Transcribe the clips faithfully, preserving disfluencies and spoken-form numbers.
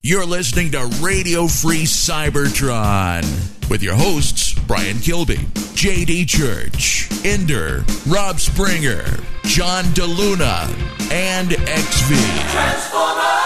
You're listening to Radio Free Cybertron with your hosts, Brian Kilby, J D Church, Ender, Rob Springer, John DeLuna, and X V. Transformers!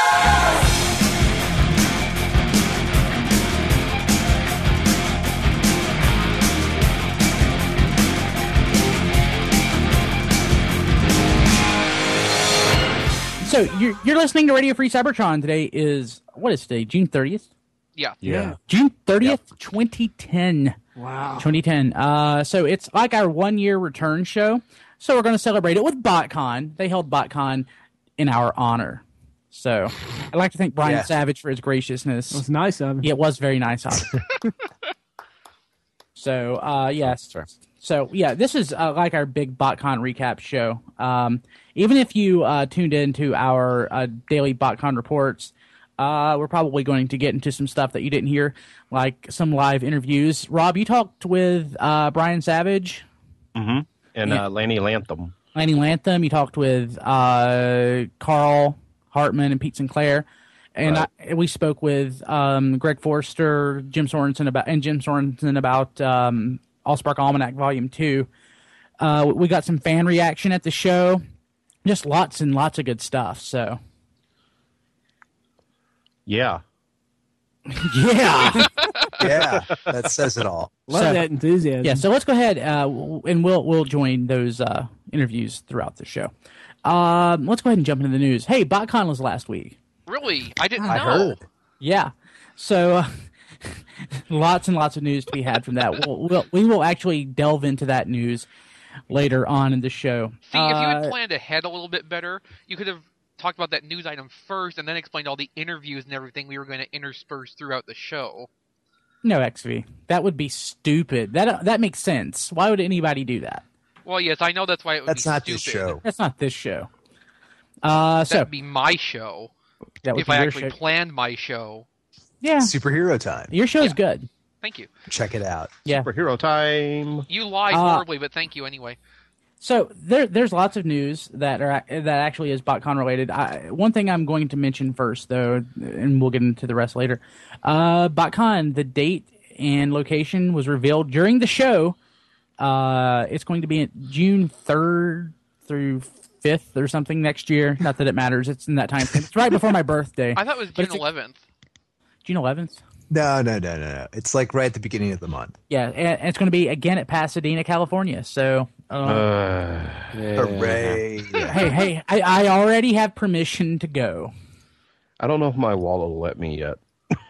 So you're, you're listening to Radio Free Cybertron. Today is, what is today, June thirtieth? Yeah. Yeah. June thirtieth, yep. twenty ten. Wow. twenty ten. Uh, so it's like our one-year return show. So we're going to celebrate it with BotCon. They held BotCon in our honor. So I'd like to thank Brian yeah. Savage for his graciousness. It was nice of him. Yeah, it was very nice of him. So, uh, yes. Oh, so, yeah, this is uh, like our big BotCon recap show. Um, even if you uh, tuned into our uh, daily BotCon reports, uh, we're probably going to get into some stuff that you didn't hear, like some live interviews. Rob, you talked with uh, Brian Savage. Mm-hmm. And yeah. uh, Lanny Lantham. Lanny Lantham. You talked with uh, Carl Hartman and Pete Sinclair. And right. I, we spoke with um, Greg Forster, Jim Sorensen about, and Jim Sorensen about um, Allspark Almanac Volume Two. Uh, we got some fan reaction at the show, just lots and lots of good stuff. So, yeah, yeah, yeah, that says it all. Love so, that enthusiasm. Yeah, so let's go ahead uh, and we'll we'll join those uh, interviews throughout the show. Um, let's go ahead and jump into the news. Hey, BotCon was last week. Really? I didn't I know. heard. Yeah. So, uh, lots and lots of news to be had from that. We'll, we'll, we will actually delve into that news later on in the show. See, uh, if you had uh, planned ahead a little bit better, you could have talked about that news item first and then explained all the interviews and everything we were going to intersperse throughout the show. No, X V. That would be stupid. That that makes sense. Why would anybody do that? Well, yes, I know that's why it would that's be not stupid. this show. That's not this show. Uh, so That'd be my show. That would if be I your actually show. planned my show. Yeah. Superhero time. Your show's Yeah. good. Thank you. Check it out. Yeah. Superhero time. You lied Uh, horribly, but thank you anyway. So there, there's lots of news that are that actually is BotCon related. I, one thing I'm going to mention first, though, and we'll get into the rest later. Uh, BotCon, the date and location was revealed during the show. Uh, it's going to be June third through fifth or something next year. Not that it matters. It's in that time frame. It's right before my birthday. I thought it was But June it's a- eleventh. June eleventh. No, no, no, no, no. It's like right at the beginning of the month. Yeah, and it's going to be again at Pasadena, California. So, uh, Uh, yeah. Hooray. hey, hey, I, I already have permission to go. I don't know if my wallet will let me yet.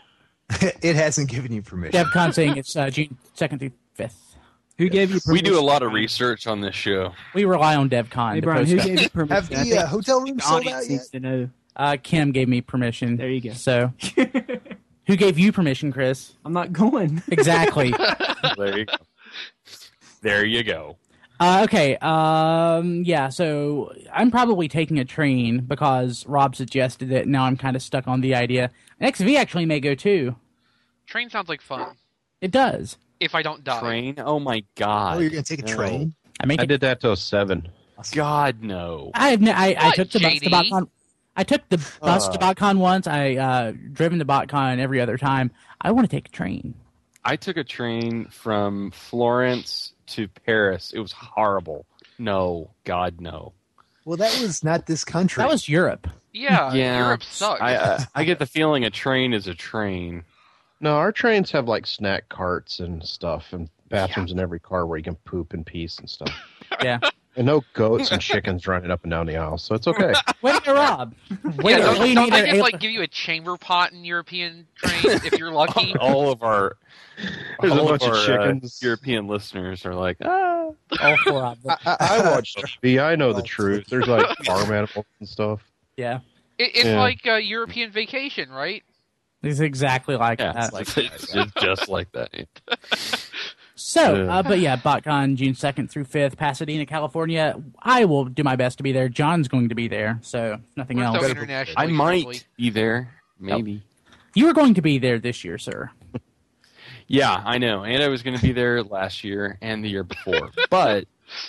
It hasn't given you permission. DevCon saying it's uh, June second through fifth. Who gave you permission? We do a lot of research on this show. We rely on DevCon. Hey, to Brian, post who stuff. gave you permission? Have I the think uh, hotel room the sold audience out needs yet? to know. Uh, Kim gave me permission. There you go. So, who gave you permission, Chris? I'm not going. Exactly. There you go. There you go. Uh, okay. Um, yeah. So I'm probably taking a train because Rob suggested it. Now I'm kind of stuck on the idea. X V actually may go too. Train sounds like fun. It does. If I don't die. Train? Oh my god. Oh, you're going to take a No. train? I make I it. did that till seven. God, no. I have. No, I, I What, took the bus J to D? BotCon. I took the bus to Uh. BotCon once. I uh, driven to BotCon every other time. I want to take a train. I took a train from Florence to Paris. It was horrible. No. God, no. Well, that was not this country. That was Europe. Yeah, yeah. Europe sucks. I, uh, I get the feeling a train is a train. No, our trains have like snack carts and stuff and bathrooms in every car where you can poop in peace and stuff. Yeah. And no goats and chickens running up and down the aisle, so it's okay. Wait a minute, Rob. Wait yeah, a don't, we don't need they a- just like give you a chamber pot in European trains if you're lucky? All of our, There's a all bunch of of our, chickens. Uh, European listeners are like, ah. all four of them. I, I, I watch T V. I know the truth. There's like farm animals and stuff. Yeah. It, it's Yeah. like a European vacation, right? It's exactly like Yeah, that. it's, it's just, just like that. So, Yeah. uh, but yeah, BotCon June second through fifth, Pasadena, California. I will do my best to be there. John's going to be there, so if nothing We're else. so international. I might probably. be there. Maybe. You were going to be there this year, sir. Yeah, I know. And I was going to be there last year and the year before. But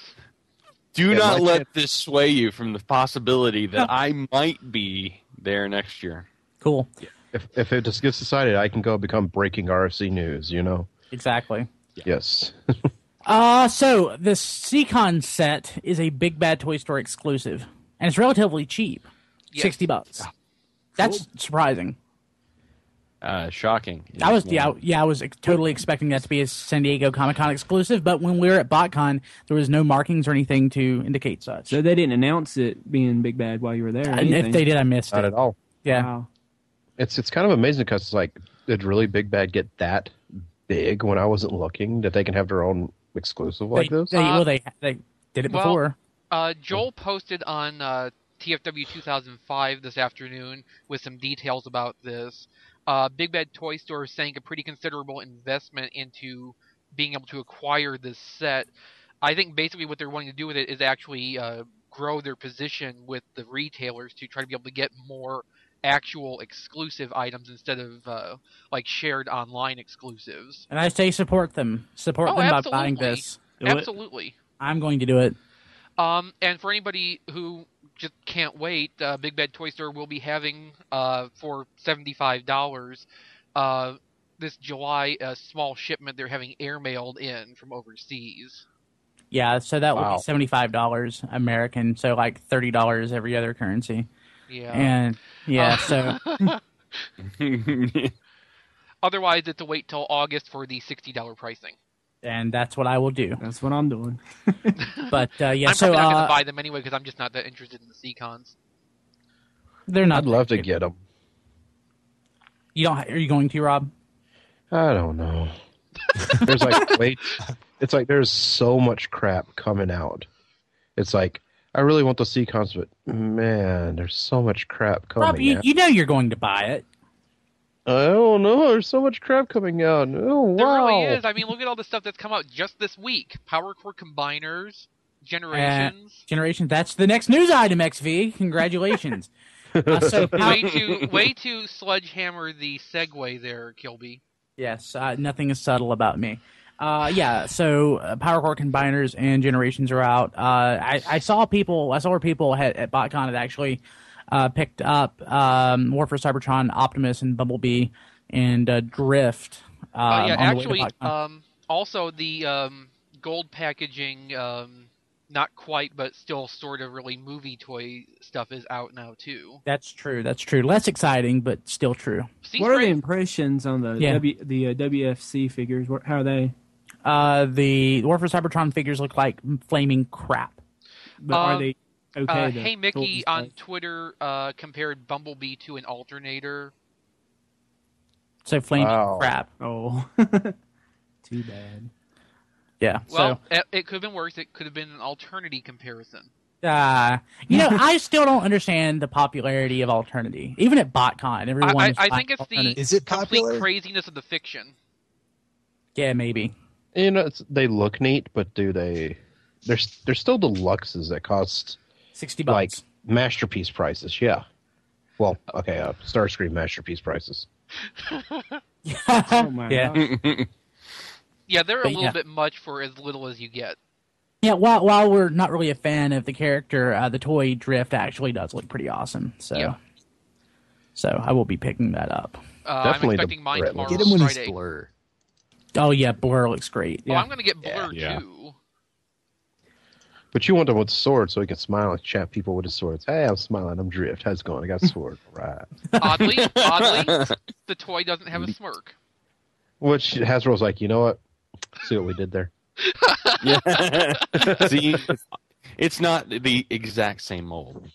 do Yeah, not my let kid- this sway you from the possibility that I might be there next year. Cool. If if it just gets decided, I can go become breaking R F C news. You know. Exactly. Yes. Uh, so the Seacon set is a Big Bad Toy Store exclusive, and it's relatively cheap, Yes. sixty bucks. That's surprising. Uh, shocking. I was yeah yeah I was ex- totally expecting that to be a San Diego Comic Con exclusive, but when we were at BotCon, there was no markings or anything to indicate such. So they didn't announce it being Big Bad while you were there. or And anything. if they did, I missed Not it. at all. Yeah. Wow. It's it's kind of amazing because it's like, did really Big Bad get that big when I wasn't looking? That they can have their own exclusive like they, this? They, Uh, well, they they did it well, before. Uh, Joel posted on uh, T F W two thousand five this afternoon with some details about this. Uh, Big Bad Toy Store is saying a pretty considerable investment into being able to acquire this set. I think basically what they're wanting to do with it is actually uh, grow their position with the retailers to try to be able to get more actual exclusive items instead of uh, like shared online exclusives. And I say support them. Support Oh, them by absolutely. buying this. Do it. Absolutely. I'm going to do it. Um, and for anybody who just can't wait, uh, Big Bad Toy Store will be having uh, for seventy-five dollars uh, this July a small shipment they're having airmailed in from overseas. Yeah, so that would Wow. be seventy-five dollars American, so like thirty dollars every other currency. Yeah. And yeah, so Otherwise, it's a wait till August for the sixty dollars pricing. and that's what I will do. That's what I'm doing. But uh, yeah, I'm so probably not going uh, to buy them anyway because I'm just not that interested in the C-Cons. they're not. I'd love to get them. You don't. Are you going to, Rob? I don't know. There's like wait, it's like there's so much crap coming out. It's like I really want the C-Cons, but man, there's so much crap coming Rob, you, out. you know you're going to buy it. I don't know. There's so much crap coming out. Oh There wow! really is. I mean, look at all the stuff that's come out just this week. Power Core Combiners, Generations. Generation. That's the next news item. X V. Congratulations. uh, so way to way to sledgehammer the segue there, Kilby. Yes, uh, nothing is subtle about me. Uh, yeah, so uh, Power Core Combiners and Generations are out. Uh, I, I saw people, I saw where people had, at BotCon had actually uh, picked up um, War for Cybertron, Optimus, and Bumblebee, and uh, Drift. Um, Uh, yeah, on the way to actually, BotCon. um, also the um, gold packaging, um, not quite, but still sort of really movie toy stuff is out now too. That's true. That's true. Less exciting, but still true. Seems What are the great. impressions on the Yeah. W, the uh, W F C figures? What, how are they? Uh, the War for Cybertron figures look like flaming crap. But Um, are they okay? Uh, to hey full Mickey display? on Twitter uh, compared Bumblebee to an alternator. So flaming Wow. crap. Oh, too bad. Yeah. Well, it, it could have been worse. It could have been an alternity comparison. so, uh, you know, I still don't understand the popularity of Alternity. Even at BotCon, everyone. I, is I, I buying think it's the Alternity. Is it complete popular? craziness of the fiction. Yeah, maybe. You know, it's, they look neat, but do they? There's there's still deluxes that cost Sixty like bucks. masterpiece prices. Yeah. Well, okay, uh, Starscream masterpiece prices. Oh my yeah. god. Yeah, they're a But little yeah. bit much for as little as you get. Yeah, while while we're not really a fan of the character, uh, the toy Drift actually does look pretty awesome. So, Yeah. so I will be picking that up. Uh, Definitely I'm the expecting mine Brett tomorrow. Get him when he's Friday. Blur. Oh yeah, Blur looks great. Oh, Yeah. I'm going to get Blur Yeah. too. But you want him with a sword so he can smile and chat people with his swords. Hey, I'm smiling. I'm Drift. How's it going? I got a sword. All right. Oddly, oddly, the toy doesn't have a smirk. Which Hasbro's like, you know what? See what we did there? Yeah. See, it's not the exact same mold.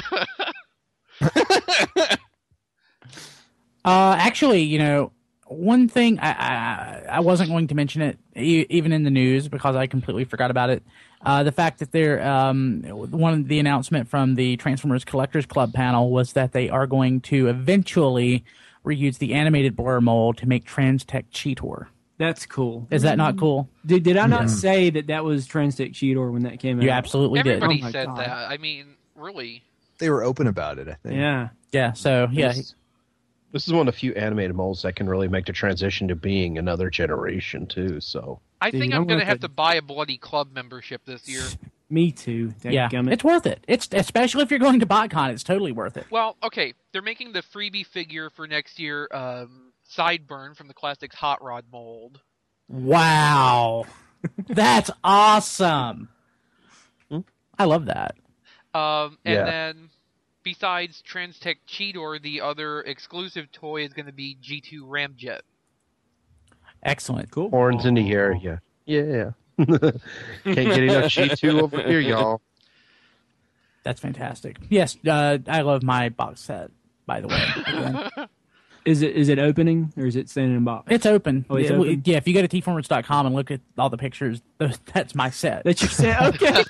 Uh, actually, you know, one thing I, I I wasn't going to mention it e- even in the news because I completely forgot about it. Uh, the fact that they're um one of the announcement from the Transformers Collectors Club panel was that they are going to eventually reuse the animated Blur mold to make Transtech Cheetor. That's cool. Is that not cool? Did, did I not say that that was Transtech Cheetor when that came out? You absolutely did. Everybody Oh my said God. that. I mean, really. They were open about it, I think. Yeah. Yeah. So yeah. This, this is one of the few animated molds that can really make the transition to being another generation, too. So I Dude, think I'm I'm going to gonna have have to buy a bloody club membership this year. Me too. Yeah, Dadgummit. it's worth it. It's especially if you're going to BotCon, it's totally worth it. Well, okay, they're making the freebie figure for next year, um, Sideburn from the Classics Hot Rod mold. Wow, that's awesome. I love that. Um, and Yeah. then, besides Transtech Cheetor, the other exclusive toy is going to be G two Ramjet. Excellent. Cool. Horns in the area. Yeah. Can't get enough G two over here, y'all. That's fantastic. Yes, uh, I love my box set. By the way, again. Is it is it opening or is it staying in a box? It's open. Oh, it's yeah, open? yeah, if you go to t formers dot com and look at all the pictures, those, that's my set. That's your set. Okay.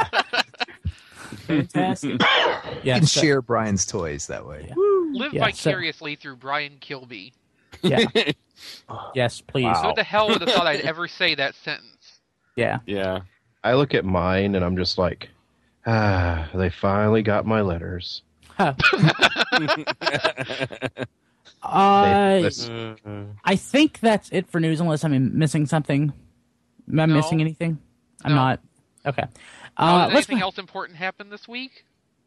Fantastic. You Yeah, can so- share Brian's toys that way. Live Yeah, so- vicariously through Brian Kilby. yeah. Yes, please. Wow. Who the hell would have thought I'd ever say that sentence? Yeah. Yeah. I look at mine and I'm just like, ah, they finally got my letters. Huh. They- Uh, listen, I think that's it for news, unless I'm missing something. Am I No. missing anything? I'm No. not. Okay. Uh, Uh, did let's. anything else important happen this week?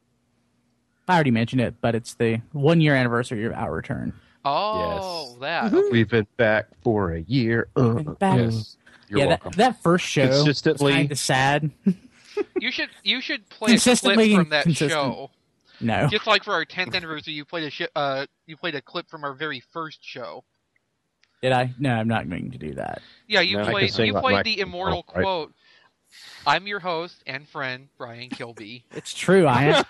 I already mentioned it, but it's the one year anniversary of our return. Oh, Yes. that. Mm-hmm. we've been back for a year. Uh, Back- Yes. You're yeah, welcome. that, that first show Consistently- kind of sad. You should you should play a clip Consistently from that consistent. show. No. Just like for our tenth anniversary, you played a sh- uh you played a clip from our very first show. Did I? No, I'm not going to do that. Yeah, you No. I can played sing you like played Mike the immortal Right. quote. I'm your host and friend, Brian Kilby. It's true. I am.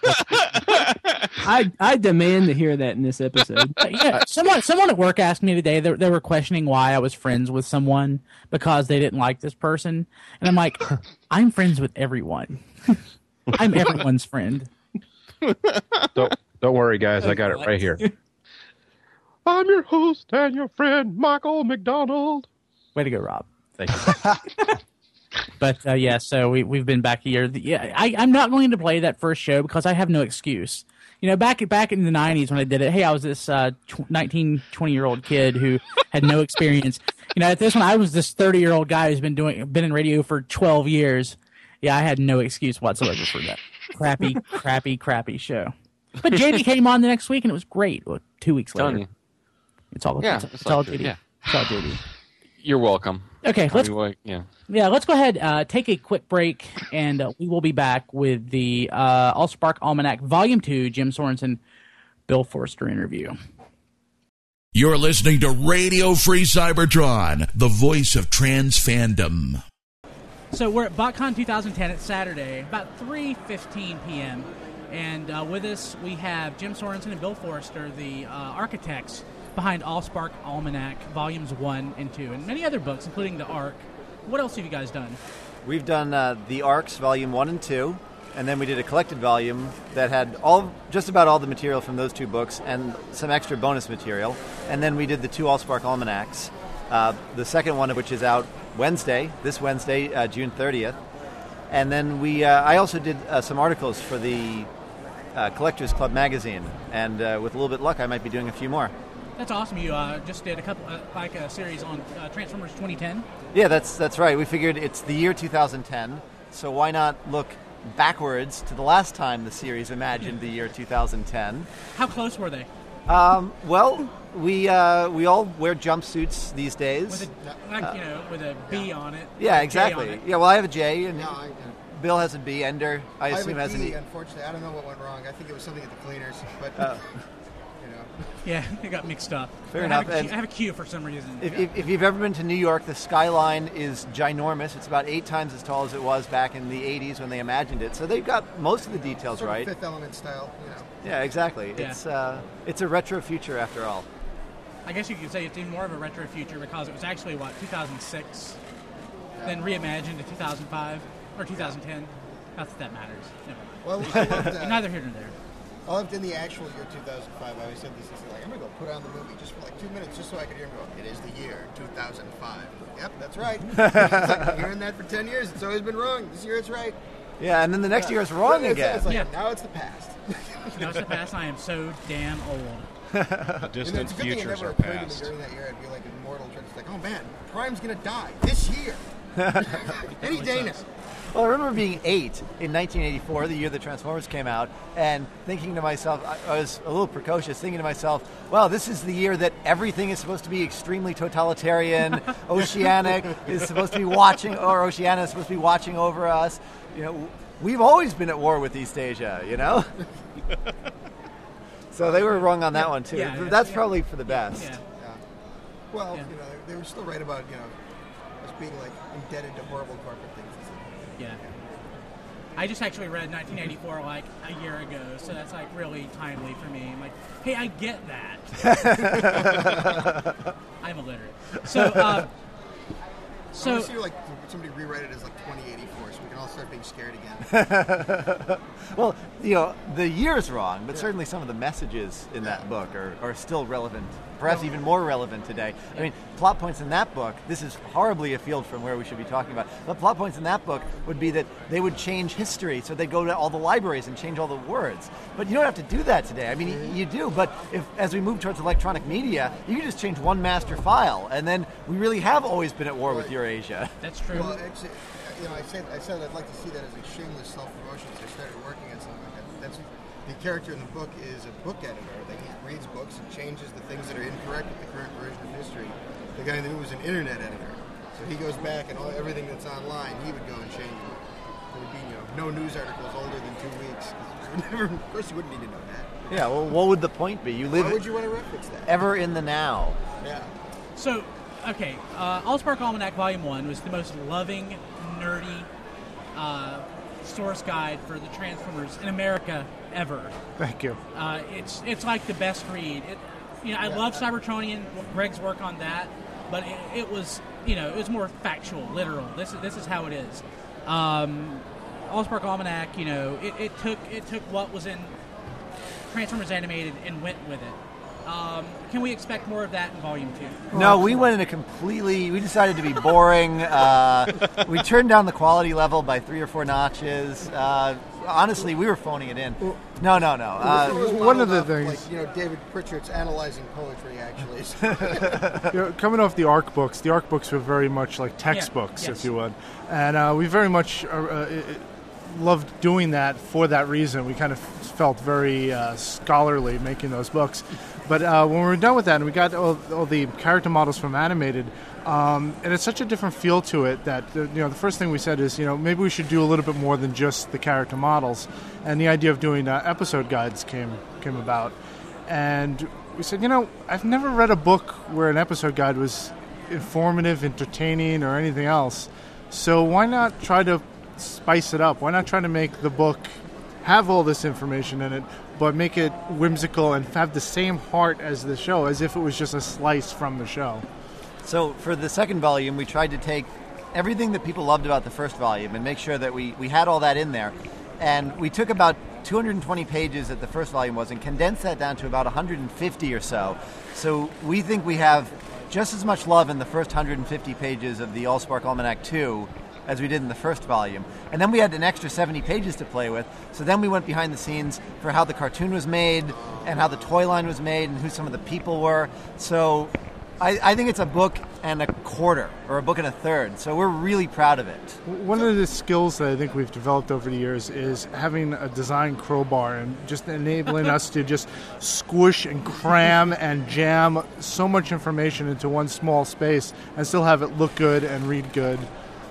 I I demand to hear that in this episode. yeah, someone someone at work asked me today. They, they were questioning why I was friends with someone because they didn't like this person, and I'm like, I'm friends with everyone. I'm everyone's friend. don't, don't worry, guys. I got it right here. I'm your host and your friend, Michael McDonald. Way to go, Rob. Thank you. But uh, yeah, so we we've been back a year. The- Yeah, I, I'm not going to play that first show because I have no excuse. You know, back back in the nineties when I did it, hey, I was this uh, tw- nineteen, twenty year old kid who had no experience. You know, at this one, I was this thirty year old guy who's been doing been in radio for twelve years. Yeah, I had no excuse whatsoever for that crappy, crappy, crappy show. But J D came on the next week and it was great. Well, two weeks Telling later, you. it's all Yeah, it's, it's it's like all that, J D. yeah. It's all J D. You're welcome. Okay, I let's mean, like, yeah. Yeah, let's go ahead, uh, take a quick break, and uh, we will be back with the uh, Allspark Almanac Volume two, Jim Sorensen, Bill Forster interview. You're listening to Radio Free Cybertron, the voice of trans fandom. So we're at BotCon twenty ten. It's Saturday, about three fifteen p.m., and uh, with us we have Jim Sorensen and Bill Forster, the uh, architects behind Allspark Almanac Volumes one and two, and many other books, including the Ark. What else have you guys done? We've done uh, the Arcs Volume one and two, and then we did a collected volume that had all just about all the material from those two books and some extra bonus material. And then we did the two Allspark Almanacs, uh, the second one of which is out Wednesday, this Wednesday, uh, June thirtieth. And then we, uh, I also did uh, some articles for the uh, Collectors Club magazine, and uh, with a little bit of luck, I might be doing a few more. That's awesome. You uh, just did a couple, uh, like a series on uh, Transformers twenty ten. Yeah, that's that's right. We figured it's the year two thousand ten, so why not look backwards to the last time the series imagined the year two thousand ten? How close were they? Um, well, we uh, we all wear jumpsuits these days. With a, like, you know, with a B on it. Yeah, a J on exactly. it. Yeah, well, I have a J, and No, I, Bill has a B. Ender, I I have assume, a has an D, E. unfortunately. I don't know what went wrong. I think it was something at the cleaners, but Oh. you know. Yeah, it got mixed up. Fair I enough, Have a Q, and- I have a Q for some reason. If, if, if you've ever been to New York, the skyline is ginormous. It's about eight times as tall as it was back in the eighties when they imagined it. So they've got most of the details Sort of right. Fifth Element style, you know. Yeah, exactly. Yeah. It's uh, it's a retro future after all. I guess you could say it's even more of a retro future because it was actually, what, two thousand six, then reimagined to two thousand five, or two thousand ten. Not that that matters. Never mind. Well, I loved, uh, Neither here nor there. I lived in the actual year two thousand five. I always said this, is like, I'm going to go put on the movie just for like two minutes just so I could hear him go, it is the year two thousand five. Yep, that's right. It's like, hearing that for ten years, it's always been wrong. This year it's right. Yeah, and then the next Yeah. year it's wrong It's- again. It's like, Yeah. now it's the past. No, it's the past. I am so damn old. The And distant it's a good thing it futures never are occurred to me past. during that year. I'd be like immortal. It's like, oh man, Prime's going to die this year. Any day now. Well, I remember being eight in nineteen eighty-four, the year the Transformers came out, and thinking to myself, I, I was a little precocious, thinking to myself, well, this is the year that everything is supposed to be extremely totalitarian, Oceanic is supposed to be watching, or Oceania is supposed to be watching over us. You know, we've always been at war with East Asia, you know? So they were wrong on that one, too. Yeah, yeah, That's yeah. probably for the best. Yeah. Yeah. Well, Yeah. you know, they were still right about, you know, us being, like, indebted to horrible corporate things. Yeah. I just actually read nineteen eighty-four like a year ago, so that's like really timely for me. I'm like, hey, I get that. I'm illiterate. So, uh, So, I so want to see, like, somebody rewrite it as, like, twenty eighty-four, so we can all start being scared again. Well, you know, the year's wrong, but certainly some of the messages in that book are, are still relevant, perhaps even more relevant today. I mean, plot points in that book, this is horribly afield from where we should be talking about, but plot points in that book would be that they would change history, so they'd go to all the libraries and change all the words. But you don't have to do that today. I mean, y- you do, but if as we move towards electronic media, you can just change one master file, and then we really have always been at war with Eurasia. that's true. Well, actually, you know, I said I said I'd like to see that as a shameless self-promotion, so I started working on something like that. That's the character in the book is a book editor. That he reads books and changes the things that are incorrect with the current version of history. The guy who was an internet editor, so he goes back and all, everything that's online, he would go and change it. There would be, you know, no news articles older than two weeks. Never, of course, you wouldn't need to know that. Yeah, well, what would the point be? You live Why would you want to reference that? ever in the now. Yeah. So, okay, uh, Allspark Almanac Volume one was the most loving, nerdy uh, source guide for the Transformers in America ever. Thank you. Uh, it's it's like the best read. It, you know, I love Cybertronian, Greg's work on that, but it, it was, you know, it was more factual, literal. This is this is how it is. Um, Allspark Almanac, you know, it, it took it took what was in Transformers Animated and went with it. Um, can we expect more of that in Volume two? No, we went in a completely. We decided to be boring. Uh, we turned down the quality level by three or four notches. Uh, honestly, we were phoning it in. No, no, no. Uh, It was one of the modeled things- off, like, you know, David Pritchard's analyzing poetry, actually. You know, coming off the ARC books, the ARC books were very much like textbooks, yes. if you would. And uh, we very much uh, uh, loved doing that for that reason. We kind of felt very uh, scholarly making those books. But uh, when we were done with that and we got all, all the character models from Animated, um, and it's such a different feel to it that, uh, you know, the first thing we said is, you know, maybe we should do a little bit more than just the character models. And the idea of doing uh, episode guides came came about. And we said, you know, I've never read a book where an episode guide was informative, entertaining, or anything else. So why not try to spice it up? Why not try to make the book have all this information in it, but make it whimsical and have the same heart as the show, as if it was just a slice from the show? So for the second volume, we tried to take everything that people loved about the first volume and make sure that we, we had all that in there. And we took about two hundred twenty pages that the first volume was and condensed that down to about one hundred fifty or so. So we think we have just as much love in the first one hundred fifty pages of the Allspark Almanac two as we did in the first volume. And then we had an extra seventy pages to play with. So then we went behind the scenes for how the cartoon was made and how the toy line was made and who some of the people were. So I, I think it's a book and a quarter, or a book and a third. So we're really proud of it. One of the skills that I think we've developed over the years is having a design crowbar and just enabling us to just squish and cram and jam so much information into one small space and still have it look good and read good.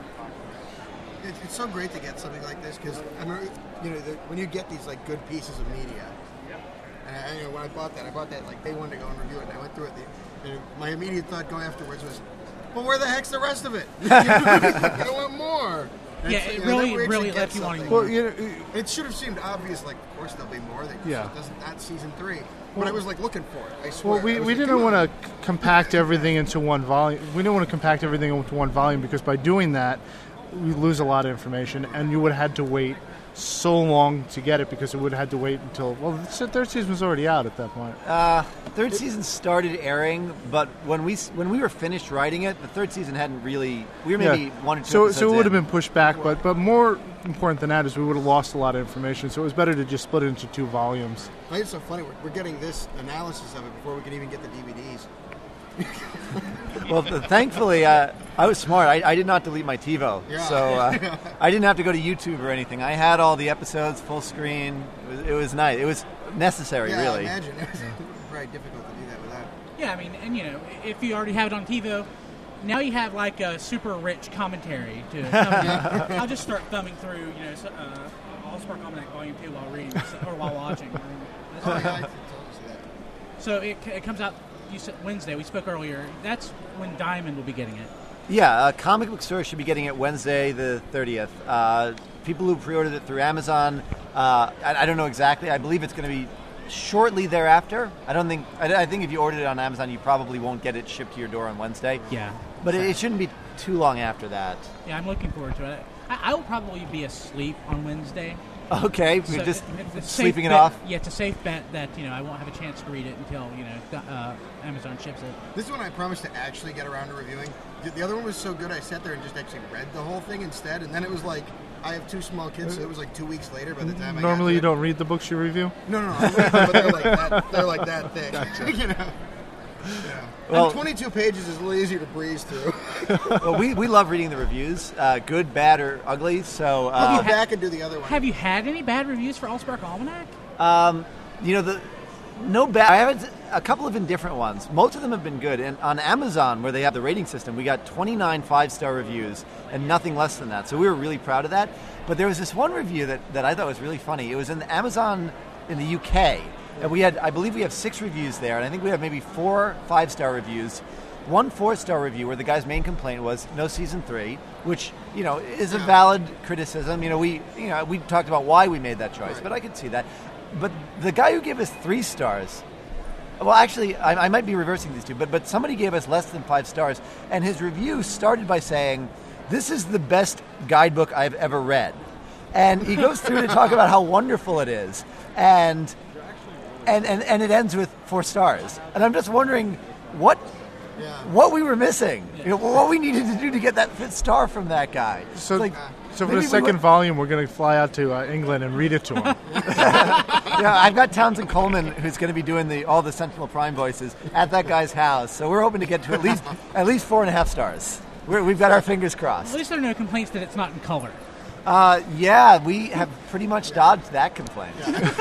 It's, it's so great to get something like this because I remember, you know, the, when you get these like good pieces of media, and I, you know, when I bought that, I bought that like day one to go and review it, and I went through it. The, and my immediate thought going afterwards was, "Well, where the heck's the rest of it? I want more." And Yeah, so, it you know, really- then we actually really get left you wanting something. more. Well, you know, It should have seemed obvious, like, of course there'll be more. They, Yeah. It doesn't, that's season three. But I was like looking for it. I swear. Well, we, I was we like, didn't "Come on." want to compact everything into one volume. We didn't want to compact everything into one volume because by doing that, we lose a lot of information, and you would have had to wait so long to get it because it would have had to wait until, well, the third season was already out at that point. Uh, third season started airing, but when we when we were finished writing it, the third season hadn't really. We were maybe Yeah. one or two So, episodes so it would have in. been pushed back, but but more important than that is we would have lost a lot of information. So it was better to just split it into two volumes. I think it's so funny. We're, we're getting this analysis of it before we can even get the D V Ds. Well, th- thankfully, uh, I was smart. I, I did not delete my TiVo, Yeah. so uh, I didn't have to go to YouTube or anything. I had all the episodes full screen. It was, it was nice. It was necessary, yeah, really. imagine. It was very difficult to do that without. Yeah, I mean, and you know, if you already have it on TiVo, now you have like a super rich commentary to. Thumb I'll just start thumbing through, you know, so, uh, Allspark Almanac Volume Two while reading or while watching. That's Oh, fine. yeah, I totally see that. So it, it comes out. You said Wednesday. We spoke earlier. That's when Diamond will be getting it. Yeah, uh, comic book stores should be getting it Wednesday the thirtieth. Uh, people who pre-ordered it through Amazon, uh, I, I don't know exactly. I believe it's going to be shortly thereafter. I don't think. I, I think if you ordered it on Amazon, you probably won't get it shipped to your door on Wednesday. Yeah. But it, it shouldn't be too long after that. Yeah, I'm looking forward to it. I, I will probably be asleep on Wednesday. Okay, So we're just it- it's a safe sleeping it bet- off. Yeah, it's a safe bet that you know I won't have a chance to read it until you know uh, Amazon ships it. This is one I promised to actually get around to reviewing. The, the other one was so good, I sat there and just actually read the whole thing instead, and then it was like, I have two small kids, so it was like two weeks later by the time I got Normally to you it. don't read the books you review? No, no, no. I read them, but they're like that. They're like that thick. You know. Yeah. Well- and twenty-two pages is a little easier to breeze through. Well, we, we love reading the reviews, uh, good, bad, or ugly. So I'll uh, go back and do the other one. Have you had any bad reviews for Allspark Almanac? Um, you know, the no bad. I haven't a couple of indifferent ones. Most of them have been good. And on Amazon, where they have the rating system, we got twenty-nine five-star reviews and nothing less than that. So we were really proud of that. But there was this one review that, that I thought was really funny. It was in Amazon in the U K, and we had, I believe, we have six reviews there, and I think we have maybe four five-star reviews. One four-star review where the guy's main complaint was no season three, which, you know, is a valid criticism. You know, we you know we talked about why we made that choice, but I could see that. But the guy who gave us three stars, well, actually, I, I might be reversing these two, but but somebody gave us less than five stars, and his review started by saying, "This is the best guidebook I've ever read," and he goes through to talk about how wonderful it is, and and and, and it ends with four stars, and I'm just wondering what. Yeah. What we were missing, you know, what we needed to do to get that fifth star from that guy. So, like, so for maybe the we second were- volume, we're going to fly out to uh, England and read it to him. yeah, I've got Townsend Coleman, who's going to be doing the all the Sentinel Prime voices at that guy's house. So we're hoping to get to at least at least four and a half stars. We're, we've got our fingers At crossed. least there are no complaints that it's not in color. Uh, yeah, we have pretty much dodged that complaint.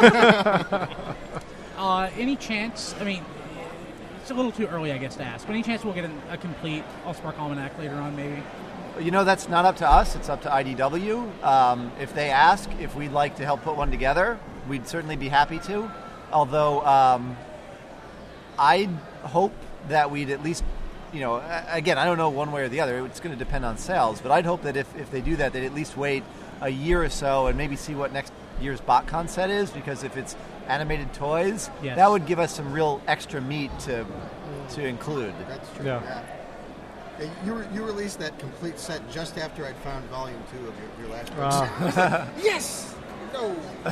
Uh, any chance? I mean, it's a little too early, I guess, to ask. But any chance we'll get an, a complete Allspark Almanac later on, maybe? You know, that's not up to us. It's up to I D W. Um, if they ask if we'd like to help put one together, we'd certainly be happy to. Although um, I'd hope that we'd at least, you know, a- again, I don't know one way or the other. It's going to depend on sales. But I'd hope that if, if they do that, they'd at least wait a year or so and maybe see what next year's BotCon set is. Because if it's animated toys, Yes. that would give us some real extra meat to to include. That's true. Yeah. Yeah. Yeah, You, re- you released that complete set just after I'd found volume two of your, your last book. Yes! No!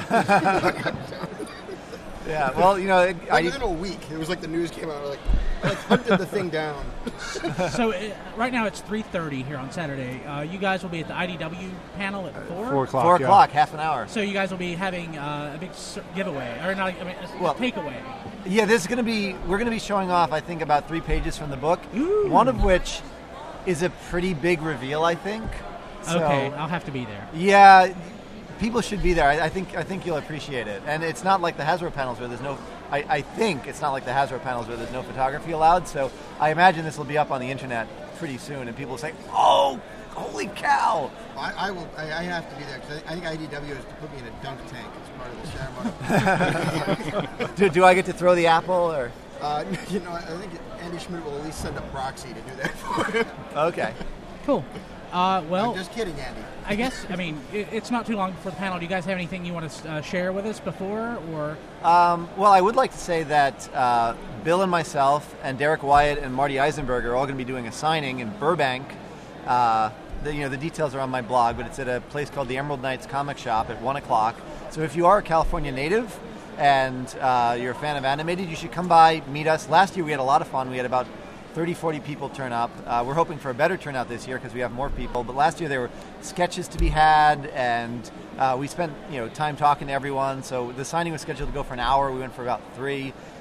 Yeah, well, you know, it- Like I- within a week, it was like the news came out. Like, I like hunted the thing down. so uh, right now it's three thirty here on Saturday. Uh, you guys will be at the I D W panel at four? Four o'clock. Four yeah. o'clock, half an hour. So you guys will be having uh, a big s- giveaway, or not, I mean, a, Well- a takeaway. Yeah, this is going to be, we're going to be showing off, I think, about three pages from the book, one of which is a pretty big reveal, I think. So, Okay, I'll have to be there. yeah, people should be there. I, I think I think you'll appreciate it. And it's not like the Hasbro panels where there's no, I, I think it's not like the Hasbro panels where there's no photography allowed, so I imagine this will be up on the internet pretty soon, and people will say, oh, holy cow! I, I will. I, I have to be there because I, I think I D W is to put me in a dunk tank as part of the ceremony. do, do I get to throw the apple, or? uh, you know, I think Andy Schmidt will at least send a proxy to do that for him. Okay. Cool. Uh, well, I'm just kidding, Andy. I guess, I mean, it, it's not too long before the panel. Do you guys have anything you want to uh, share with us before, or? Um, well, I would like to say that uh, Bill and myself and Derek Wyatt and Marty Eisenberg are all going to be doing a signing in Burbank. Uh, the, you know, the details are on my blog, but it's at a place called the Emerald Knights Comic Shop at one o'clock. So if you are a California native and uh, you're a fan of animated, you should come by, meet us. Last year we had a lot of fun. We had about thirty, forty people turn up. Uh, we're hoping for a better turnout this year because we have more people. But last year there were sketches to be had, and uh, we spent you know time talking to everyone. So the signing was scheduled to go for an hour. We went for about three.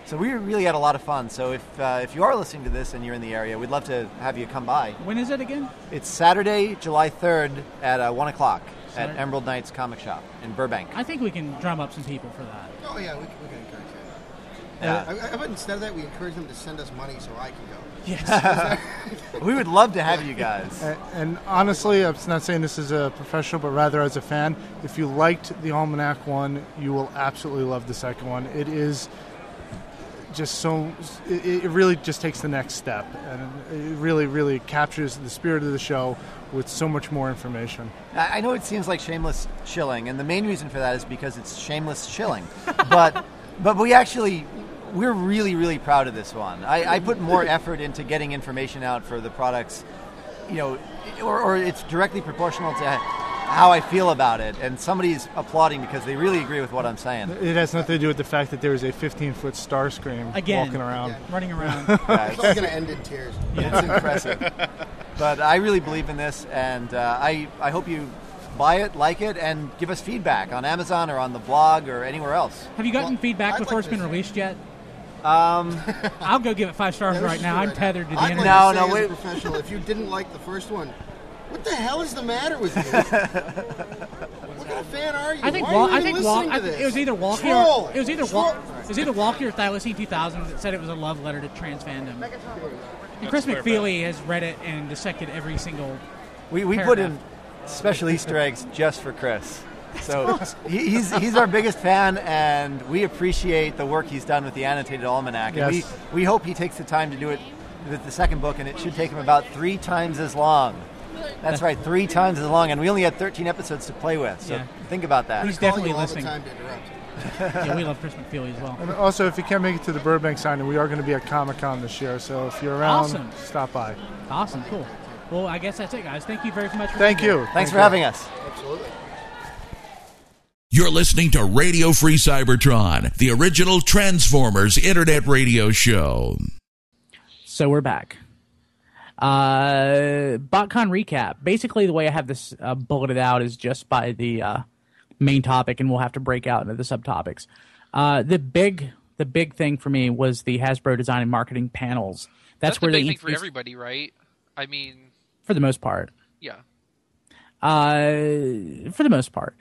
So we really had a lot of fun. So if uh, if you are listening to this and you're in the area, we'd love to have you come by. When is it again? It's Saturday, July third at uh, one o'clock Saturday. at Emerald Knights Comic Shop in Burbank. I think we can drum up some people for that. Oh, yeah, we can, we can encourage that. Yeah. Uh, I, I, but instead of that, we encourage them to send us money so I can go. Yes. We would love to have you guys. And, and honestly, I'm not saying this as a professional, but rather as a fan, if you liked the Almanac one, you will absolutely love the second one. It is just so, it, it really just takes the next step, and it really, really captures the spirit of the show with so much more information. I I know it seems like shameless shilling, and the main reason for that is because it's shameless shilling. But but we actually, we're really, really proud of this one. I, I put more effort into getting information out for the products, you know, or, or it's directly proportional to how I feel about it, and somebody's applauding because they really agree with what I'm saying. It has nothing to do with the fact that there is a fifteen-foot Starscream Again. walking around. Yeah, running around. Yeah, It's all going to end in tears. It's impressive. But I really believe in this, and uh, I, I hope you buy it, like it, and give us feedback on Amazon or on the blog or anywhere else. Have you gotten Well, feedback I'd before like it's been to- released yet? Um, I'll go give it five stars Yeah, we right should now. do I'm right tethered to the I'd internet. No, like to no, say wait. as a professional, if you didn't like the first one, what the hell is the matter with you? What kind of fan are you? I think Why Wal- are you I think even Wal- listening I to think this? it was either Walkie Troll. or it was either Wal- Troll. it was either Walkie or Thylacine two thousand that said it was a love letter to trans fandom. And Chris McFeely has read it and dissected every single. we we put Paragraph. in special Easter eggs just for Chris. So he, he's he's our biggest fan, and we appreciate the work he's done with the annotated almanac. And Yes. we, we hope he takes the time to do it with the second book, and it should take him about three times as long. That's right, three times as long, and we only had thirteen episodes to play with. So Yeah. think about that. He's Call definitely you all listening. the time to interrupt. Yeah, we love Chris McFeely as well. And also, if you can't make it to the Burbank signing, we are going to be at Comic-Con this year, so if you're around, Awesome. stop by. Awesome, cool. Well, I guess that's it, guys. Thank you very much. For Thank being here. you. Thanks Thank for you. having us. Absolutely. You're listening to Radio Free Cybertron, the original Transformers internet radio show. So we're back. Uh, BotCon recap. Basically, the way I have this uh, bulleted out is just by the uh, main topic, and we'll have to break out into the subtopics. Uh, the big, the big thing for me was the Hasbro design and marketing panels. That's, That's where the big they thing for introduced- everybody, right? I mean, for the most part. yeah. Uh, for the most part.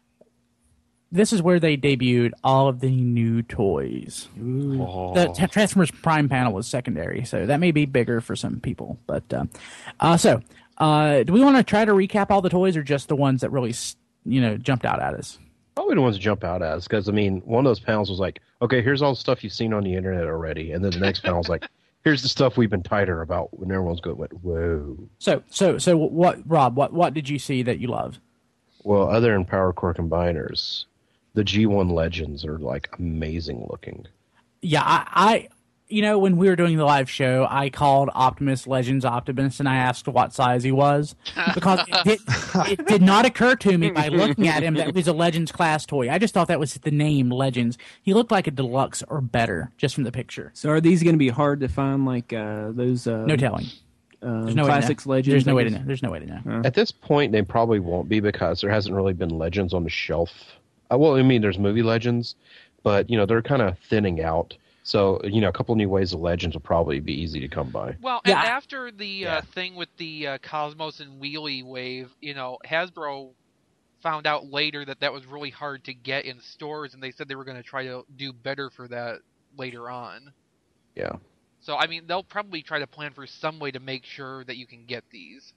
This is where they debuted all of the new toys. The T- Transformers Prime panel was secondary, so that may be bigger for some people. But uh, uh, so, uh, do we want to try to recap all the toys, or just the ones that really, s- you know, jumped out at us? Probably the ones that jump out at us, because, I mean, one of those panels was like, okay, here's all the stuff you've seen on the internet already. And then the next panel was like, here's the stuff we've been tighter about, when everyone's going, went, whoa. So, so, so, what, Rob? What, what did you see that you loved? Well, other than Power Core Combiners, the G one Legends are, like, amazing looking. Yeah, I, I, you know, when we were doing the live show, I called Optimus Legends Optimus, and I asked what size he was because it, did, it did not occur to me by looking at him that it was a Legends class toy. I just thought that was the name Legends. He looked like a deluxe or better just from the picture. So are these going to be hard to find, like uh, those? Uh, No telling. Uh, There's no classics way to know. Legends. There's no I way to guess? know. There's no way to know. At this point, they probably won't be, because there hasn't really been Legends on the shelf. Uh, well, I mean, there's movie Legends, but, you know, they're kind of thinning out. So, you know, a couple new ways of Legends will probably be easy to come by. Well, Yeah. and after the Yeah. uh, thing with the uh, Cosmos and Wheelie wave, you know, Hasbro found out later that that was really hard to get in stores, and they said they were going to try to do better for that later on. Yeah. So, I mean, they'll probably try to plan for some way to make sure that you can get these.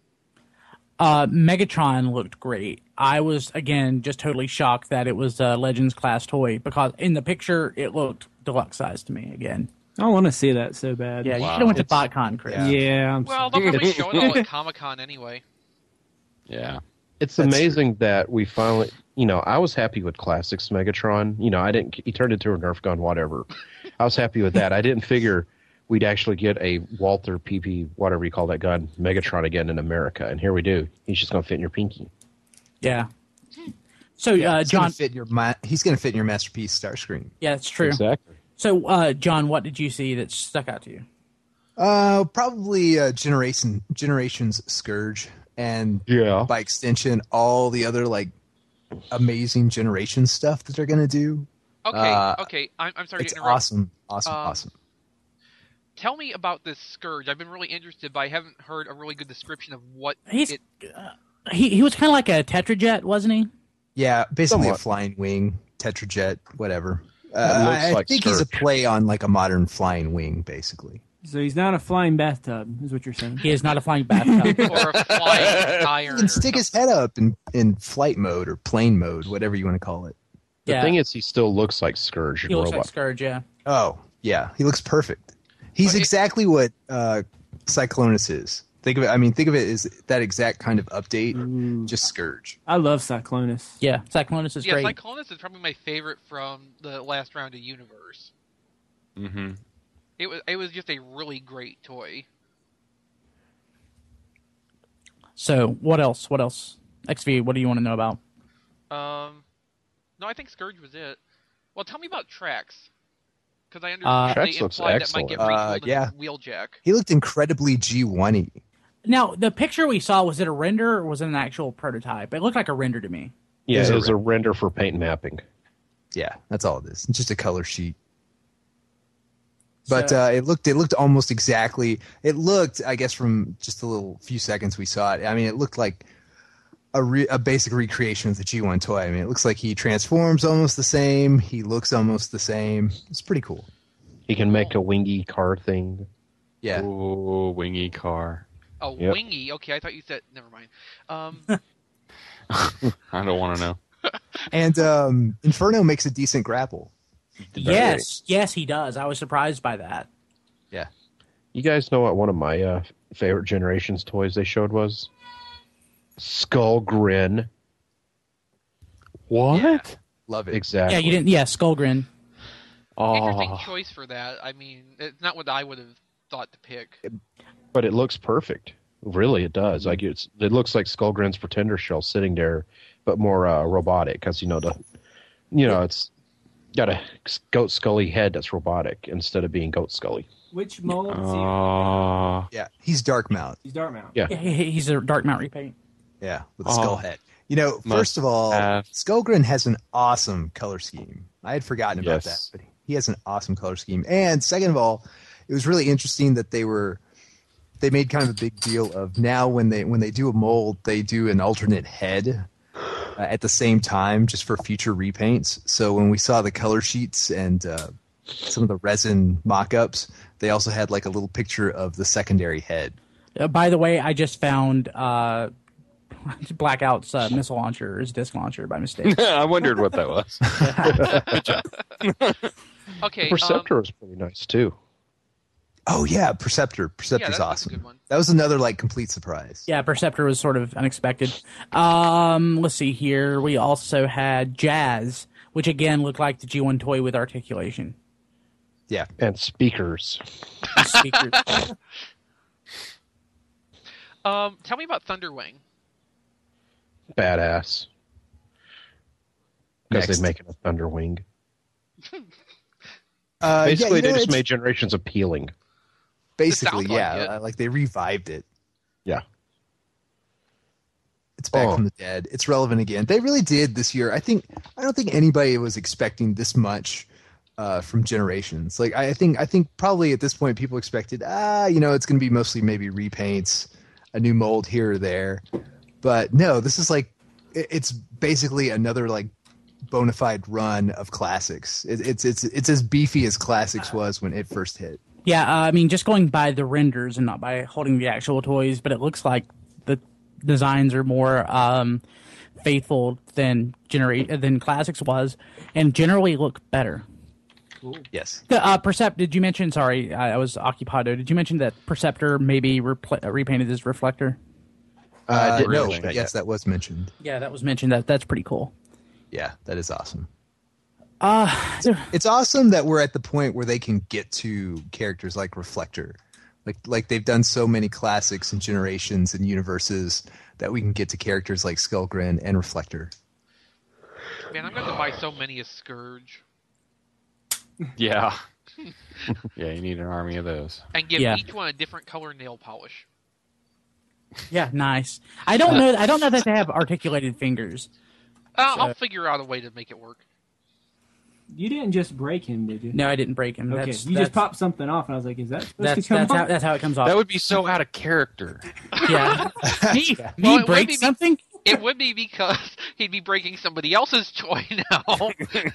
Uh, Megatron looked great. I was, again, just totally shocked that it was a Legends class toy because in the picture, it looked deluxe size to me again. I want to see that so bad. Yeah, you Wow. should have went to It's- BotCon, Chris. Yeah. Yeah. I'm Well, sorry. they'll probably show it all at Comic-Con anyway. Yeah. It's That's amazing that we finally, you know, I was happy with Classics Megatron. You know, I didn't, he turned into a Nerf gun, whatever. I was happy with that. I didn't figure we'd actually get a Walther P P, whatever you call that gun, Megatron again in America. And here we do. He's just going to fit in your pinky. Yeah. So, Yeah, uh, he's gonna John, fit in your ma- he's going to fit in your masterpiece Starscream. yeah, it's true. Exactly. So, uh, John, what did you see that stuck out to you? Uh, probably uh, Generation Generations Scourge, and Yeah. by extension, all the other like amazing Generation stuff that they're going to do. Okay, Uh, okay. I'm, I'm sorry It's to interrupt. awesome, awesome, Um, awesome. Tell me about this Scourge. I've been really interested, but I haven't heard a really good description of what He's it. uh, he he was kind of like a Tetrajet, wasn't he? Yeah, basically Somewhat. a flying wing, Tetrajet, whatever. It Uh, looks I like think he's a Scourge. play on like a modern flying wing, basically. So he's not a flying bathtub, is what you're saying. He is not a flying bathtub. Or a flying He iron. can or stick his head up in, in flight mode or plane mode, whatever you want to call it. The Yeah. thing is, he still looks like Scourge in He looks robot. like Scourge, yeah. Oh, yeah, he looks perfect. He's But it- exactly what uh, Cyclonus is. Think of it. I mean, think of it as that exact kind of update, just Scourge. I love Cyclonus. Yeah, Cyclonus is Yeah, great. Cyclonus is probably my favorite from the last round of Universe. Mm-hmm. It was it was just a really great toy. So, what else? What else? X V, what do you want to know about? Um, no, I think Scourge was it. Well, tell me about Trax, because I Uh, understand Trax they looks implied that might get excellent. retooled Uh, yeah. in Wheeljack. He looked incredibly G one-y. Now, the picture we saw, was it a render or was it an actual prototype? It looked like a render to me. Yeah, Is it it was a render for paint mapping. Yeah, that's all it is. It's just a color sheet. But So- uh, it looked it looked almost exactly. It looked, I guess, from just a little few seconds we saw it. I mean, it looked like a re, a basic recreation of the G one toy. I mean, it looks like he transforms almost the same. He looks almost the same. It's pretty cool. He can make a wingy car thing. Yeah. Ooh, wingy car. Oh, Yep. Wingy. Okay, I thought you said. Never mind. Um, I don't want to know. And um, Inferno makes a decent grapple. Yes, yes, he does. I was surprised by that. Yeah. You guys know what one of my uh, favorite Generations toys they showed was? Skull Grin. What? Yeah. Love it. Exactly. Yeah, you didn't. Yeah, Skullgrin. Interesting Oh, choice for that. I mean, it's not what I would have thought to pick. But it looks perfect. Really, it does. Like it's, it looks like Skullgrin's Pretender Shell sitting there, but more uh, robotic. Because you know the, you know it's got a goat scully head that's robotic instead of being goat scully. Which mold is he? uh, Yeah. He's Dark Mount. He's Dartmouth. Yeah. Yeah, he- he's a Dark Mount repaint. Yeah, with a Oh. skull head. You know, Must first of all, have- Skullgrin has an awesome color scheme. I had forgotten about Yes. that, but he has an awesome color scheme. And second of all, it was really interesting that they were they made kind of a big deal of now when they when they do a mold, they do an alternate head uh, at the same time just for future repaints. So when we saw the color sheets and uh, some of the resin mock-ups, they also had like a little picture of the secondary head. Uh, by the way, I just found uh, Blackout's uh, missile launcher, his disc launcher, by mistake. I wondered what that was. Okay. Perceptor Um, was pretty nice too. Oh yeah, Perceptor. Perceptor's that's- that's a awesome. good one. That was another like complete surprise. Yeah, Perceptor was sort of unexpected. Um, let's see here. We also had Jazz, which again looked like the G one toy with articulation. Yeah. And speakers. Speakers. um, tell me about Thunderwing. Badass. Because Next. they're making a Thunderwing. Uh, Basically, yeah, you know, they just it's- made Generations appealing. basically, It sounds like yeah, it. uh, like they revived it. Yeah. It's back Oh. from the dead. It's relevant again. They really did this year. I think I don't think anybody was expecting this much uh, from Generations. Like I think I think probably at this point people expected ah you know it's going to be mostly maybe repaints, a new mold here or there, but no, this is like it, it's basically another like bona fide run of classics. It, it's it's it's as beefy as classics was when it first hit. Yeah, uh, I mean, just going by the renders and not by holding the actual toys, but it looks like the designs are more um, faithful than genera- than classics was, and generally look better. Yes. The, uh, Percept, did you mention? Sorry, I, I was occupado. Did you mention that Perceptor maybe repl- repainted as Reflector? Uh, didn't no, mention that yes, yet. that was mentioned. Yeah, that was mentioned. That that's pretty cool. Yeah, that is awesome. Uh, It's awesome that we're at the point where they can get to characters like Reflector. Like like they've done so many classics and Generations and universes that we can get to characters like Skullgrin and Reflector. Man, I'm going to buy so many as Scourge Yeah. Yeah, you need an army of those. and give Yeah. each one a different color nail polish. yeah, nice. I don't know. I don't know that they have articulated fingers. Uh, So- I'll figure out a way to make it work. you didn't just break him, did you? No, I didn't break him. Okay, That's, you that's, just popped something off, and I was like, "Is that supposed That's to come that's off?" how that's how it comes off. That would be so out of character. Yeah, me, Well, me it would break be- something. It would be because he'd be breaking somebody else's toy now.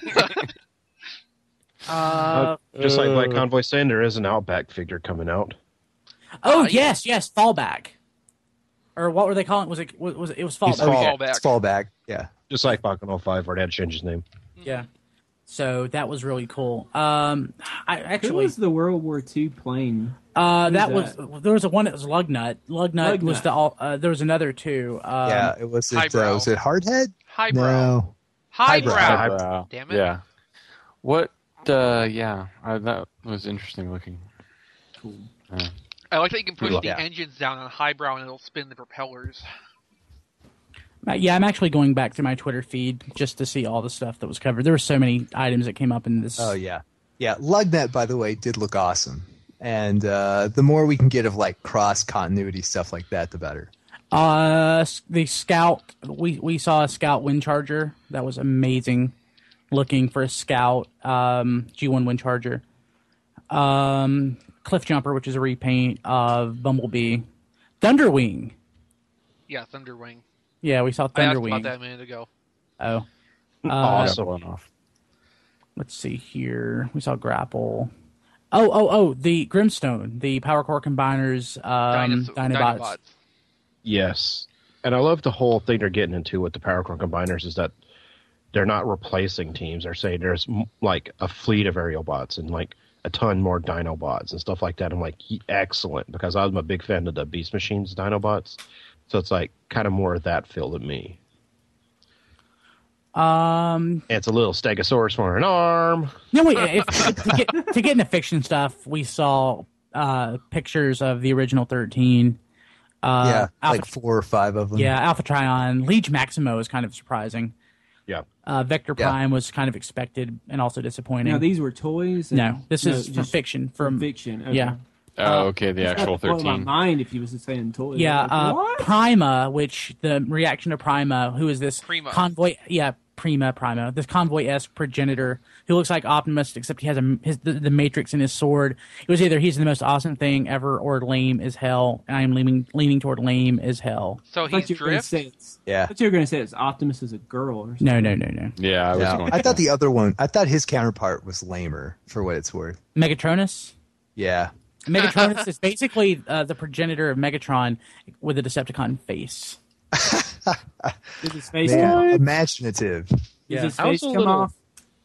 Uh, Just like Black Uh, Convoy saying, there is an Outback figure coming out. oh Uh, yeah. yes, yes, fallback, or what were they calling? It? Was it was, was it, it was He's fallback? Oh, yeah. Fallback. It's fallback. Yeah. Just like Falcon oh five, where they had to change his name. Yeah. So that was really cool. Um, I Who actually was the World War Two plane? uh, who's that that? was there was a one that was Lugnut. Lugnut was Lugnut. the all. Uh, there was another too. Um, yeah. It was it. Uh, Highbrow. was it Hardhead? Highbrow. No. Highbrow. Highbrow. Damn it. Yeah. What? Uh, yeah, I, that was interesting looking. Cool. Uh, I like that you can push the Yeah. engines down on Highbrow and it'll spin the propellers. Uh, Yeah, I'm actually going back through my Twitter feed just to see all the stuff that was covered. There were so many items that came up in this. Oh yeah. Yeah. Lugnet, by the way, did look awesome. And uh, the more we can get of like cross continuity stuff like that, the better. Uh, s- the Scout. We we saw a Scout wind charger that was amazing. Looking for a Scout um, G one wind charger. Um, Cliff Jumper, which is a repaint of Bumblebee. Thunderwing. Yeah, Thunderwing. Yeah, we saw I asked about Thunderwing. that a minute ago. Oh. Uh, Awesome. Blown off. Let's see here. We saw Grapple. Oh, oh, oh, the Grimstone, the Power Core Combiners, um, Dinosaur- Dinobots. Dinobots. Yes. And I love the whole thing they're getting into with the Power Core Combiners is that they're not replacing teams. They're saying there's m- like a fleet of aerial bots and like a ton more Dinobots and stuff like that. I'm like, ye- excellent, because I'm a big fan of the Beast Machines Dinobots. So it's like kind of more of that feel than me. Um, And it's a little Stegosaurus for an arm. no, wait. If, to, get, to get into fiction stuff, we saw uh, pictures of the original thirteen. Uh, yeah. Alpha, Like four or five of them. yeah, Alpha Trion. Liege Maximo is kind of surprising. Yeah. Uh, Vector Yeah. Prime was kind of expected and also disappointing. Now these were toys. and- no, this is no, from just fiction. From fiction. Okay. yeah. Oh, okay, the That actual blew my thirteen. mind if he was saying toys. Yeah, Like, uh, what? Prima, which the reaction to Prima, who is this Prima. convoy? Yeah, Prima, Prima, this convoy-esque progenitor who looks like Optimus, except he has a his, the, the Matrix in his sword. It was either he's the most awesome thing ever or lame as hell. And I am leaning leaning toward lame as hell. So I thought he's you were going to Drift? say it's. Yeah. I thought you were going to say it's Optimus as a girl or something. No, no, no, no. Yeah, I was Yeah. going. I thought the other one, I thought his counterpart was lamer, for what it's worth. Megatronus. Yeah. Megatronus is basically uh, the progenitor of Megatron with a Decepticon face. Does his face, Man, imaginative. does Yeah. his I was face a come little- off?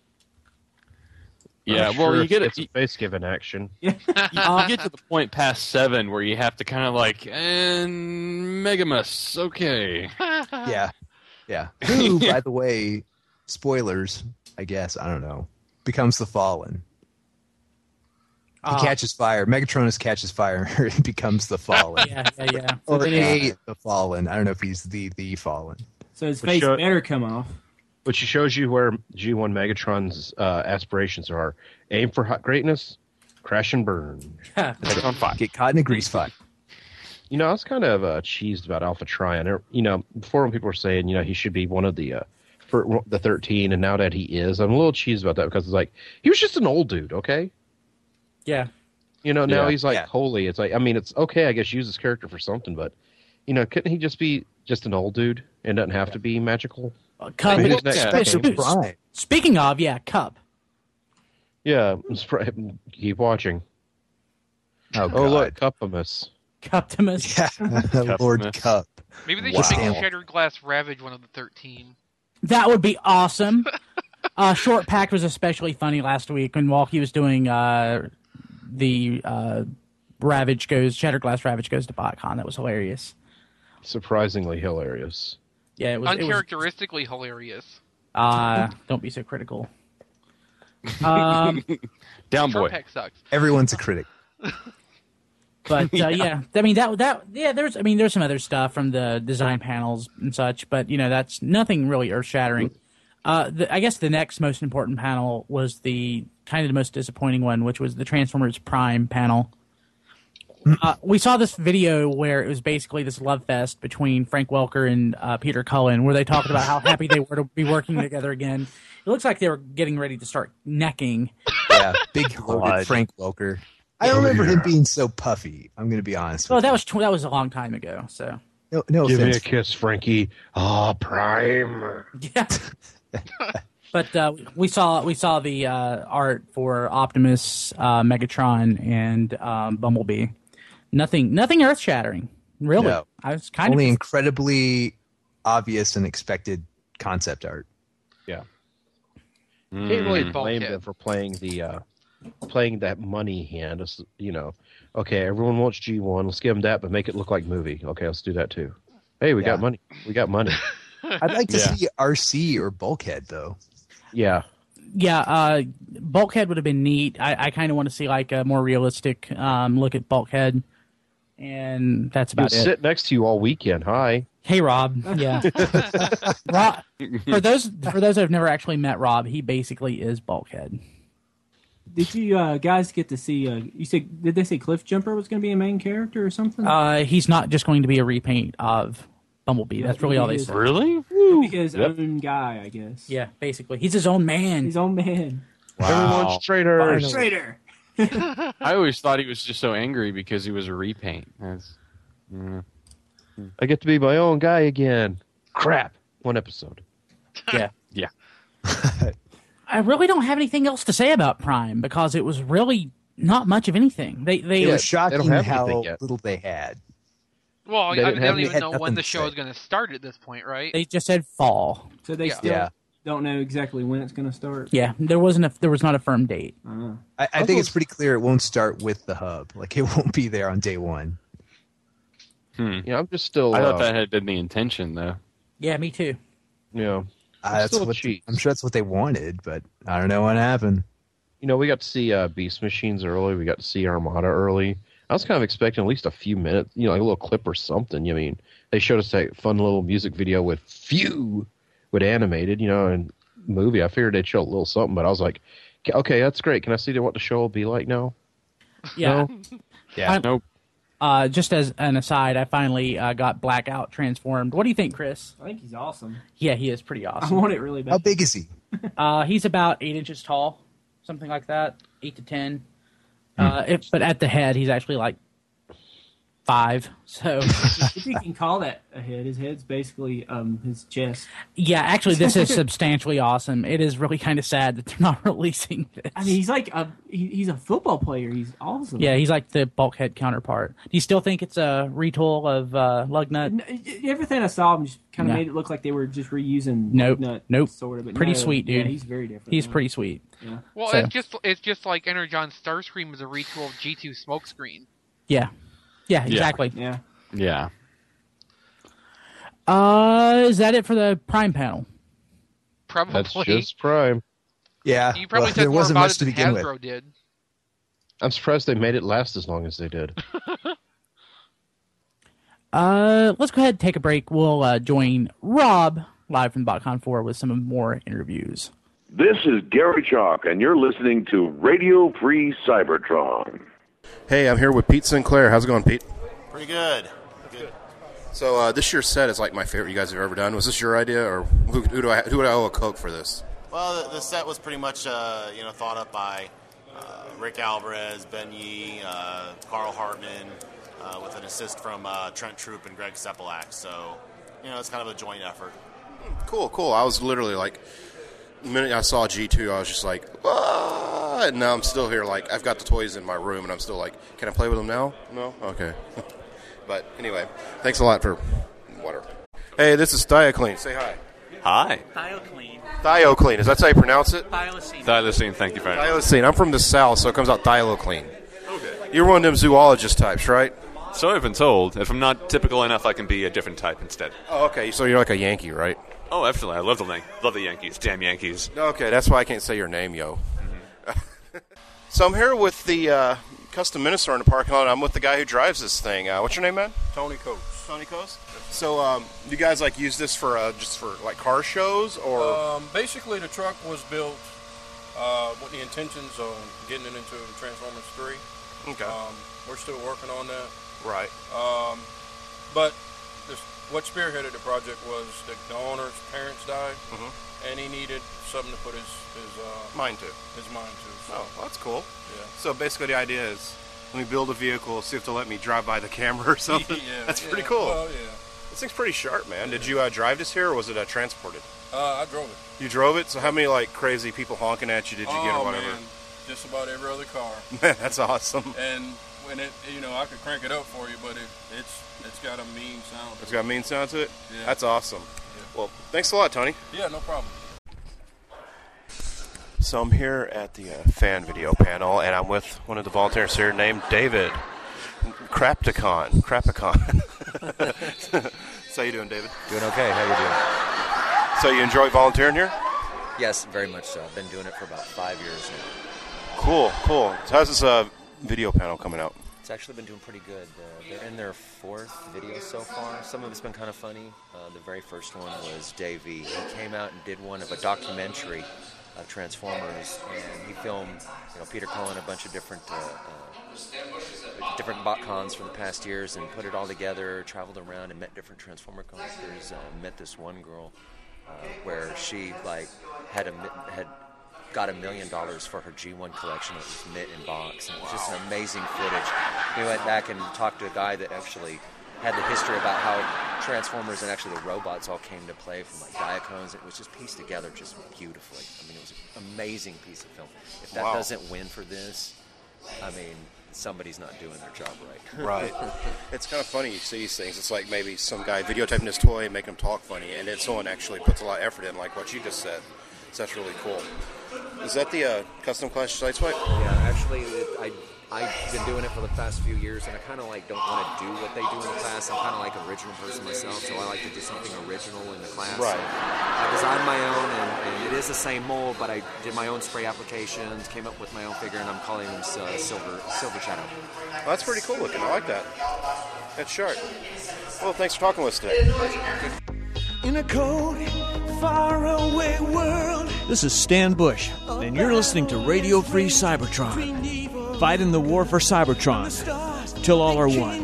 Yeah, I'm well, sure you if get it. it's a face given action. You get to the point past seven where you have to kind of like, and Megamus, okay. Yeah. Yeah. Who, by the way, spoilers, I guess, I don't know, becomes the Fallen. He Ah. catches fire. Megatronus catches fire and becomes the Fallen. Yeah, yeah, yeah. Or It is- a the Fallen. I don't know if he's the the Fallen. So his Which face show- better come off. Which shows you where G one Megatron's uh, aspirations are. Aim for hot greatness, crash and burn. It's on fire. Get caught in a grease fire. You know, I was kind of uh, cheesed about Alpha Trion. Or, You know, before when people were saying, you know, he should be one of the uh, for the thirteen, and now that he is, I'm a little cheesed about that because it's like he was just an old dude, okay? yeah. You know, now Yeah. he's like Yeah. holy. It's like, I mean, it's okay, I guess, use his character for something, but you know, couldn't he just be just an old dude and doesn't have to be magical? Uh, Cup. I mean, Well, it's sp- next sp- game. Right. Speaking of, yeah, Cup. Yeah, it's pr- keep watching. Oh, Oh, look, God. Cupimus. Cuptimus. Yeah. Lord Cup. Maybe they Wow. should make Shattered Glass Ravage one of the thirteen. That would be awesome. uh, Short Pack was especially funny last week when Walkie was doing uh, the uh, Ravage goes, Shattered Glass Ravage goes to BotCon. That was hilarious. Surprisingly hilarious. Yeah, it was. It was Uncharacteristically hilarious. uh, don't be so critical. Um, Down boy. Short Pack sucks. Everyone's a critic. but uh, yeah, I mean that that yeah. There's I mean there's some other stuff from the design panels and such, but you know that's nothing really earth shattering. Uh, the, I guess the next most important panel was the kind of the most disappointing one, which was the Transformers Prime panel, uh, we saw this video where it was basically this love fest between Frank Welker and uh, Peter Cullen, where they talked about how happy they were to be working together again. It looks like they were getting ready to start necking. Yeah, big hearted Frank Welker. I don't remember him being so puffy. I'm going to be honest. Well, with that you. was tw- that was a long time ago. So no, no Give offense. me a kiss, Frankie. Ah, Prime. yeah. But uh, we saw we saw the uh, art for Optimus, uh, Megatron, and um, Bumblebee. Nothing, nothing earth shattering. Really, No. I was kind Only of incredibly obvious and expected concept art. Yeah. Mm. Can't really Mm. blame Bulkhead. them for playing the uh, playing that money hand. It's, you know, okay, everyone wants G one. Let's give them that, but make it look like movie. Okay, let's do that too. Hey, we Yeah. got money. We got money. I'd like to Yeah. see R C or Bulkhead though. Yeah. yeah. Uh, Bulkhead would have been neat. I, I kind of want to see like a more realistic um, look at Bulkhead, and that's He'll about it. sit next to you all weekend. Hi. Hey, Rob. Yeah. Rob, for those for those that have never actually met Rob, he basically is Bulkhead. Did you uh, guys get to see? Uh, you said did they say Cliff Jumper was going to be a main character or something? Uh, he's not just going to be a repaint of Bumblebee. That's really all they said. Really? He'll be his Yep. own guy, I guess. Yeah, basically, he's his own man. His own man. Everyone's traitors. Traitor. I always thought he was just so angry because he was a repaint. That's, mm. I get to be my own guy again. Crap. One episode. Yeah. Yeah. I really don't have anything else to say about Prime because it was really not much of anything. They they It Yeah, was they shocking don't have how anything yet. little they had. Well, They I didn't mean, they have- don't they even had know when nothing the to show say. is going to start at this point, right? they just said fall. So they Yeah. still Yeah. don't know exactly when it's going to start. Yeah, there wasn't a there was not a firm date. Uh, I, I think it's pretty clear it won't start with the hub. Like it won't be there on day one. Hmm. Yeah, I'm just still. I uh, thought that had been the intention, though. Yeah, me too. You know, Uh, that's still what cheats. I'm sure that's what they wanted, but I don't know what happened. you know, we got to see uh, Beast Machines early. We got to see Armada early. I was kind of expecting at least a few minutes, you know, like a little clip or something. I mean, they showed us that fun little music video with few, with animated, you know, and movie. I figured they'd show a little something, but I was like, okay, that's great. Can I see what the show will be like now? Yeah. No? Yeah. I- Nope. Uh, just as an aside, I finally uh, got Blackout transformed. What do you think, Chris? I think he's awesome. Yeah, he is pretty I awesome. want it really bad. How big is he? Uh, he's about eight inches tall, something like that, eight to ten. Uh, if, but at the head, he's actually like five. So If you can call that a head, his head's basically um, his chest. yeah, actually, this is substantially awesome. It is really kind of sad that they're not releasing this. I mean, he's like a he, he's a football player. He's awesome. Yeah, he's like the Bulkhead counterpart. Do you still think it's a retool of uh, Lugnut? N- Everything I saw him just kind of No. made it look like they were just reusing Nope. Nut, Nope. sort of. But Pretty no, sweet, dude. Yeah, he's very different. He's yeah. pretty sweet. Yeah. Well, So- it's just it's just like Energon Starscream is a retool of G two Smokescreen. Yeah. Yeah, exactly. Yeah. Yeah. Uh, is that it for the Prime panel? Probably. That's just Prime. Yeah. You probably well, said there more wasn't about much it to than begin with. Hasbro did. I'm surprised they made it last as long as they did. Uh, let's go ahead and take a break. We'll uh, join Rob live from BotCon four with some more interviews. This is Gary Chalk, and you're listening to Radio Free Cybertron. Hey, I'm here with Pete Sinclair. How's it going, Pete? Pretty good. Good. So uh, this year's set is like my favorite you guys have ever done. Was this your idea, or who, who do I who do I owe a Coke for this? Well, the, the set was pretty much uh, you know thought up by uh, Rick Alvarez, Ben Yee, uh, Carl Hartman, uh, with an assist from uh, Trent Troop and Greg Sepelak. So you know it's kind of a joint effort. Cool, cool. I was literally like, the minute I saw G two, I was just like, ah! And now I'm still here. Like, I've got the toys in my room, and I'm still like, can I play with them now? No? Okay. But anyway, thanks a lot for whatever. Hey, this is Thioclean. Say hi. Hi. Thioclean. Thioclean. Is that how you pronounce it? Thylacine. Thylacine, thank you very much. Thylacine. I'm from the South, so it comes out Thioclean. Okay. You're one of them zoologist types, right? So I've been told. If I'm not typical enough, I can be a different type instead. Oh, okay. So you're like a Yankee, right? Oh, absolutely. I love the Yan- love the Yankees. Damn Yankees. Okay, that's why I can't say your name, yo. Mm-hmm. So I'm here with the uh, Custom Minister in the parking lot. I'm with the guy who drives this thing. Uh, what's your name, man? Tony Coates. Tony Coates. So um, you guys like use this for uh, just for like car shows, or Um, basically, the truck was built uh, with the intentions of getting it into Transformers three. Okay. Um, We're still working on that. Right. Um, but this, what spearheaded the project was the, the owner's parents died, mm-hmm. and he needed something to put his his uh, mind to. His mind to. So. Oh, well, that's cool. Yeah. So basically, the idea is, let me build a vehicle, see if they'll let me drive by the camera or something. yeah, that's yeah. pretty cool. Well, yeah. This thing's pretty sharp, man. Did you uh, drive this here, or was it uh, transported? Uh, I drove it. You drove it? So how many like crazy people honking at you did you oh, get, or whatever? Man, just about every other car. Man, that's awesome. And when it, you know, I could crank it up for you, but it, it's it's got a mean sound. It's got a mean sound to it. Yeah. That's awesome. Yeah. Well, thanks a lot, Tony. Yeah, no problem. So I'm here at the uh, fan video panel, and I'm with one of the volunteers here named David Crapticon. Crapicon. So how you doing, David? Doing okay. How you doing? So you enjoy volunteering here? Yes, very much so. I've been doing it for about five years now. Cool, cool. So how's this uh, video panel coming out? It's actually been doing pretty good. Uh, they're in their fourth video so far. Some of it's been kind of funny. Uh, the very first one was Davey. He came out and did one of a documentary of Transformers, and he filmed, you know, Peter Cullen, a bunch of different uh, uh, different BotCons from the past years, and put it all together. Traveled around and met different Transformer characters. Uh, met this one girl uh, where she like had a had. got a million dollars for her G one collection. It was knit in box, and it was just an amazing footage. We went back and talked to a guy that actually had the history about how Transformers and actually the robots all came to play from like Diacones. It was just pieced together just beautifully. I mean, it was an amazing piece of film. If that Wow. doesn't win for this, I mean, somebody's not doing their job right. Right. It's kind of funny you see these things. It's like maybe some guy videotaping his toy and making him talk funny, and then someone actually puts a lot of effort in, like what you just said. So that's really cool. Is that the uh, custom Clash Sideswipe? Yeah, actually, it, I, I've been doing it for the past few years, and I kind of like don't want to do what they do in the class. I'm kind of like an original person myself, so I like to do something original in the class. Right. So I designed my own, and, and it is the same mold, but I did my own spray applications, came up with my own figure, and I'm calling them uh, Silver Silver Shadow. Well, that's pretty cool looking. I like that. That's sharp. Well, thanks for talking with us today. In a cold, faraway world. This is Stan Bush, and you're listening to Radio Free Cybertron. Fighting the war for Cybertron, till all are one.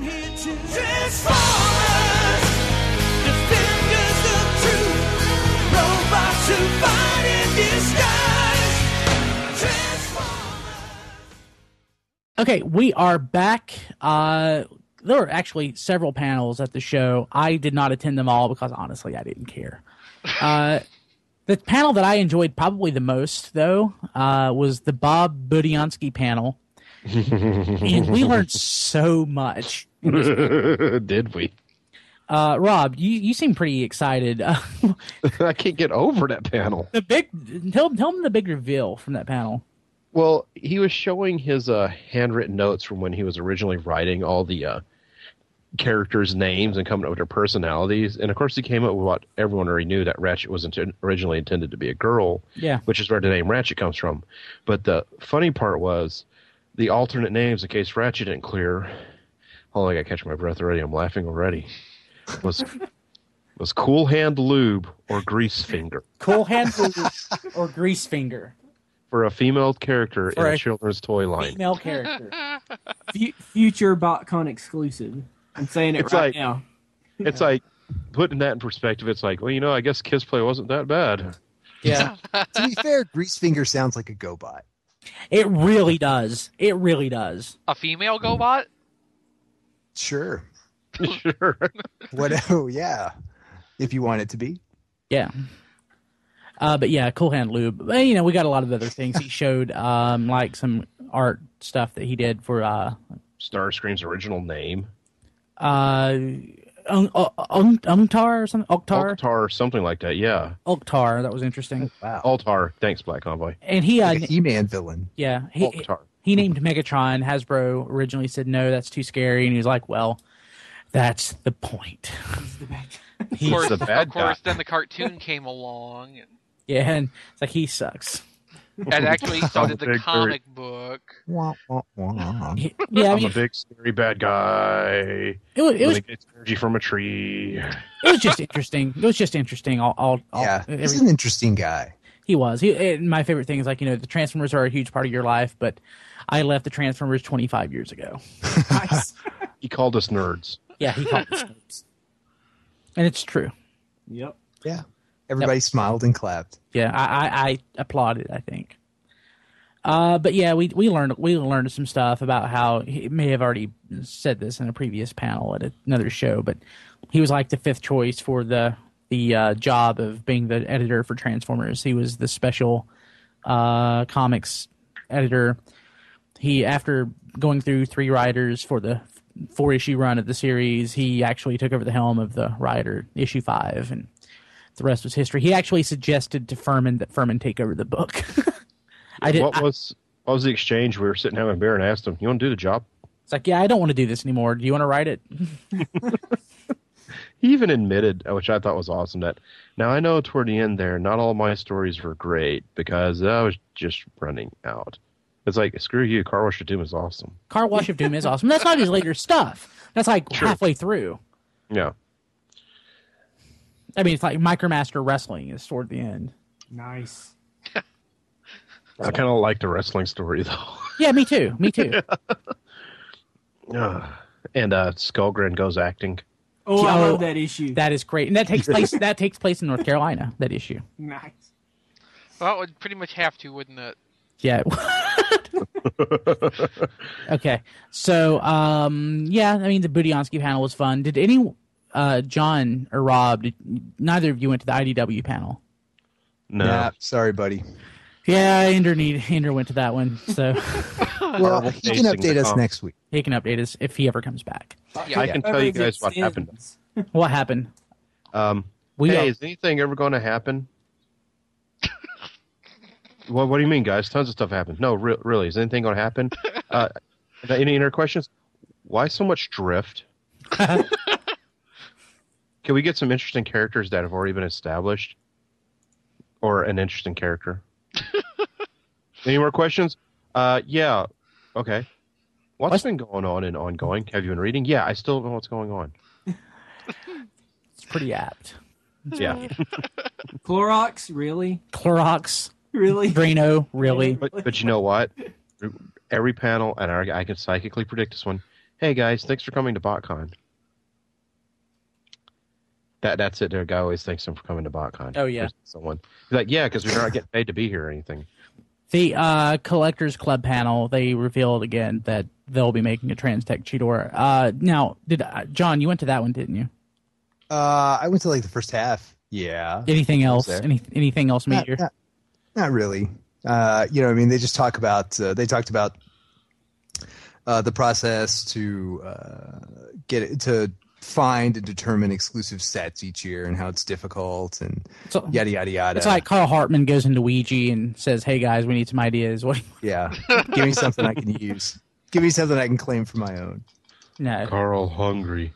Okay, we are back. Uh, there were actually several panels at the show. I did not attend them all because honestly, I didn't care. Uh, the panel that I enjoyed probably the most, though, uh, was the Bob Budiansky panel. And we learned so much. Did we? Uh, Rob, you, you seem pretty excited. I can't get over that panel. The big tell tell them the big reveal from that panel. Well, he was showing his uh, handwritten notes from when he was originally writing all the uh, characters' names and coming up with their personalities. And, of course, he came up with what everyone already knew, that Ratchet was int- originally intended to be a girl, Yeah. which is where the name Ratchet comes from. But the funny part was the alternate names, in case Ratchet didn't clear. Oh, I got to catch my breath already. I'm laughing already. Was was Cool Hand Lube or Grease Finger. Cool Hand Lube or Grease Finger. For a female character For in a a children's toy line. Female character. F- future BotCon exclusive. I'm saying it It's right like- now. It's like, putting that in perspective, it's like, well, you know, I guess Kiss Play wasn't that bad. Yeah. To be fair, Grease Finger sounds like a GoBot. It really does. It really does. A female GoBot? Sure. Sure. What? Oh, yeah. If you want it to be. Yeah. Uh, but yeah, Cool Hand Lube. Well, you know, we got a lot of other things. He showed um, like some art stuff that he did for uh, Starscream's original name. uh, Un- uh, Un- Umtar or something. Oktar. Altar or something like that, yeah. Oktar. That was interesting. Wow. Altar. Thanks, Black Convoy. And he, uh, Like a He-Man villain. yeah, he, Oktar. he named Megatron. Hasbro originally said no, that's too scary, and he was like, well, that's the point. Of He's course, the bad of course guy. then the cartoon came along, and, Yeah, and it's like he sucks. and actually so did the Big comic book. Wah, wah, wah. He- yeah, I I'm mean, a big, scary bad guy. it was, it was Really gets energy from a tree. it was just interesting. It was just interesting. All, all, all Yeah, every- he's an interesting guy. He was. He, and my favorite thing is, like, you know, the Transformers are a huge part of your life, but I left the Transformers twenty-five years ago. Nice. He called us nerds. Yeah, he called us nerds. And it's true. Yep. Yeah. Everybody yep. smiled and clapped. Yeah, I, I, I applauded, I think. Uh, but yeah, we we learned we learned some stuff about how he may have already said this in a previous panel at another show, but he was like the fifth choice for the the uh, job of being the editor for Transformers. He was the special uh, comics editor. He, after going through three writers for the four issue run of the series, he actually took over the helm of the writer issue five, and the rest was history. He actually suggested to Furman that Furman take over the book. I did. What I, was what was the exchange? We were sitting having a beer and I asked him, "You want to do the job?" It's like, yeah, I don't want to do this anymore. Do you want to write it? He even admitted, which I thought was awesome, that now I know toward the end there, not all my stories were great because I was just running out. It's like, screw you, Car Wash of Doom is awesome. Car Wash of Doom is awesome. That's not his later stuff. That's like True. halfway through. Yeah. I mean, it's like Micromaster Wrestling is toward the end. Nice. I kind of like the wrestling story, though. Yeah, me too. Me too. uh, and uh, Skullgrin goes acting. Oh, I love that issue. That is great, and that takes place. that takes place in North Carolina. That issue. Nice. Well, it would pretty much have to, wouldn't it? Yeah. Okay. So, um, yeah, I mean, the Budiansky panel was fun. Did any, uh, John or Rob, did, neither of you went to the I D W panel? No. Nah, sorry, buddy. Yeah, Ender, need, Ender went to that one. So, well, he can update us next week. He can update us if he ever comes back. Yeah, I can tell you guys what happened. What happened? Um, we hey, are- is anything ever going to happen? Well, what do you mean, guys? Tons of stuff happened. No, re- really, is anything going to happen? Uh, any other questions? Why so much drift? Can we get some interesting characters that have already been established? Or an interesting character? Any more questions? Uh, yeah. Okay. What's What's been going on and ongoing? Have you been reading? Yeah, I still don't know what's going on. It's pretty apt. Yeah. Clorox, really? Clorox. Really? Drano, really? But, but you know what? Every panel, and I, I can psychically predict this one. Hey, guys, thanks for coming to BotCon. That That's it. Their guy always thanks them for coming to BotCon. Oh, yeah. Someone. He's like, yeah, because we're not getting paid to be here or anything. The uh, Collectors Club panel, they revealed again that they'll be making a Transtech Cheetor. Uh, now, did uh, John, you went to that one, didn't you? Uh, I went to like the first half. Yeah. Anything else? Any, anything else Not, major? not, not really. Uh, you know, I mean, they just talk about. Uh, they talked about uh, the process to uh, get it to find and determine exclusive sets each year and how it's difficult and So- yada yada yada. It's like Carl Hartman goes into Ouija and says, "Hey guys, we need some ideas." What? Yeah, give me something I can use. Give me something I can claim for my own. No. Carl hungry.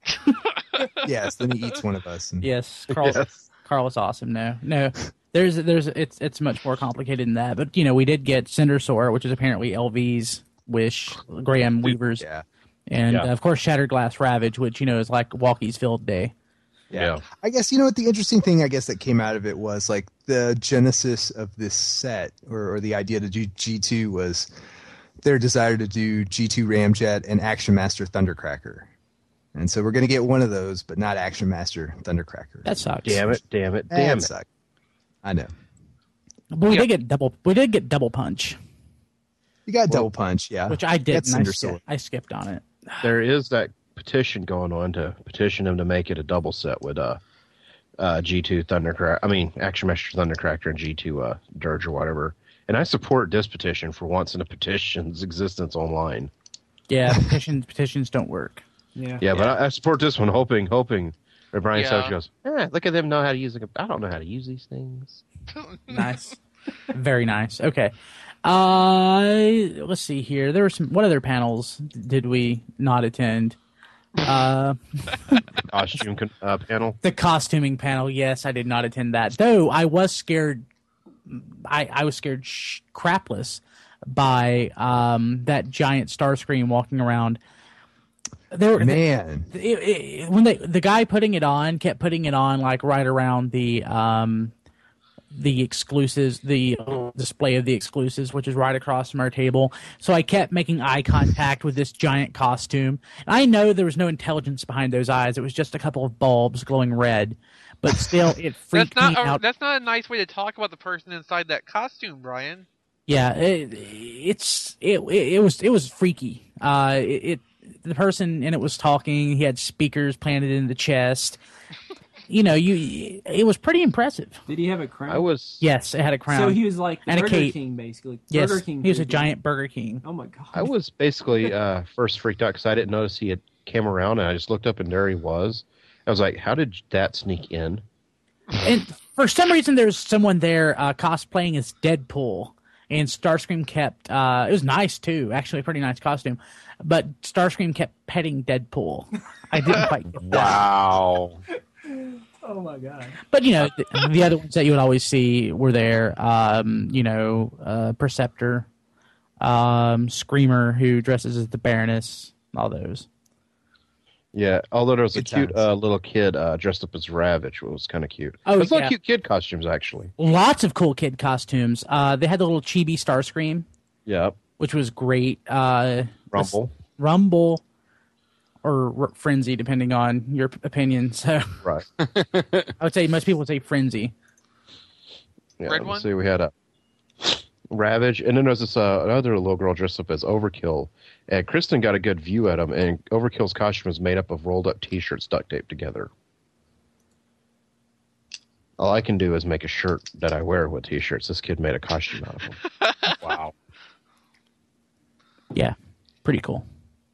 Yes, then he eats one of us. And... Yes, Carl. Yes. Carl is awesome. No, no. There's, there's, it's, it's much more complicated than that. But you know, we did get Cindersaur, which is apparently L V's wish, Graham Weaver's, yeah, and Yeah. uh, of course Shattered Glass Ravage, which you know is like Walkie's Field Day. Yeah. I guess, you know what, the interesting thing, I guess, that came out of it was like the genesis of this set or, or the idea to do G two was their desire to do G two Ramjet and Action Master Thundercracker. And so we're going to get one of those, but not Action Master Thundercracker. That sucks. Damn it, damn it, That damn it. sucked. I know. But we did get double. We did get Double Punch, You got Double Punch, yeah. which I did. That's And I, Cindersaur. skipped, I skipped on it. There is that petition going on to petition him to make it a double set with uh, uh, G two Thundercracker. I mean, Action Master Thundercracker and G two uh, Dirge or whatever. And I support this petition for once in a petition's existence online. Yeah, petitions petitions don't work. Yeah. Yeah, but I, I support this one, hoping, hoping. Or Brian Yeah. Savage goes, eh, look at them know how to use it. I don't know how to use these things. Nice. Very nice. Okay. Uh, let's see here. There were some. What other panels did we not attend? Uh, Costume con- uh, panel. the costuming panel. Yes, I did not attend that. Though I was scared. I I was scared sh- crapless by um that giant Starscream walking around. There were Man. it, it, when they the guy putting it on kept putting it on like right around the um the exclusives, the display of the exclusives, which is right across from our table. So I kept making eye contact with this giant costume. And I know there was no intelligence behind those eyes. It was just a couple of bulbs glowing red. But still, it freaked that's not me a, out. That's not a nice way to talk about the person inside that costume, Brian. Yeah, it, it's it, it it was it was freaky. Uh, it, it the person in it was talking. He had speakers planted in the chest. You know, you it was pretty impressive. Did he have a crown? I was Yes, it had a crown. So he was like and Burger a cape. King, basically. Yes, Burger King he was a dude. giant Burger King. Oh my god! I was basically uh, first freaked out because I didn't notice he had came around, and I just looked up and there he was. I was like, "How did that sneak in?" And for some reason, there's someone there uh, cosplaying as Deadpool, and Starscream kept. Uh, it was nice too, actually, a pretty nice costume. But Starscream kept petting Deadpool. I didn't quite get that. Wow. Oh my god! But you know, the, the other ones that you would always see were there. Um, you know, uh, Perceptor, um, Screamer, who dresses as the Baroness, all those. Yeah, although there was a Good cute times. uh, little kid uh, dressed up as Ravage, which was kind of cute. Oh, There's a lot yeah. of cute kid costumes, actually. Lots of cool kid costumes. Uh, they had the little chibi Starscream, Yep. which was great. Uh, Rumble. Rumble, or R- Frenzy, depending on your p- opinion. So, Right. I would say most people would say Frenzy. Yeah, Red let's one? see, we had a Ravage, and then there's this uh, another little girl dressed up as Overkill, and Kristen got a good view at him, and Overkill's costume is made up of rolled up T-shirts duct taped together. All I can do is make a shirt that I wear with T-shirts. This kid made a costume out of them. Wow. Yeah, pretty cool.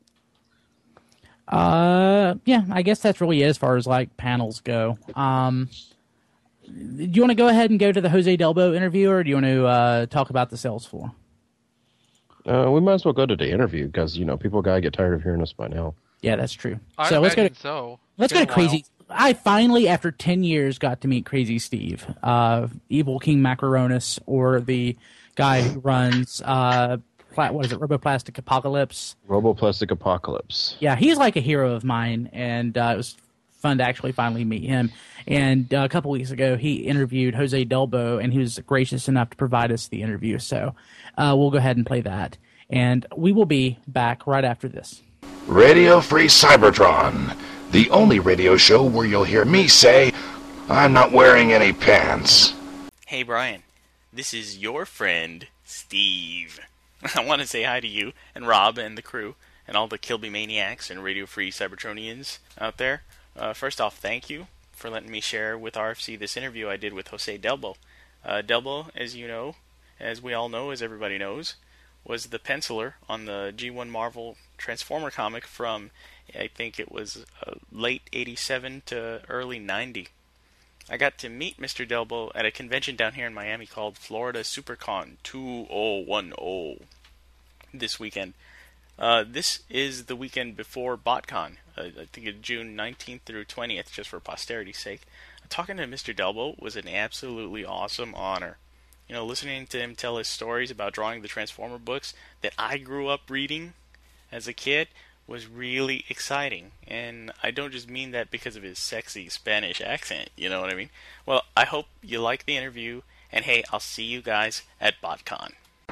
Uh, yeah, I guess that's really it as far as like panels go. Um, do you want to go ahead and go to the Jose Delbo interview, or do you want to uh, talk about the sales floor? Uh, we might as well go to the interview because you know people gotta get tired of hearing us by now. Yeah, that's true. I so let's go. imagine To, so. let's It's go been to a Crazy. I finally, after ten years, got to meet Crazy Steve, uh, Evil King Macaronis, or the guy who runs uh, pla- what is it, Roboplastic Apocalypse. Roboplastic Apocalypse. Yeah, he's like a hero of mine, and uh, it was fun to actually finally meet him. And uh, a couple weeks ago, he interviewed Jose Delbo, and he was gracious enough to provide us the interview. So uh, we'll go ahead and play that. And we will be back right after this. Radio Free Cybertron, the only radio show where you'll hear me say, I'm not wearing any pants. Hey Brian, this is your friend, Steve. I want to say hi to you, and Rob, and the crew, and all the Kilby Maniacs and Radio Free Cybertronians out there. Uh, first off, thank you for letting me share with R F C this interview I did with Jose Delbo. Uh, Delbo, as you know, as we all know, as everybody knows, was the penciler on the G one Marvel Transformer comic from, I think it was uh, late eighty-seven to early ninety. I got to meet Mister Delbo at a convention down here in Miami called Florida SuperCon two thousand ten this weekend. Uh, this is the weekend before BotCon. Uh, I think it's June nineteenth through twentieth, just for posterity's sake. Talking to Mister Delbo was an absolutely awesome honor. You know, listening to him tell his stories about drawing the Transformer books that I grew up reading as a kid was really exciting. And I don't just mean that because of his sexy Spanish accent, you know what I mean? Well, I hope you like the interview, and hey, I'll see you guys at BotCon.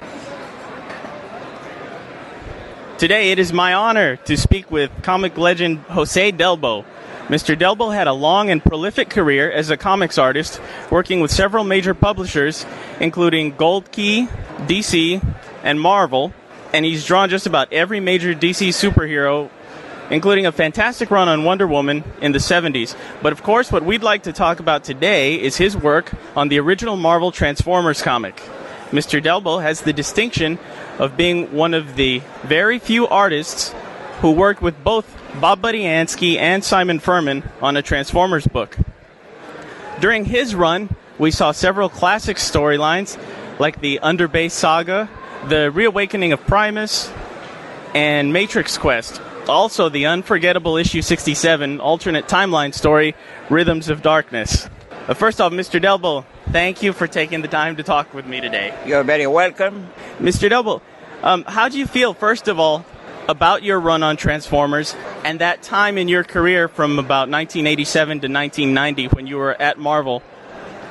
Today it is my honor to speak with comic legend Jose Delbo. Mister Delbo had a long and prolific career as a comics artist, working with several major publishers, including Gold Key, D C, and Marvel, and he's drawn just about every major D C superhero, including a fantastic run on Wonder Woman in the seventies. But of course, what we'd like to talk about today is his work on the original Marvel Transformers comic. Mister Delbo has the distinction of being one of the very few artists who worked with both Bob Budiansky and Simon Furman on a Transformers book. During his run, we saw several classic storylines like the Underbase Saga, the Reawakening of Primus, and Matrix Quest. Also, the unforgettable issue sixty-seven alternate timeline story, Rhythms of Darkness. Uh, first off, Mister Delbo, thank you for taking the time to talk with me today. You're very welcome. Mister Delbo, um, how do you feel, first of all, about your run on Transformers and that time in your career from about nineteen eighty-seven to nineteen ninety when you were at Marvel?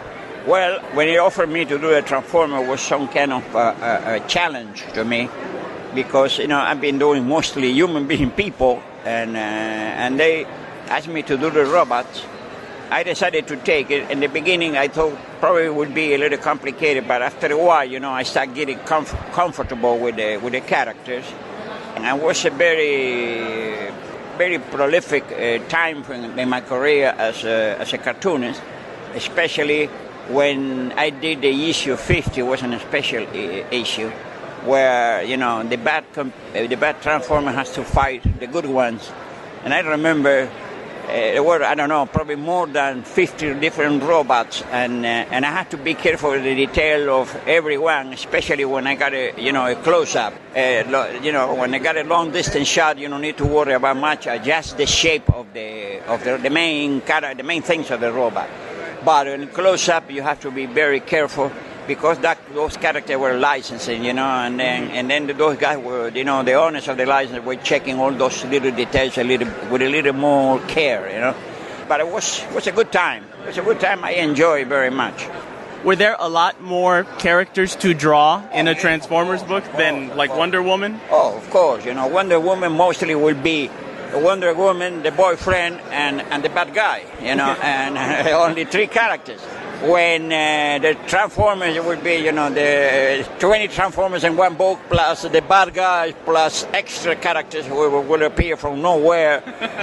Well, when he offered me to do a Transformer, it was some kind of uh, a, a challenge to me, because you know I've been doing mostly human being people, and uh, and they asked me to do the robots. I decided to take it. In the beginning, I thought probably it would be a little complicated, but after a while, you know, I started getting comf- comfortable with the with the characters, and I was a very very prolific uh, time in my career as a, as a cartoonist, especially when I did the issue fifty. Was a special uh, issue where you know the bad comp- uh, the bad Transformer has to fight the good ones, and I remember uh, there were I don't know probably more than fifty different robots, and uh, and I had to be careful with the detail of everyone, especially when I got a you know a close up. Uh, lo- you know when I got a long distance shot, you don't need to worry about much, uh, just the shape of the of the, the main cara- the main things of the robot. But in close up, you have to be very careful, because that those characters were licensing, you know, and then and then those guys were, you know, the owners of the license were checking all those little details a little with a little more care, you know. But it was was a good time. It was a good time. I enjoyed very much. Were there a lot more characters to draw in a Transformers book than like Wonder Woman? Oh, of course. You know, Wonder Woman mostly will be Wonder Woman, the boyfriend, and, and the bad guy, you know, and uh, only three characters. When uh, the Transformers would be, you know, the twenty Transformers in one book, plus the bad guys, plus extra characters who will, will appear from nowhere.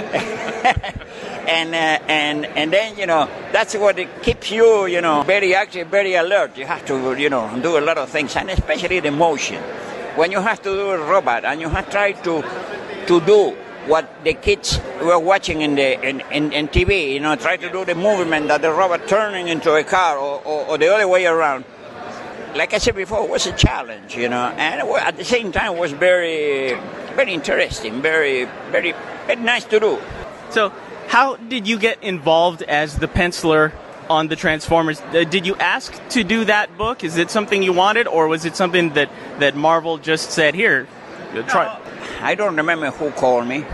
and uh, and and then, you know, that's what it keeps you, you know, very active, very alert. You have to, you know, do a lot of things, and especially the motion. When you have to do a robot and you have tried to to do what the kids were watching in the in, in, in T V, you know, try to do the movement that the robot turning into a car, or, or, or the other way around. Like I said before, it was a challenge, you know, and it was, at the same time it was very, very interesting, very, very, very nice to do. So, how did you get involved as the penciler on the Transformers? Uh, did you ask to do that book? Is it something you wanted, or was it something that, that Marvel just said, here, try? No, I don't remember who called me,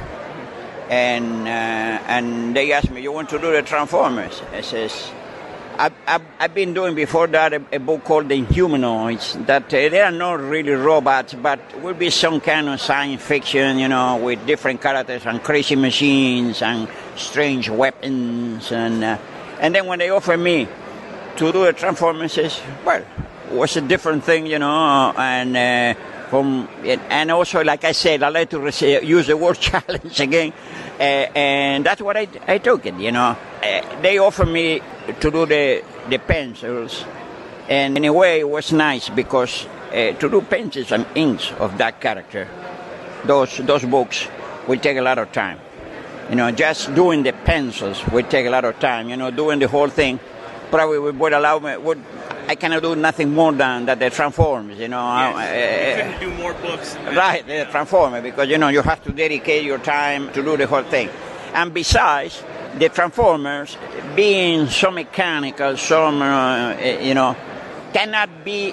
and uh, and they asked me, you want to do the Transformers? I says, I've, I've, I've been doing before that a, a book called The Inhumanoids, that uh, they are not really robots, but will be some kind of science fiction, you know, with different characters and crazy machines and strange weapons. And uh, and then when they offered me to do the Transformers, I says, well, it was a different thing, you know, and... Uh, From, and also, like I said, I like to use the word challenge again, uh, and that's what I, I took it, you know. Uh, they offered me to do the, the pencils, and in a way it was nice, because uh, to do pencils and inks of that character, those those books will take a lot of time. You know, just doing the pencils will take a lot of time. You know, doing the whole thing probably would allow me, would I cannot do nothing more than that the Transformers, you know. Yes, uh, you couldn't do more books. Right, the Transformers, because, you know, you have to dedicate your time to do the whole thing. And besides, the Transformers, being so mechanical, so, uh, you know, cannot be...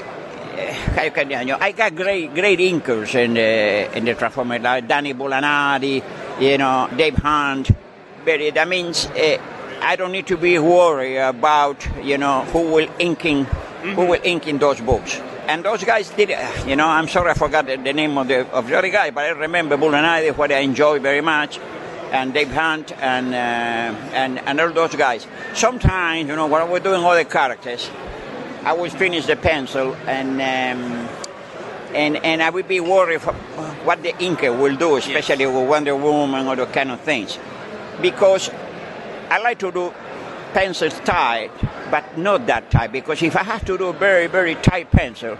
Uh, can, you know, I got great great inkers in the, in the Transformers, like Danny Bulanadi, you know, Dave Hunt. But that means... Uh, I don't need to be worried about, you know, who will inking, mm-hmm. who will ink in those books. And those guys did, you know, I'm sorry I forgot the, the name of the of the other guy, but I remember Bulanadi, what I enjoy very much, and Dave Hunt, and uh, and and all those guys. Sometimes, you know, when we're doing other characters, I will finish the pencil, and um, and and I would be worried for what the inker will do, especially yes. with Wonder Woman or those kind of things, because I like to do pencils tight, but not that tight, because if I have to do a very, very tight pencil,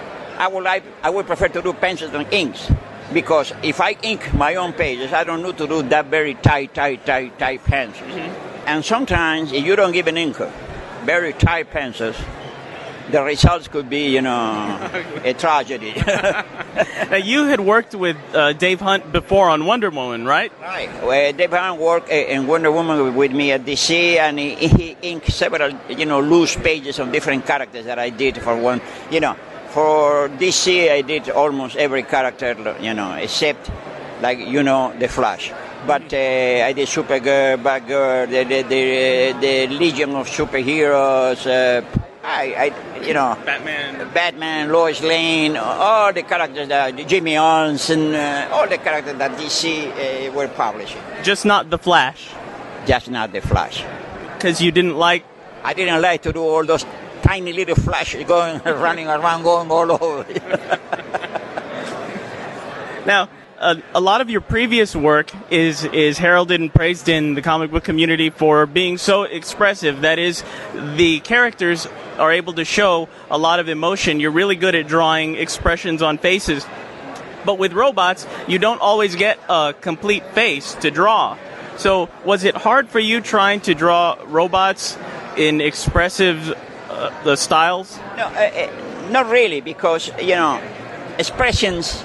I would like, I would prefer to do pencils than inks, because if I ink my own pages, I don't need to do that very tight, tight, tight, tight pencils. Mm-hmm. And sometimes, if you don't give an inker very tight pencils, the results could be, you know, a tragedy. Now, you had worked with uh, Dave Hunt before on Wonder Woman, right? Right. Well, Dave Hunt worked uh, in Wonder Woman with me at D C, and he, he inked several, you know, loose pages of different characters that I did for one. You know, for D C, I did almost every character, you know, except, like, you know, the Flash. But uh, I did Supergirl, Batgirl, the, the, the, the Legion of Superheroes. Uh, I, I, you know, Batman, Batman, Lois Lane, all the characters that Jimmy Olsen, uh, all the characters that D C uh, were publishing. Just not the Flash. Just not the Flash. Because you didn't like. I didn't like to do all those tiny little flashes going, running around, going all over. Now, uh, a lot of your previous work is is heralded and praised in the comic book community for being so expressive. That is, the characters are able to show a lot of emotion. You're really good at drawing expressions on faces. But with robots, you don't always get a complete face to draw. So was it hard for you trying to draw robots in expressive uh, the styles? No, uh, uh, not really, because, you know, expressions,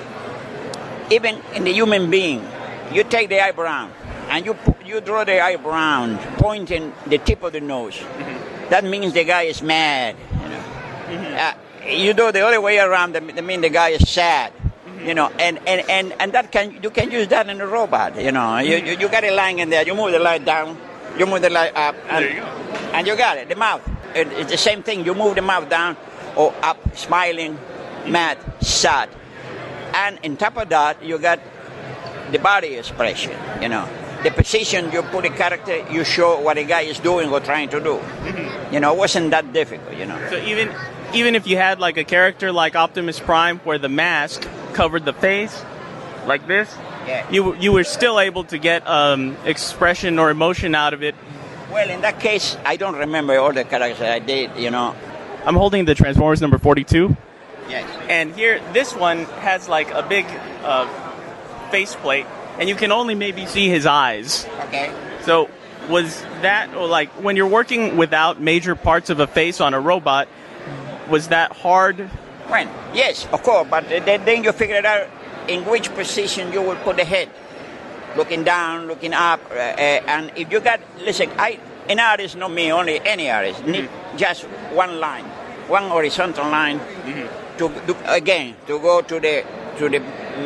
even in the human being, you take the eyebrow and you you draw the eyebrow pointing the tip of the nose. Mm-hmm. That means the guy is mad. You know? Mm-hmm. uh, you do the other way around, that means the guy is sad. You know, and, and, and, and that can you can use that in a robot. You know, you, you you got a line in there. You move the light down, you move the light up, and there you go. And you got it. The mouth, it, it's the same thing. You move the mouth down or up, smiling, mad, sad, and on top of that, you got the body expression. You know, the position you put the character, you show what the guy is doing or trying to do. Mm-hmm. You know, it wasn't that difficult. You know, so even even if you had like a character like Optimus Prime, where the mask covered the face like this, yeah. you you were still able to get um, expression or emotion out of it. Well, in that case, I don't remember all the characters I did, you know. I'm holding the Transformers number forty-two. Yes. And here, this one has like a big uh, faceplate, and you can only maybe see his eyes. Okay. So was that, or like, when you're working without major parts of a face on a robot, was that hard? Well, yes, of course, but then, then you figure it out in which position you will put the head. Looking down, looking up, uh, uh, and if you got, listen, I, an artist, not me, only any artist, need mm-hmm. just one line, one horizontal line, mm-hmm. to, to again to go to the to the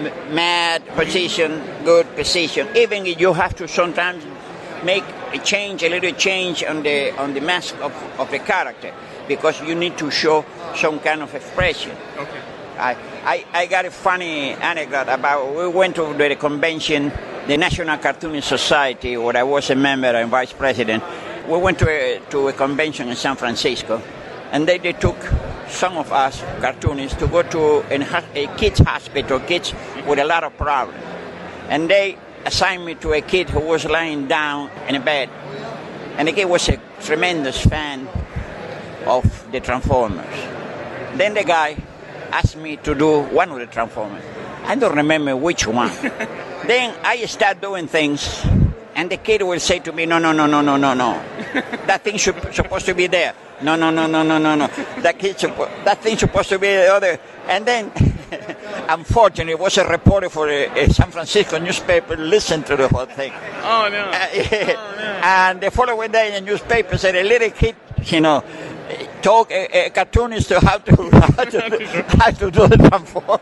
mad position, good position. Even if you have to sometimes make a change, a little change on the on the mask of, of the character, because you need to show some kind of expression. Okay. I, I, I got a funny anecdote about, we went to the convention, the National Cartoonist Society, where I was a member and vice president. We went to a, to a convention in San Francisco, and they, they took some of us cartoonists to go to an, a kids hospital, kids with a lot of problems. And they assigned me to a kid who was lying down in a bed. And the kid was a tremendous fan of the Transformers. Then the guy asked me to do one of the Transformers. I don't remember which one. Then I start doing things, and the kid will say to me, no, no, no, no, no, no, no. That thing should supposed to be there. No, no, no, no, no, no, no. That kid, that thing supposed to be the other. And then, unfortunately, it was a reporter for a, a San Francisco newspaper listened to the whole thing. Oh, no. Uh, yeah. Oh, no. And the following day, in the newspaper said a little kid, you know, talk a, a cartoonist to how to how to, how to do the Transformers.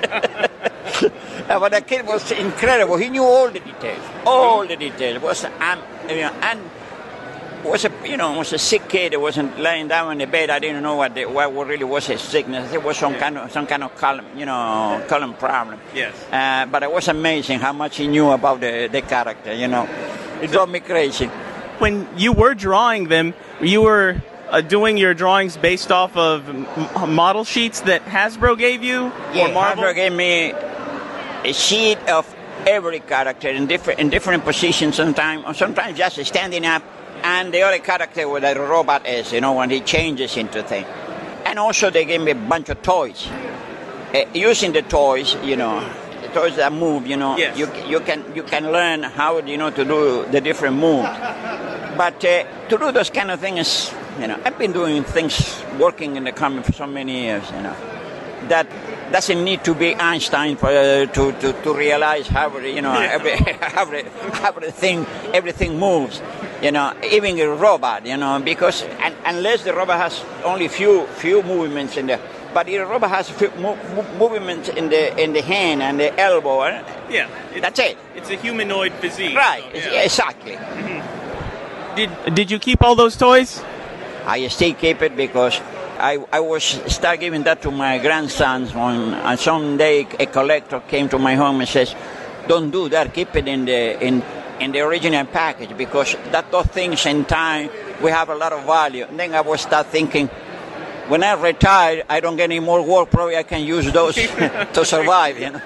But the kid was incredible. He knew all the details, all the details. It was um, you know, and was a you know was a sick kid. It wasn't lying down in the bed. I didn't know what the, what really was his sickness. It was some yeah. kind of some kind of column, you know, column problem. Yes. Uh, but it was amazing how much he knew about the, the character. You know, it drove me crazy. When you were drawing them, you were uh, doing your drawings based off of m- model sheets that Hasbro gave you, yeah, or Marvel? Hasbro gave me a sheet of every character in different in different positions. Sometimes, or sometimes just standing up, and the other character where the robot is, you know, when he changes into thing. And also they gave me a bunch of toys. Uh, using the toys, you know, the toys that move, you know, yes. you you can you can learn how you know to do the different moves. But uh, to do those kind of things, you know, I've been doing things, working in the comic for so many years, you know, that doesn't need to be Einstein for, uh, to, to to realize how you know every, every everything everything moves, you know, even a robot, you know, because and, unless the robot has only few few movements in there, but if the robot has few mo- movements in the in the hand and the elbow, uh, yeah, it, that's it. It's a humanoid physique, right? So, yeah. Exactly. Mm-hmm. Did did you keep all those toys? I still keep it because I, I was start giving that to my grandsons when and someday a collector came to my home and says, don't do that, keep it in the in in the original package, because that those things in time we have a lot of value. And then I would start thinking, when I retire, I don't get any more work, probably I can use those to survive, you know.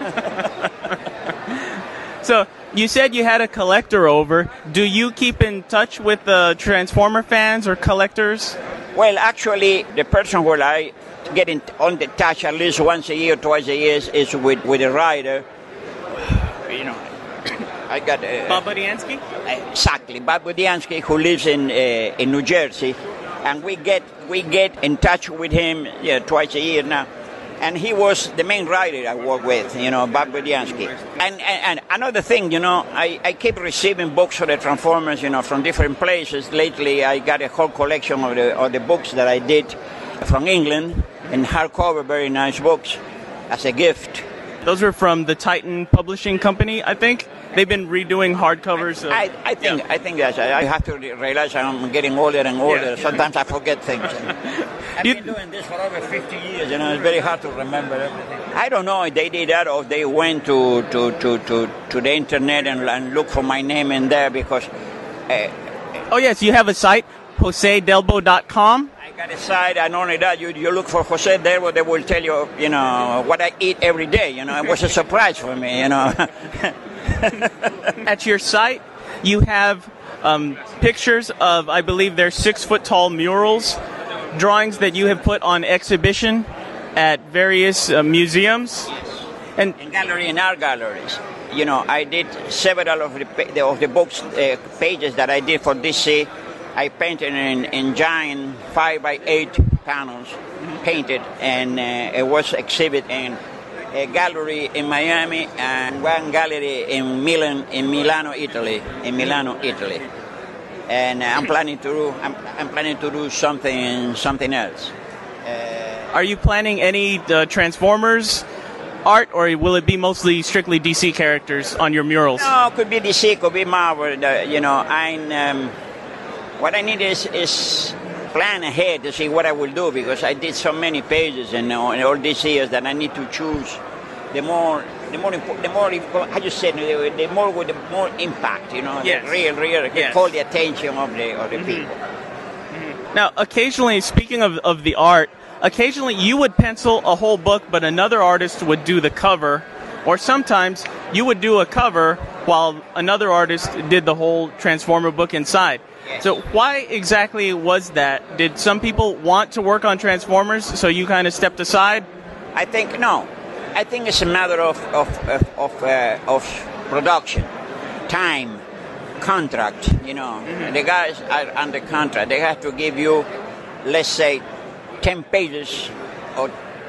So you said you had a collector over. Do you keep in touch with the Transformer fans or collectors? Well, actually, the person who I get in, on the touch at least once a year, twice a year is with, with a writer. You know, I got uh, Bob Budiansky? Exactly, Bob Budiansky, who lives in uh, in New Jersey, and we get we get in touch with him yeah, twice a year now. And he was the main writer I work with, you know, Bob Budiansky. And, and and another thing, you know, I, I keep receiving books of the Transformers, you know, from different places. Lately, I got a whole collection of the of the books that I did from England in hardcover, very nice books, as a gift. Those were from the Titan Publishing Company, I think. They've been redoing hardcovers. Of, I, I think yeah. I think that's. I have to realize I'm getting older and older. Yeah. Sometimes I forget things. I've been doing this for over fifty years, you know. It's very hard to remember everything. I don't know if they did that or if they went to to, to, to, to the internet and, and look for my name in there because. Uh, oh yes, you have a site, Jose Delbo dot com. I got a site, and only that you you look for Jose Delbo, they will tell you, you know, what I eat every day. You know, it was a surprise for me, you know. At your site, you have um, pictures of, I believe, they're six-foot-tall murals, drawings that you have put on exhibition at various uh, museums. And in gallery and art galleries. You know, I did several of the, of the books, uh, pages that I did for D C. I painted in, in giant five by eight panels, mm-hmm. painted, and uh, it was exhibited in a gallery in Miami and one gallery in Milan, in Milano, Italy. In Milano, Italy, and uh, I'm planning to do. I'm, I'm planning to do something, something else. Uh, Are you planning any uh, Transformers art, or will it be mostly strictly D C characters on your murals? No, it could be D C, could be Marvel. Uh, you know, I'm. Um, what I need is is. plan ahead to see what I will do, because I did so many pages in, uh, in all these years that I need to choose the more, the more, the more, how you say, the, the more with the more impact, you know, yes. the real, real, yes. call the attention of the of the mm-hmm. people. Mm-hmm. Now, occasionally, speaking of of the art, occasionally you would pencil a whole book, but another artist would do the cover, or sometimes you would do a cover while another artist did the whole Transformer book inside. So why exactly was that? Did some people want to work on Transformers, so you kind of stepped aside? I think no. I think it's a matter of of of of, uh, of production, time, contract. You know, mm-hmm. the guys are under contract. They have to give you, let's say, ten pages, or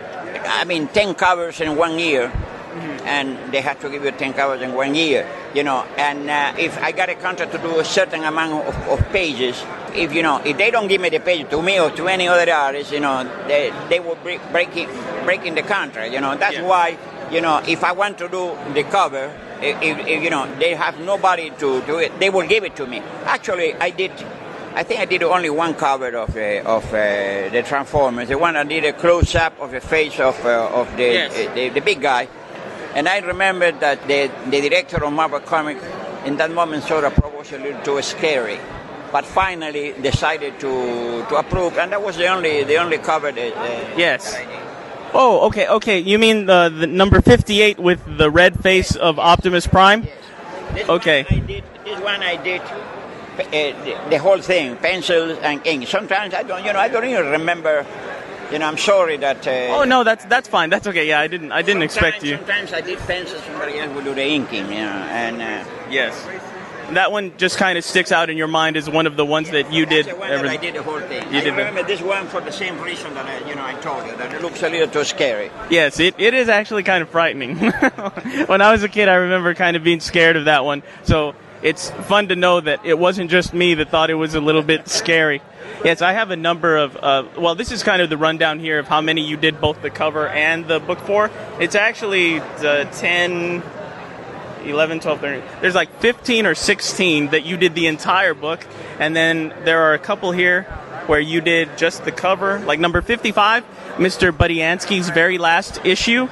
I mean, ten covers in one year. Mm-hmm. And they have to give you ten covers in one year, you know. And uh, if I got a contract to do a certain amount of, of pages, if you know, if they don't give me the page to me or to any other artist, you know, they they will break breaking breaking the contract, you know. That's yeah. why, you know, if I want to do the cover, if, if you know they have nobody to do it, they will give it to me. Actually, I did. I think I did only one cover of uh, of uh, the Transformers. The one I did a close up of the face of uh, of the, yes. uh, the the big guy. And I remember that the, the director of Marvel Comics in that moment sort of was a little too scary, but finally decided to to approve, and that was the only the only cover that. Uh, yes. That I did. Oh, okay, okay. You mean the, the number fifty-eight with the red face of Optimus Prime? Yes. This okay. One I did, this one I did uh, the, the whole thing, pencils and ink. Sometimes I don't, you know, I don't even remember. You know, I'm sorry that. Uh, oh no, that's that's fine. That's okay. Yeah, I didn't I didn't expect you. Sometimes I did pencils, somebody else would do the inking. You know, and uh, yes, that one just kind of sticks out in your mind as one of the ones yeah, that you that's did. The one every, that I did the whole thing. You I did remember the, this one for the same reason that I, you know, I told you that it looks a little too scary. Yes, it, it is actually kind of frightening. When I was a kid, I remember kind of being scared of that one. So it's fun to know that it wasn't just me that thought it was a little bit scary. Yes, I have a number of, uh, well, this is kind of the rundown here of how many you did both the cover and the book for. It's actually uh, ten, eleven, twelve, thirteen. There's like fifteen or sixteen that you did the entire book. And then there are a couple here where you did just the cover, like number fifty-five, Mister Budiansky's very last issue.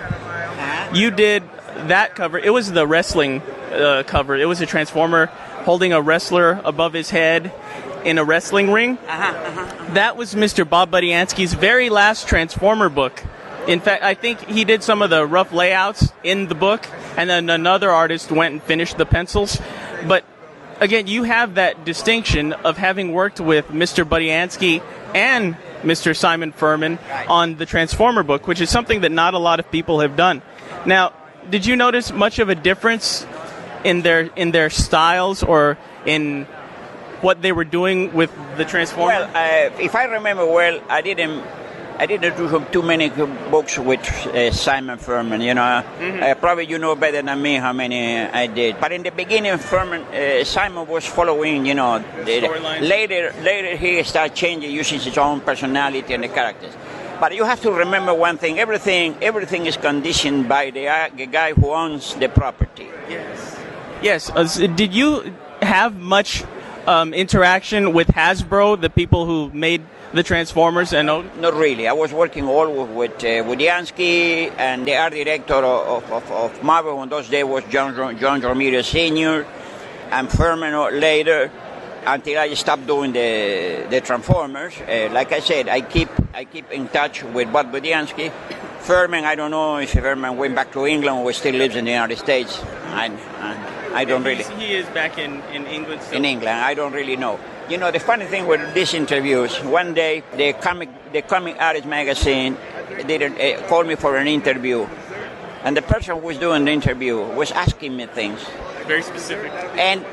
You did that cover. It was the wrestling uh, cover. It was a Transformer holding a wrestler above his head in a wrestling ring. Uh-huh, uh-huh. That was Mister Bob Budiansky's very last Transformer book. In fact, I think he did some of the rough layouts in the book, and then another artist went and finished the pencils. But again, you have that distinction of having worked with Mister Budiansky and Mister Simon Furman on the Transformer book, which is something that not a lot of people have done. Now, did you notice much of a difference in their in their styles or in what they were doing with the Transformer? Well, uh, if I remember well, I didn't I didn't do too many books with uh, Simon Furman. You know, mm-hmm. uh, probably you know better than me how many I did. But in the beginning, Furman, uh, Simon was following. You know, the, later later he started changing, using his own personality and the characters. But you have to remember one thing: everything everything is conditioned by the, uh, the guy who owns the property. Yes. Yes. Uh, did you have much um, interaction with Hasbro, the people who made the Transformers? And not really. I was working all with, with uh, Budiansky, and the art director of, of, of Marvel on those days was John John Romero Senior, and Furman later, until I stopped doing the the Transformers. Uh, like I said, I keep I keep in touch with Bob Budiansky. Furman, I don't know if Furman went back to England or still lives in the United States. I, I, I don't really. He is back in, in England still. In England, I don't really know. You know, the funny thing with these interviews, one day the comic the comic artist magazine did uh, called me for an interview, and the person who was doing the interview was asking me things. Very specific. And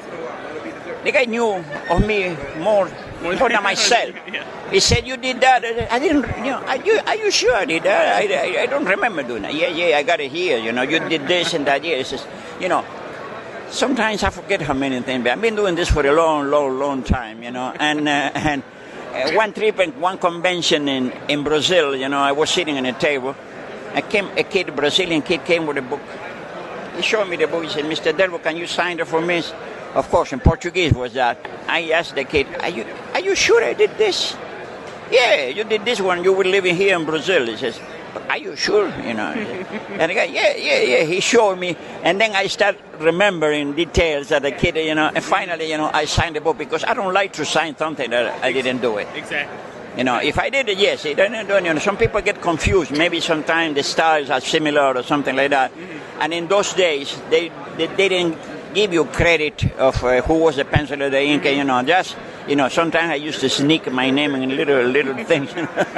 the guy knew of me more, more than myself. Yeah. He said, "You did that." I didn't. You know, are you, are you sure I did that? I, I, I don't remember doing that. Yeah, yeah, I got it here. You know, you did this and that. Yeah, it's just, you know. Sometimes I forget how many things, but I've been doing this for a long, long, long time, you know. And uh, and uh, one trip and one convention in, in Brazil, you know, I was sitting at a table. I came, a kid, a Brazilian kid, came with a book. He showed me the book. He said, "Mister Delvo, can you sign it for me?" Of course, in Portuguese was that. I asked the kid, "Are you, are you sure I did this?" "Yeah, you did this one. You were living here in Brazil." He says, "Are you sure?" You know, and the guy, yeah, yeah, yeah. He showed me, and then I start remembering details that the kid, you know. And finally, you know, I signed the book because I don't like to sign something that I didn't do it. Exactly. You know, if I did it, yes. It don't, don't, you know, some people get confused. Maybe sometimes the styles are similar or something like that. Mm-hmm. And in those days, they they, they didn't give you credit of uh, who was the pencil or the ink. You know, just you know, sometimes I used to sneak my name in little little things.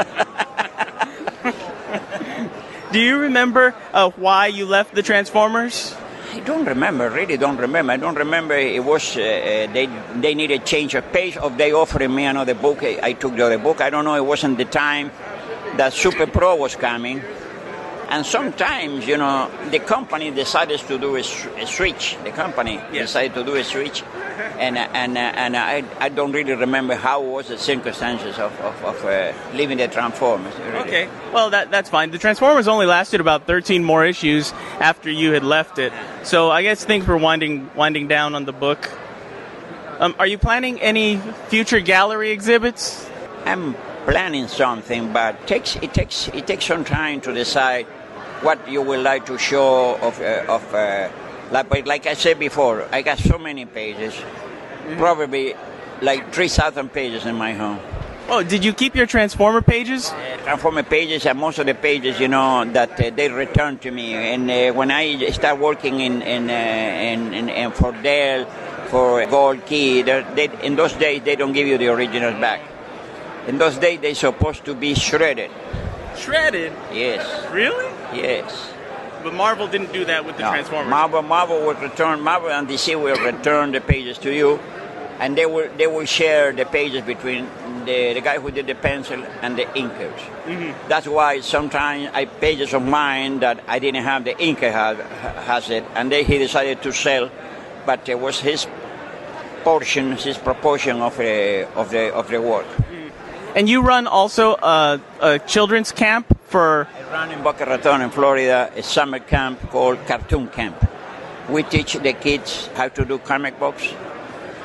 Do you remember uh, why you left the Transformers? I don't remember, really don't remember. I don't remember. It was, uh, they they needed change of pace, or they offered me another book. I, I took the other book. I don't know, it wasn't the time that Super Pro was coming. And sometimes, you know, the company decided to do a, a switch. The company yes. decided to do a switch. And and and I I don't really remember how was the circumstances of of, of uh, leaving the Transformers. Really. Okay, well that that's fine. The Transformers only lasted about thirteen more issues after you had left it, so I guess things were winding winding down on the book. Um, are you planning any future gallery exhibits? I'm planning something, but it takes it takes it takes some time to decide what you would like to show of uh, of. Uh, Like, like I said before, I got so many pages, mm-hmm. probably like three thousand pages in my home. Oh, did you keep your Transformer pages? Uh, Transformer pages, and most of the pages, you know, that uh, they return to me. And uh, when I start working in in, uh, in, in, in for Dell, for Gold Key, they, in those days they don't give you the originals back. In those days they're supposed to be shredded. Shredded? Yes. Really? Yes. But Marvel didn't do that with the no. Transformers. Marvel, Marvel will return. Marvel and D C will return the pages to you, and they will they will share the pages between the, the guy who did the pencil and the inkers. Mm-hmm. That's why sometimes I pages of mine that I didn't have, the inker has, has it, and then he decided to sell, but it was his portion, his proportion of the of the of the work. And you run also a, a children's camp for... I run in Boca Raton in Florida a summer camp called Cartoon Camp. We teach the kids how to do comic books.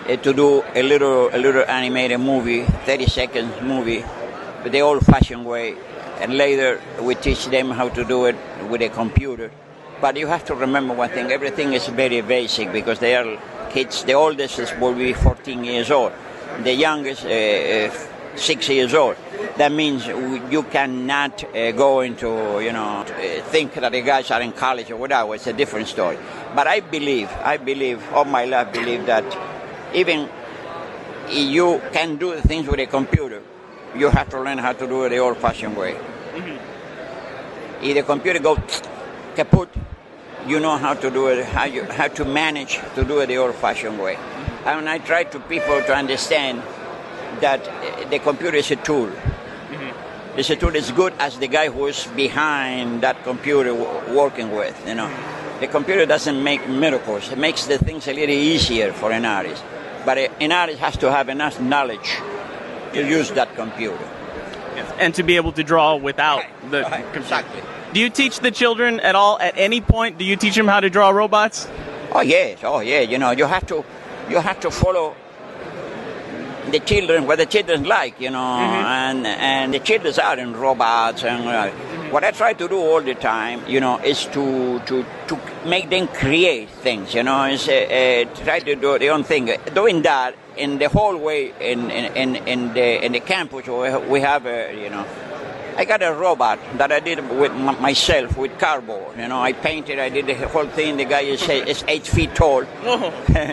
uh, to do a little a little animated movie, thirty seconds movie, but the old-fashioned way. And later we teach them how to do it with a computer. But you have to remember one thing, everything is very basic because they are kids. The oldest is, will be fourteen years old. The youngest, uh, uh, six years old. That means you cannot uh, go into, you know, think that the guys are in college or whatever. It's a different story. But I believe, I believe, all my life believe that even you can do things with a computer, you have to learn how to do it the old-fashioned way. Mm-hmm. If the computer goes kaput, you know how to do it, how you how to manage to do it the old-fashioned way. And I try to people to understand that the computer is a tool. Mm-hmm. It's a tool as good as the guy who is behind that computer w- working with. You know, the computer doesn't make miracles. It makes the things a little easier for an artist. But an artist has to have enough knowledge to use that computer. Yes. And to be able to draw without right. the right. computer. Exactly. Do you teach the children at all, at any point, do you teach them how to draw robots? Oh, yes. Oh, yeah. You know, you have to, you have to follow the children, what the children like, you know, mm-hmm. and and the children are in robots. And uh, what I try to do all the time, you know, is to to, to make them create things, you know, is uh, uh, try to do their own thing. Doing that in the whole way in in, in the in the campus, we have, a, you know, I got a robot that I did with m- myself with cardboard. You know, I painted, I did the whole thing. The guy is, is eight feet tall. Oh.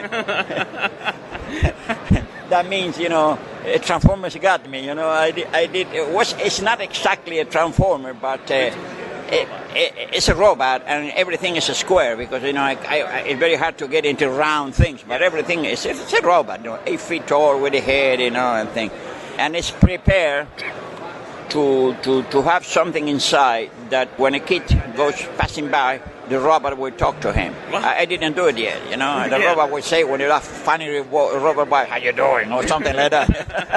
That means, you know, Transformers got me. You know, I did. I did it was. It's not exactly a Transformer, but uh, it, it, it's a robot, and everything is a square because you know I, I, it's very hard to get into round things. But everything is it's a robot, you know, eight feet tall with a head, you know, and thing, and it's prepared to to to have something inside that when a kid goes passing by, the robot will talk to him. I, I didn't do it yet, you know. The yeah. robot will say, when you're funny robot boy, how you doing? Or something like that.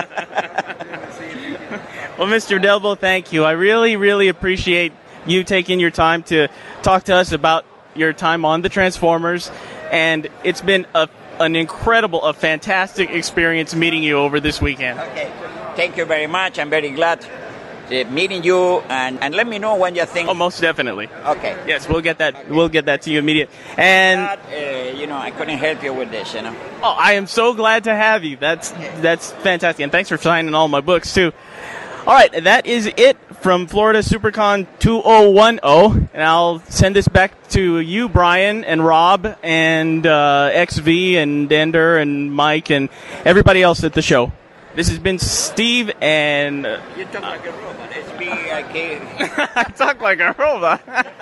Well, Mister Delbo, thank you. I really, really appreciate you taking your time to talk to us about your time on the Transformers. And it's been a, an incredible, a fantastic experience meeting you over this weekend. Okay. Thank you very much. I'm very glad Uh, meeting you, and, and let me know when you think. Oh, most definitely. Okay. Yes, we'll get that. Okay. We'll get that to you immediately. And that, uh, you know, I couldn't help you with this, you know. Oh, I am so glad to have you. That's okay. That's fantastic, and thanks for signing all my books too. All right, that is it from Florida SuperCon two thousand ten, and I'll send this back to you, Brian and Rob and uh, X V and Ender and Mike and everybody else at the show. This has been Steve and... Uh, you talk like a robot. It's me, I can't... I talk like a robot.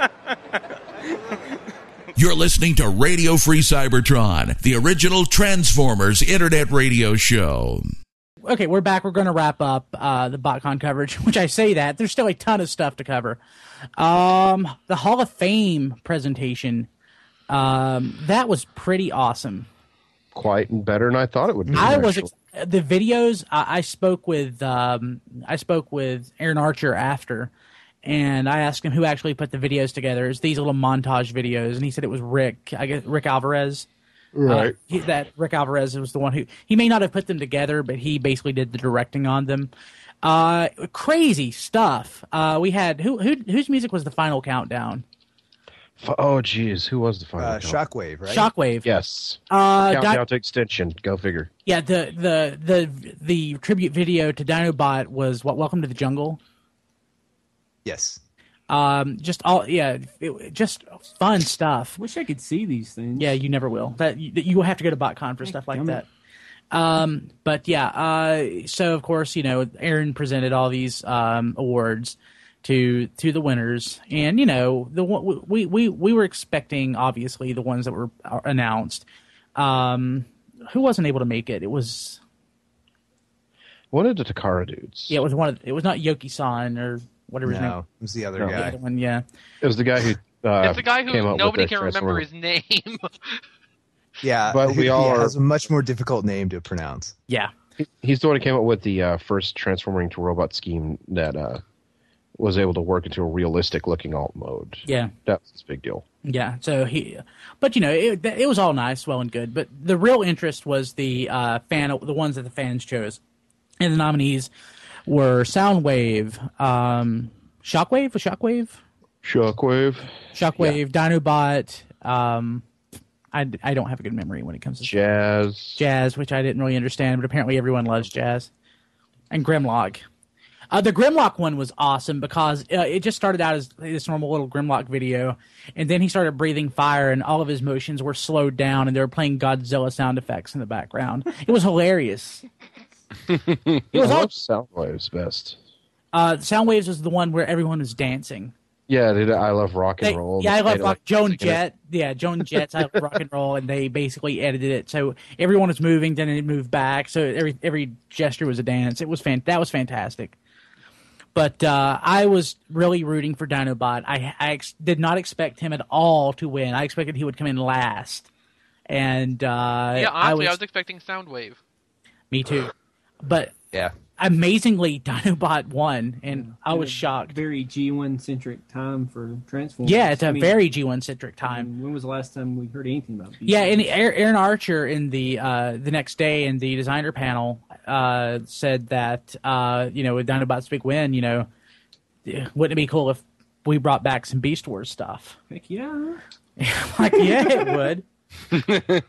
You're listening to Radio Free Cybertron, the original Transformers internet radio show. Okay, we're back. We're going to wrap up uh, the BotCon coverage, which I say that. There's still a ton of stuff to cover. Um, the Hall of Fame presentation, um, that was pretty awesome. Quite better than I thought it would be. I was... Ex- The videos, I, I spoke with um, I spoke with Aaron Archer after, and I asked him who actually put the videos together. It's these little montage videos, and he said it was Rick. I guess Rick Alvarez. Right. Uh, he, that Rick Alvarez was the one who he may not have put them together, but he basically did the directing on them. Uh, crazy stuff. Uh, we had who who whose music was the final countdown? Oh, geez. Who was the final? Uh, Shockwave, right? Shockwave. Yes. Uh, Countdown Di- to Extinction. Go figure. Yeah, the, the the the tribute video to Dinobot was what? Welcome to the Jungle. Yes. Um, just all yeah, it, just fun stuff. Wish I could see these things. Yeah, you never will. That you, you will have to go to BotCon for stuff like that. Um, but yeah, uh, so of course you know Aaron presented all these um awards to to the winners, and you know the we we we were expecting obviously the ones that were announced. Um, who wasn't able to make it? It was one of the Takara dudes. Yeah, it was one of. It was not Yoki-san or whatever his no, name. it was the other no. guy. The other one, yeah. It was the guy who. Uh, it's the guy who came up nobody with can remember his name. Yeah, but we all he are, has a much more difficult name to pronounce. Yeah, he, he's the one who came up with the uh, first transforming to robot scheme that uh, was able to work into a realistic looking alt mode. Yeah, that's a big deal. Yeah, so he, but you know, it, it was all nice, well and good. But the real interest was the uh, fan, the ones that the fans chose, and the nominees were Soundwave, um, Shockwave, was Shockwave, Shockwave, Shockwave, yeah. Dinobot. Um, I, I don't have a good memory when it comes to Jazz, Jazz, which I didn't really understand, but apparently everyone loves Jazz, and Grimlock. Uh, the Grimlock one was awesome because uh, it just started out as this normal little Grimlock video, and then he started breathing fire, and all of his motions were slowed down, and they were playing Godzilla sound effects in the background. It was hilarious. It was I all- love Soundwave's best. Uh, Soundwaves was the one where everyone was dancing. Yeah, dude, I love rock and They- roll. yeah, I They love had, rock. like, Joan music in it. Jett. Yeah, Joan Jett's I love rock and roll, and they basically edited it so everyone was moving, then it moved back, so every every gesture was a dance. It was fan- That was fantastic. But uh, I was really rooting for Dinobot. I, I ex- did not expect him at all to win. I expected he would come in last. And uh, yeah, honestly, I was, I was expecting Soundwave. me too. But yeah, amazingly, Dinobot won, and I was shocked. Very G one centric time for Transformers. Yeah, it's a I mean, very G one centric time. I mean, when was the last time we heard anything about? Yeah, and Aaron Archer in the uh, the next day in the designer panel uh, said that uh, you know, with Dinobot's big win, you know, wouldn't it be cool if we brought back some Beast Wars stuff? Heck yeah! Like, yeah, it would.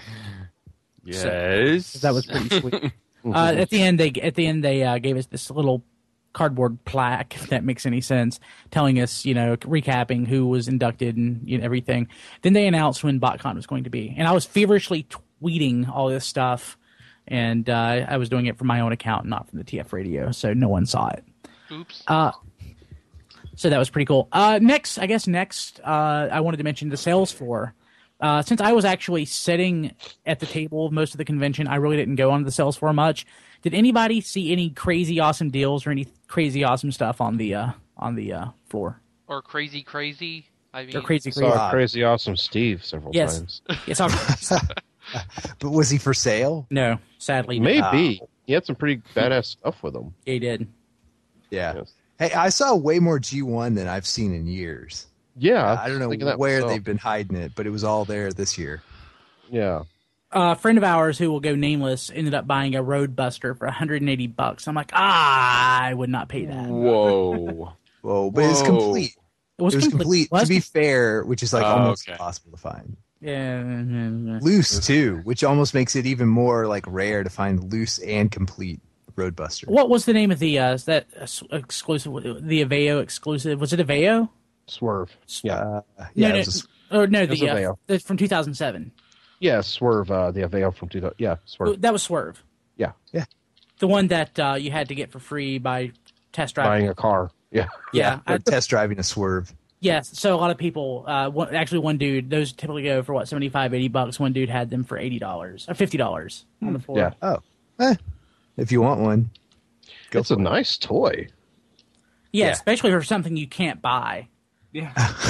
Yes, So, that was pretty sweet. uh, at the end, they at the end they uh, gave us this little cardboard plaque, if that makes any sense, telling us, you know, recapping who was inducted and you know, everything. Then they announced when BotCon was going to be, and I was feverishly tweeting all this stuff, and uh, I was doing it from my own account, not from the T F Radio, so no one saw it. Oops. Uh, so that was pretty cool. Uh, next, I guess next, uh, I wanted to mention the sales floor. Uh, since I was actually sitting at the table most of the convention, I really didn't go on the sales floor much. Did anybody see any crazy awesome deals or any crazy awesome stuff on the uh, on the uh, floor? Or crazy, crazy. I mean, Or crazy, Saw crazy. crazy awesome Steve several Yes. times. Yes, I'll- But was he for sale? No, sadly, no. Maybe he had some pretty badass stuff with him. He did. Yeah. Hey, I saw way more G one than I've seen in years. Yeah, I don't know thinking that where myself. they've been hiding it, but it was all there this year. Yeah. Uh, a friend of ours who will go nameless ended up buying a Roadbuster for one hundred eighty bucks. I'm like, ah, I would not pay that. Whoa. Whoa, but it's complete. It was, It was complete. Was To be fair, which is like Oh, almost okay. impossible to find. Yeah, yeah, yeah. Loose too, which almost makes it even more like rare to find loose and complete Roadbuster. What was the name of the uh, is that uh, exclusive? The Aveo exclusive? Was it Aveo? Swerve. Yeah. Uh, No, yeah, no, it was or no, it was the, uh, Aveo. the from two thousand seven. Yeah, Swerve. Uh, the Aveo from two thousand. Yeah, Swerve. That was Swerve. Yeah. Yeah. The one that uh, you had to get for free by test driving. Buying a car. Yeah. Yeah, or I- test driving a Swerve. Yes, so a lot of people, uh, one, actually one dude, those typically go for what, seventy-five, eighty bucks. One dude had them for eighty dollars, or fifty dollars on the floor. Yeah. Oh, eh, if you want one, go It's a for it. nice toy. Yeah, Yeah. especially for something you can't buy. Yeah.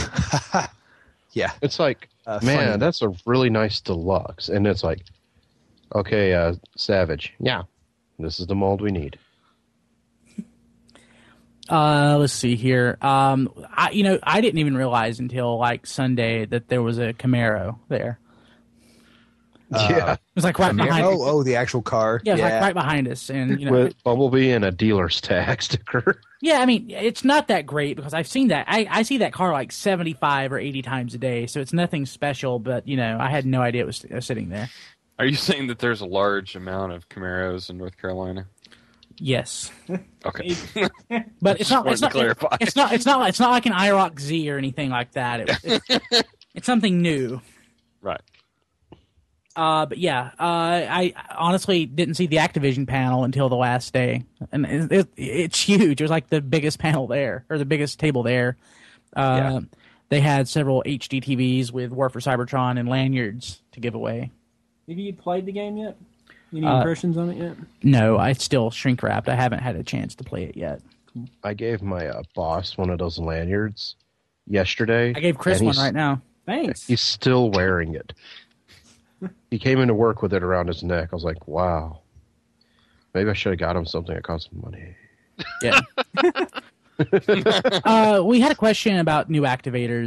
Yeah. It's like, Uh, man, funny. that's a really nice deluxe. And it's like, okay, uh, Savage. Yeah. This is the mold we need. Uh, let's see here. Um, I, you know, I didn't even realize until like Sunday that there was a Camaro there. yeah. It was like right Camaro? behind. Oh, oh, the actual car. yeah, it was yeah. like right behind us, and you know, With Bumblebee and a dealer's tag sticker. yeah. I mean, it's not that great because I've seen that. I, I see that car like seventy-five or eighty times a day, so it's nothing special. But you know, I had no idea it was uh, sitting there. Are you saying that there's a large amount of Camaros in North Carolina? Yes, Okay. but it's not. wanted It's to not. clarify. It's not. It's not. It's not like an IROC Z or anything like that. It, it's, it's something new. Right. Uh, but yeah, uh, I honestly didn't see the Activision panel until the last day, and it, it, it's huge. It was like the biggest panel there, or the biggest table there. Uh, Yeah. They had several H D T Vs with War for Cybertron and lanyards to give away. Have you played the game yet? Any Uh, impressions on it yet? No, I still shrink wrapped. I haven't had a chance to play it yet. I gave my uh, boss one of those lanyards yesterday. I gave Chris and one he's- right now. Thanks. He's still wearing it. He came into work with it around his neck. I was like, wow. Maybe I should have got him something that cost him money. Yeah. uh, we had a question about new activators.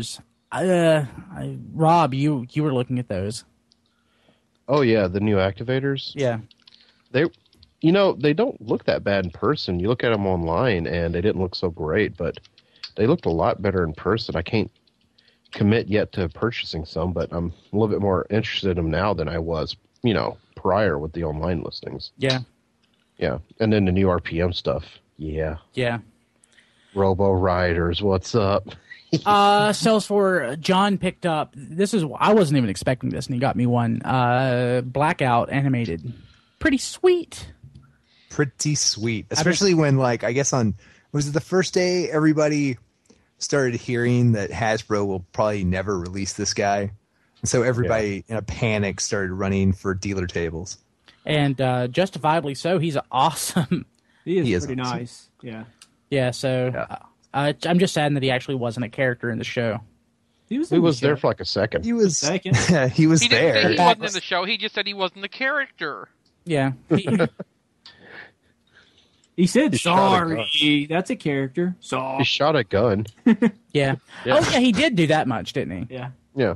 Uh, I, Rob, you you were looking at those. Oh yeah, the new activators. Yeah, they, you know, they don't look that bad in person. You look at them online, and they didn't look so great, but they looked a lot better in person. I can't commit yet to purchasing some, but I'm a little bit more interested in them now than I was, you know, prior with the online listings. Yeah, yeah, and then the new R P M stuff. Yeah, yeah. Robo Riders, what's up? uh, sales for John picked up. This is I wasn't even expecting this, and he got me one. Uh, Blackout animated, pretty sweet. Pretty sweet, especially when like I guess on was it the first day everybody started hearing that Hasbro will probably never release this guy, and so everybody yeah. in a panic started running for dealer tables, and uh, justifiably so. He's awesome. He is, he is pretty awesome. nice. Yeah, yeah. So. Yeah. Uh, Uh, I'm just sad that he actually wasn't a character in the show. He was, he the was show. there for like a second. He was second. he was he there. Didn't say he wasn't in the show. He just said he wasn't the character. Yeah. He, he said he sorry. That's a character. Sorry. He shot a gun. yeah. yeah. Oh yeah, he did do that much, didn't he? Yeah. Yeah.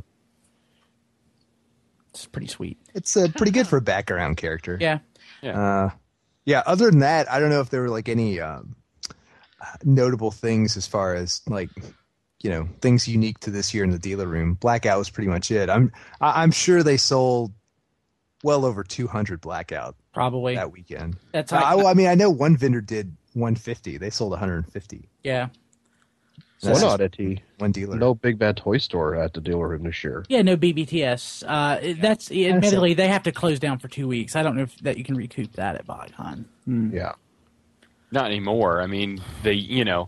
It's pretty sweet. It's uh, pretty good for a background character. Yeah. Yeah. Uh, yeah. Other than that, I don't know if there were like any. Um, notable things as far as like you know things unique to this year in the dealer room. Blackout was pretty much it. I'm I'm sure they sold well over two hundred Blackout probably that weekend. That's uh, like, I, well, I mean I know one vendor did one fifty. They sold one hundred fifty. Yeah. So one oddity. One dealer. No Big Bad Toy Store at the dealer room this year. Yeah, no B B T S. Uh, that's admittedly they have to close down for two weeks. I don't know if that you can recoup that at BotCon. Hmm. Yeah. Not anymore. I mean, they, you know,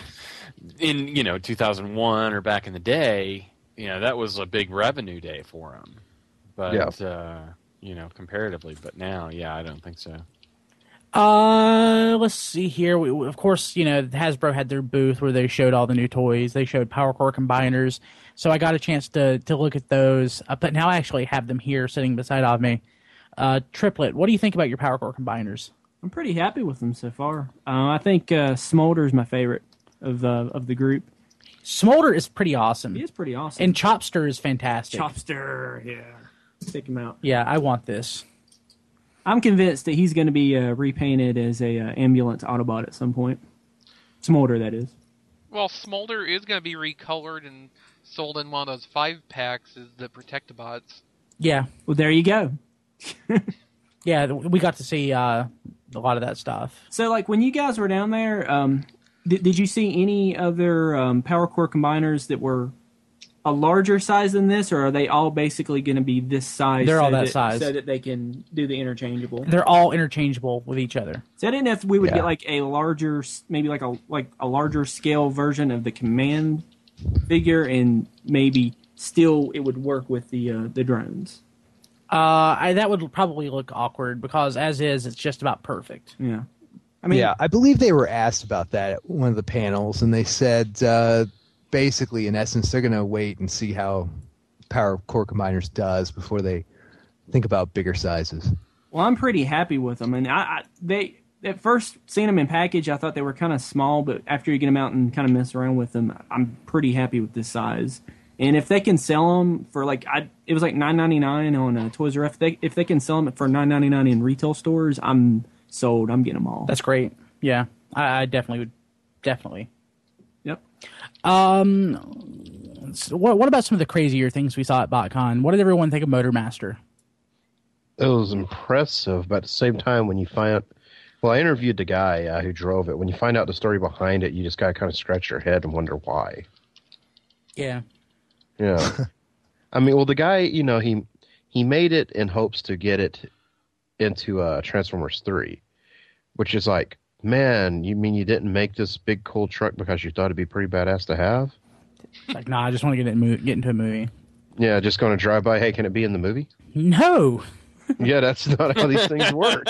in, you know, two thousand one or back in the day, you know, that was a big revenue day for them. But, yeah. uh, you know, comparatively. But now, yeah, I don't think so. Uh, let's see here. We, of course, you know, Hasbro had their booth where they showed all the new toys. They showed Power Core Combiners. So I got a chance to, to look at those. Uh, but now I actually have them here sitting beside of me. Uh, Triplet, what do you think about your Power Core Combiners? I'm pretty happy with them so far. Uh, I think uh, Smolder is my favorite of uh, of the group. Smolder is pretty awesome. He is pretty awesome. And Chopster is fantastic. Chopster, yeah. Pick him out. Yeah, I want this. I'm convinced that he's going to be uh, repainted as a uh, ambulance Autobot at some point. Smolder, that is. Well, Smolder is going to be recolored and sold in one of those five packs as the Protectobots. Yeah. Well, there you go. Yeah, we got to see uh, a lot of that stuff. So, like, when you guys were down there, um, did, did you see any other um, Power Core Combiners that were a larger size than this, or are they all basically going to be this size? They're so all that, that size. So that they can do the interchangeable? They're all interchangeable with each other. So I didn't know if we would Yeah. get, like, a larger, maybe like a like a larger scale version of the Command figure, and maybe still it would work with the uh, the drones. Uh, I, that would probably look awkward because, as is, it's just about perfect. Yeah. I mean, yeah, I believe they were asked about that at one of the panels, and they said uh, basically, in essence, they're going to wait and see how Power Core Combiners does before they think about bigger sizes. Well, I'm pretty happy with them, and I, I they at first seeing them in package, I thought they were kind of small, but after you get them out and kind of mess around with them, I'm pretty happy with this size. And if they can sell them for like, I, it was like nine ninety-nine on uh, Toys R Us. If they, if they can sell them for nine ninety-nine in retail stores, I'm sold. I'm getting them all. That's great. Yeah, I, I definitely would. Definitely. Yep. Um, so what what about some of the crazier things we saw at BotCon? What did everyone think of Motormaster? It was impressive, but at the same time, when you find out, well, I interviewed the guy uh, who drove it. When you find out the story behind it, you just got to kind of scratch your head and wonder why. Yeah. Yeah. I mean, well, the guy, you know, he he made it in hopes to get it into uh, Transformers three, which is like, man, you mean you didn't make this big, cool truck because you thought it'd be pretty badass to have? It's like, nah, I just want to get, it, get into a movie. Yeah, just going to drive by, hey, can it be in the movie? No. Yeah, that's not how these things work.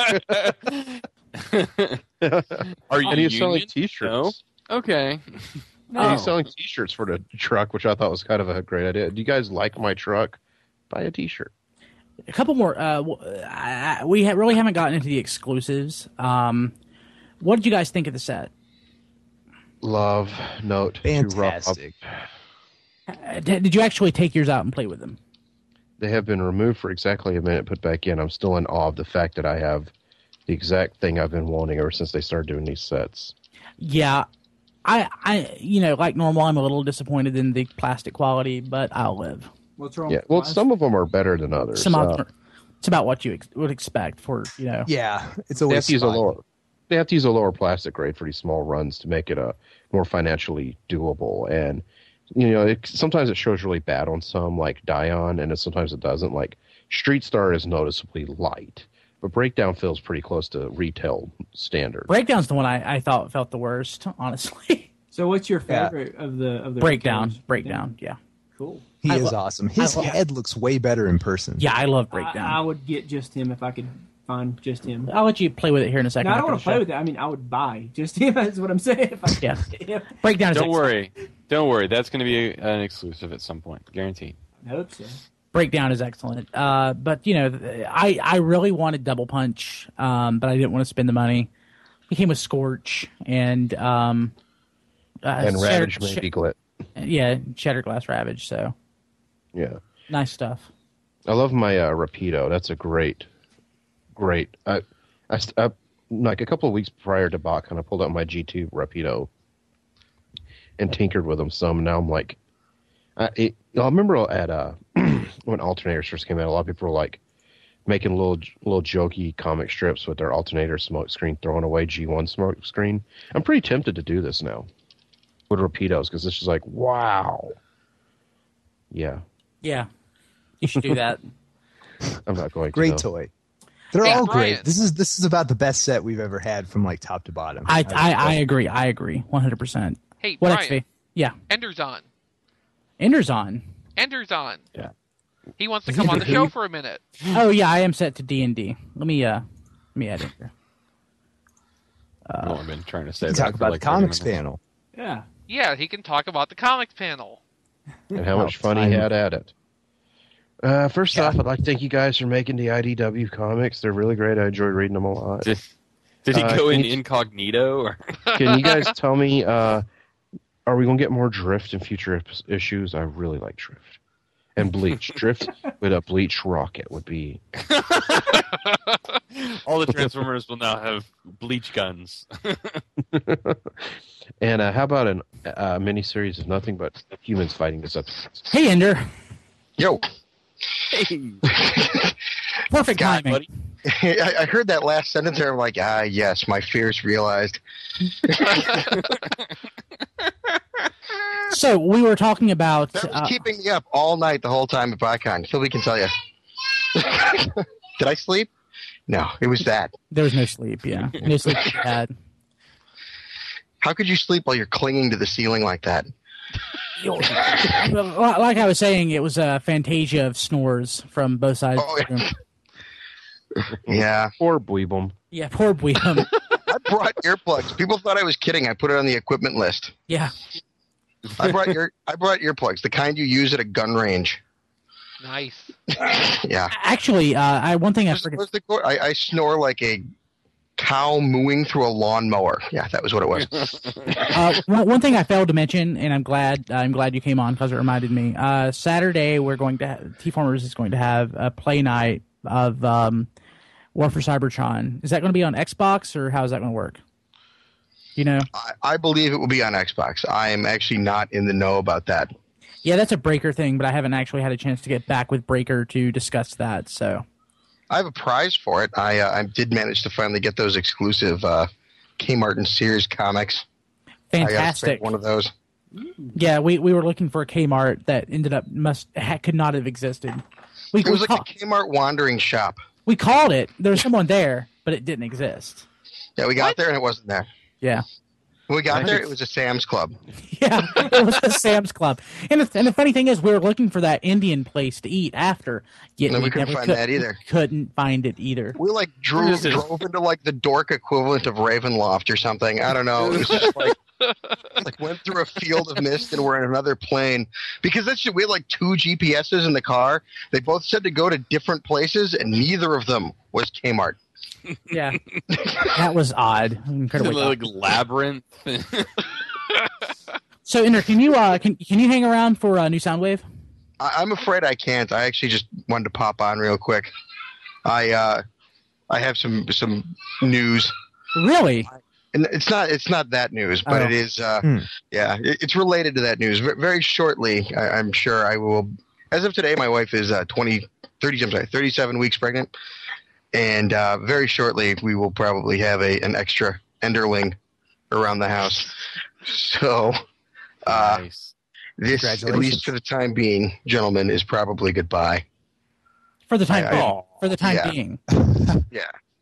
Are you and he's selling union? T-shirts. No? Okay. No. And he's selling T-shirts for the truck, which I thought was kind of a great idea. Do you guys like my truck? Buy a T-shirt. A couple more. Uh, I, I, we ha- really haven't gotten into the exclusives. Um, what did you guys think of the set? Love, note, fantastic. Uh, did you actually take yours out and play with them? They have been removed for exactly a minute, put back in. I'm still in awe of the fact that I have the exact thing I've been wanting ever since they started doing these sets. Yeah, I, I, you know, like normal, I'm a little disappointed in the plastic quality, but I'll live. What's wrong? Yeah, well, some of them are better than others. Some uh, of them, it's about what you ex- would expect for, you know. Yeah, it's they have always to use a fun. lower. They have to use a lower plastic grade for these small runs to make it a more financially doable. And you know, it, sometimes it shows really bad on some, like Dion, and it, sometimes it doesn't. Like Street Star is noticeably light, but Breakdown feels pretty close to retail standard. Breakdown's the one I, I thought felt the worst, honestly. So, what's your favorite yeah. of the of the Breakdown? retailers? Breakdown, yeah. Cool. He I is lo- awesome. His lo- head looks way better in person. Yeah, I love Breakdown. I, I would get just him if I could find just him. I'll let you play with it here in a second. No, I don't after want the to play show. with it. I mean, I would buy just him. That's what I'm saying. If I Yeah. him. Breakdown is Don't excellent. worry. Don't worry. That's going to be an exclusive at some point. Guaranteed. I hope so. Breakdown is excellent. Uh, but, you know, I, I really wanted Double Punch, um, but I didn't want to spend the money. He came with Scorch and... Um, uh, and Ravage Shatter- maybe Glit. Yeah, Shatterglass Ravage, so... Yeah. Nice stuff. I love my uh, Rapido. That's a great, great... I, I, I, like a couple of weeks prior to BotCon, I pulled out my G two Rapido and tinkered with them some. Now I'm like... I, it, I remember at uh, when alternators first came out, a lot of people were like making little little jokey comic strips with their alternator smoke screen, throwing away G one smoke screen. I'm pretty tempted to do this now with Rapidos because this is like, wow. Yeah. Yeah. You should do that. I'm not going to. Great though. toy. They're Hey, all Brian. great. This is this is about the best set we've ever had from like top to bottom. I, I, I agree. I agree. one hundred percent. Hey, What Brian. X V? Yeah. Ender's on. Ender's on. Ender's on. Yeah. He wants to come on the show for a minute. Oh, yeah, I am set to D and D. Let me, uh, let me add it here. Uh, I've been trying to say that talk for about like the comics thirty minutes. panel. Yeah. Yeah, he can talk about the comics panel. And how much fun he time. had at it. Uh, first Yeah. off, I'd like to thank you guys for making the I D W comics. They're really great. I enjoyed reading them a lot. Did, did he Uh, go can in you- incognito? Or? Can you guys tell me, uh, are we going to get more Drift in future ep- issues? I really like Drift. And Bleach. Drift with a Bleach rocket would be... All the Transformers will now have bleach guns. And uh, how about a uh, miniseries of nothing but humans fighting Decepticons? Hey, Ender. Yo. Perfect God, timing. buddy. I, I heard that last sentence there. I'm like, ah, yes, my fears realized. So we were talking about. That was Uh, keeping me up all night the whole time at BotCon. Philby can tell you. Did I sleep? No, it was that. there was no sleep. Yeah, no sleep. to be had. How could you sleep while you're clinging to the ceiling like that? Like I was saying, it was a Fantasia of snores from both sides. Oh, of the room. Yeah. Poor Dweebum. Yeah, poor William. I brought earplugs. People thought I was kidding. I put it on the equipment list. Yeah. I brought ear I brought earplugs, the kind you use at a gun range. Nice. Yeah. Actually, uh, I one thing I What's- forgot. what's the quote? I, I snore like a cow mooing through a lawnmower. Yeah, that was what it was. Uh, one, one thing I failed to mention, and I'm glad I'm glad you came on because it reminded me. Uh, Saturday we're going to have, T-Formers is going to have a play night of um, War for Cybertron. Is that going to be on Xbox or how is that going to work? You know? I, I believe it will be on Xbox. I am actually not in the know about that. Yeah, that's a Breaker thing, but I haven't actually had a chance to get back with Breaker to discuss that. So I have a prize for it. I uh, I did manage to finally get those exclusive uh, Kmart and Sears comics. I got fantastic. one of those. Yeah, we, we were looking for a Kmart that ended up must ha, could not have existed. We, It was we, like ca- a Kmart wandering shop. we called it. There was someone there, but it didn't exist. Yeah, we got there and it wasn't there. Yeah. When we got Right. there, it was a Sam's Club. Yeah, it was a Sam's Club. And the, and the funny thing is, we were looking for that Indian place to eat after. Yet No, we couldn't never find could- that either. Couldn't find it either. We like drew, This is- drove into like the dork equivalent of Ravenloft or something. I don't know. It was just like like went through a field of mist and we're in another plane. Because that's we had like two G P S's in the car. They both said to go to different places, and neither of them was Kmart. Yeah, that was odd. Incredibly like odd. labyrinth. So, Ender, can you uh, can can you hang around for uh, New Soundwave? I, I'm afraid I can't. I actually just wanted to pop on real quick. I uh, I have some some news. Really? And it's not it's not that news, but Oh. it is. Uh, Hmm. Yeah, it, it's related to that news. V- very shortly, I, I'm sure I will. As of today, my wife is uh, twenty, thirty, I'm sorry, thirty-seven weeks pregnant, and uh, very shortly we will probably have a an extra Enderling around the house. So, uh, Nice. this, at Congratulations. least for the time being, gentlemen, is probably goodbye. For the time I- I- being. For the time yeah. being. Yeah.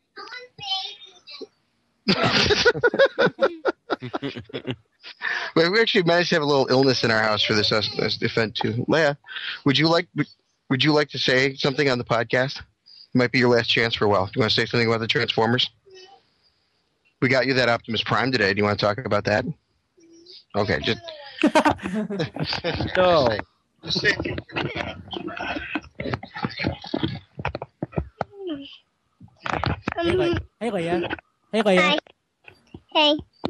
But we actually managed to have a little illness in our house for this, uh, this event too. Leia, would you like would, would you like to say something on the podcast? It might be your last chance for a while. Do you want to say something about the Transformers? We got you that Optimus Prime today. Do you want to talk about that? Okay, just No. just say Hey, Le- hey, Leia. Hey, Leia. Hey.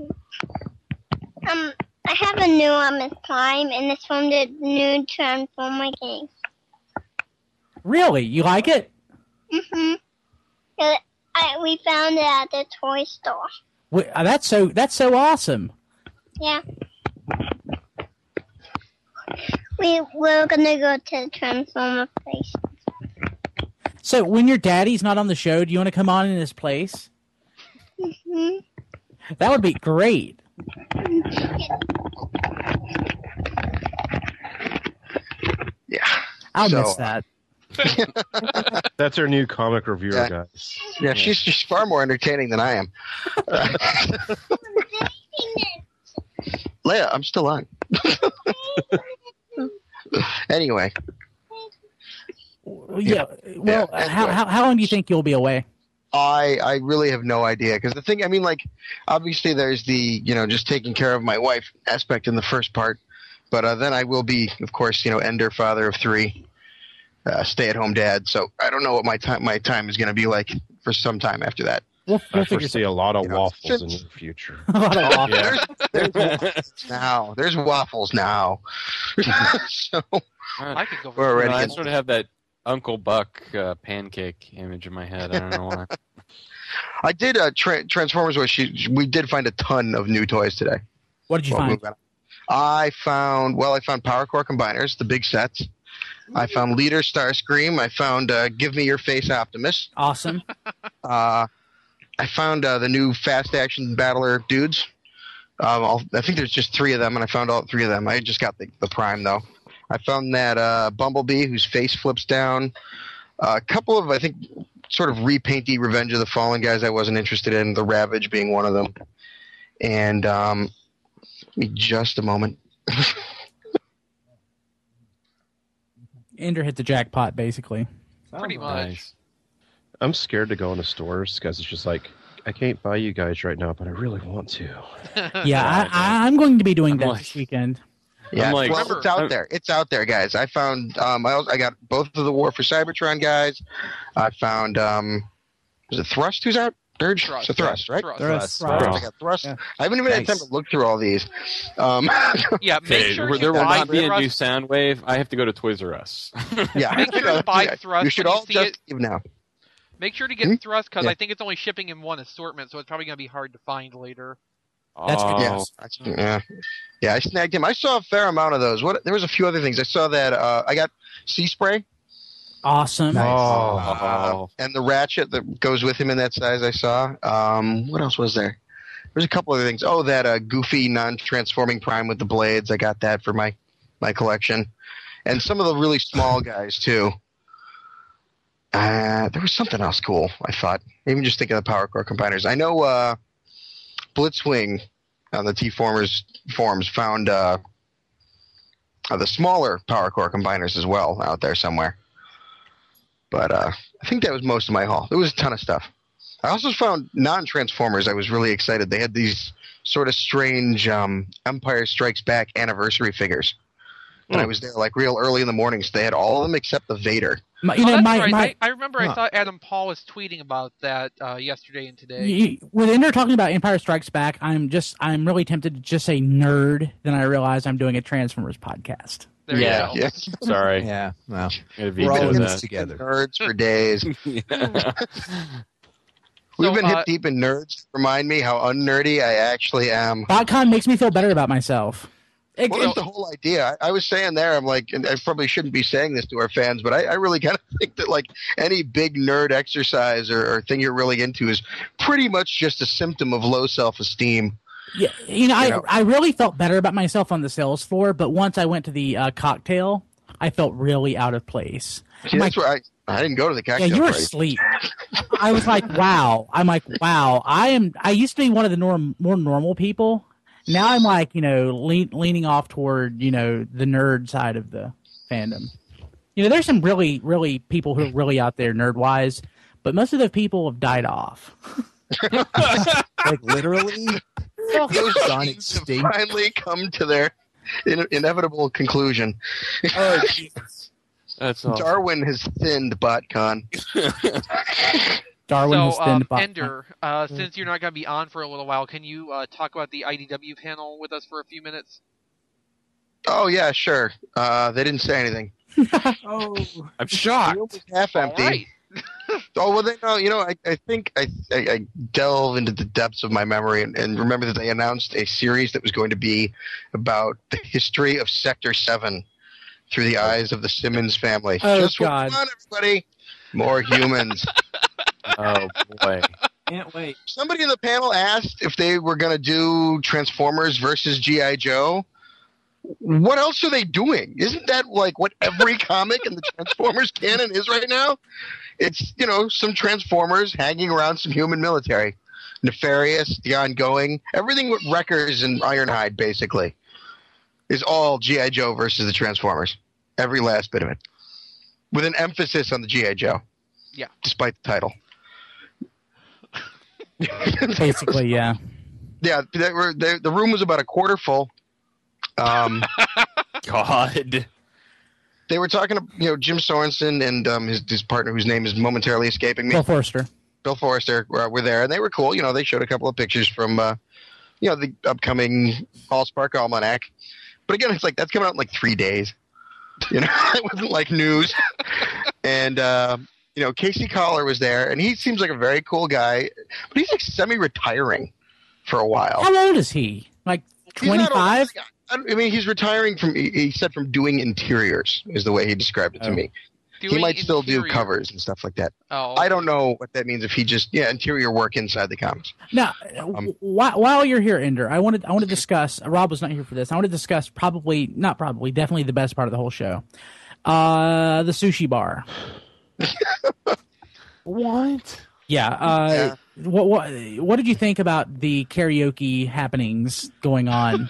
Um, I have a new Optimus Prime, and it's from the new Transformer game. Really? You like it? Mm-hmm. It, I, we found it at the toy store. Wait, uh, that's so. That's so awesome. Yeah. We we're gonna go to the Transformer place. So, when your daddy's not on the show, do you want to come on in his place? Mm-hmm. That would be great. Yeah. I'll So, miss that. That's our new comic reviewer, Yeah. guys. Yeah, she's she's far more entertaining than I am. Leia, I'm still on. Anyway, Yeah. Well, Yeah. how, how how long do you think you'll be away? I I really have no idea because the thing I mean like obviously there's the you know just taking care of my wife aspect in the first part, but uh, then I will be of course you know Ender, father of three, uh, stay at home dad. So I don't know what my time my time is going to be like for some time after that. We'll, I foresee a lot of waffles in your future. A lot of waffles. Yeah. There's, there's waffles now. There's waffles now. So I could go we're for already I in- sort of have that Uncle Buck uh, pancake image in my head. I don't know why. I did uh, tra- Transformers. Was she, we did find a ton of new toys today. What did you Well, find? we got- I found well. I found Power Core combiners, the big sets. I found Leader Starscream. I found uh, Give Me Your Face Optimus. Awesome. Uh, I found uh, the new Fast Action Battler dudes. Um, I'll, I think there's just three of them, and I found all three of them. I just got the, the Prime though. I found that uh, Bumblebee whose face flips down. Uh, a couple of I think sort of repainty Revenge of the Fallen guys I wasn't interested in. The Ravage being one of them. And um, give me just a moment. Ender hit the jackpot, basically. Pretty much. Nice. I'm scared to go into stores because it's just like I can't buy you guys right now, but I really want to. Yeah, I, I, I'm going to be doing I'm that like- this weekend. Yeah, I'm like- well, it's out there. It's out there, guys. I found. Um, I, also, I got both of the War for Cybertron guys. I found. Um, was it Thrust? Who's out? Dirge. Thrust. So Thrust, right? Thrust. Thrust. Thrust. Wow. I got Thrust. Yeah. I haven't even Nice. had time to look through all these. Um, Yeah, make Okay, sure there you will buy not be a new Thrust. Soundwave. I have to go to Toys R Us. yeah, Make sure you buy Yeah, Thrust You should when you all see just it. leave now. Make sure to get Hmm? Thrust because Yeah. I think it's only shipping in one assortment, so it's probably going to be hard to find later. That's good. Oh, Yes. I- Yeah. Yeah, I snagged him. I saw a fair amount of those. What? There was a few other things. I saw that. Uh, I got Sea Spray. Awesome. Oh, Uh, and the ratchet that goes with him in that size I saw. Um, what else was there? There's a couple other things. Oh, that uh, goofy non-transforming Prime with the blades. I got that for my, my collection. And some of the really small guys, too. Uh, there was something else cool, I thought. Even just thinking of the Power Core combiners. I know uh, Blitzwing on the T-Formers forums found uh, uh, the smaller Power Core combiners as well out there somewhere. But uh, I think that was most of my haul. There was a ton of stuff. I also found non-Transformers. I was really excited. They had these sort of strange um, Empire Strikes Back anniversary figures. And I was there like real early in the morning, so they had all of them except the Vader. My, you oh, know, that's my, right. my, I, I remember huh. I saw Adam Paul was tweeting about that uh, yesterday and today. You, with Ender talking about Empire Strikes Back, I'm just I'm really tempted to just say nerd. Then I realize I'm doing a Transformers podcast. There yeah. you go. Sorry. Yeah. Well, we're all in that. this together. Nerds for days. So, We've been uh, hip deep in nerds. Remind me how unnerdy I actually am. BotCon makes me feel better about myself. It, well, that's the whole idea. I, I was saying there, I'm like, and I probably shouldn't be saying this to our fans, but I, I really kind of think that like any big nerd exercise or, or thing you're really into is pretty much just a symptom of low self-esteem. Yeah, you know, You I know. I really felt better about myself on the sales floor, but once I went to the uh, cocktail, I felt really out of place. See, that's where I, I didn't go to the Yeah, cocktail you were party. asleep. I was like, wow. I'm like, wow. I am. I used to be one of the norm, more normal people. Now I'm like, you know, lean, leaning off toward, you know, the nerd side of the fandom. You know, there's some really, really people who are really out there nerd wise, but most of the people have died off. Like literally, Those gone teams have extinct. finally come to their in- inevitable conclusion. Oh, Jesus. That's awesome. Darwin has thinned BotCon. Darwin so, has thinned um, Bot- Ender, uh, since you're not going to be on for a little while, can you uh, talk about the I D W panel with us for a few minutes? Oh yeah, sure. Uh, they didn't say anything. Oh, I'm shocked. The room was half empty. All right. Oh well, they no. You know, I, I think I, I I delve into the depths of my memory and, and remember that they announced a series that was going to be about the history of Sector Seven through the eyes of the Simmons family. Oh, Just God. hold on, everybody. More humans. Oh boy. can't wait. Somebody in the panel asked if they were going to do Transformers versus G I. Joe. What else are they doing? Isn't that like what every comic in the Transformers canon is right now? It's, you know, some Transformers hanging around some human military. Nefarious, the ongoing, everything with Wreckers and Ironhide, basically, is all G I. Joe versus the Transformers. Every last bit of it. With an emphasis on the G I. Joe. Yeah. Despite the title. Basically, yeah. Yeah, they were, they, the room was about a quarter full. Um, God. They were talking to, you know, Jim Sorensen and um, his, his partner, whose name is momentarily escaping me. Bill Forster. Bill Forster uh, were there, and they were cool. You know, they showed a couple of pictures from, uh, you know, the upcoming Allspark Almanac. But again, it's like, that's coming out in like three days. You know, it wasn't like news. And, uh, you know, Casey Collar was there, and he seems like a very cool guy, but he's like semi-retiring for a while. How old is he? Like He's not old. twenty-five? I I mean, he's retiring from, he he said from doing interiors, is the way he described it to Oh. me. Doing he might still do interior. covers and stuff like that. Oh, I don't know what that means if he just, yeah, interior work inside the comics. Now, Um, while, while you're here, Ender, I wanted I want to discuss. Rob was not here for this. I want to discuss probably not probably definitely the best part of the whole show, uh, the sushi bar. What? Yeah. Uh, Yeah. What what what did you think about the karaoke happenings going on?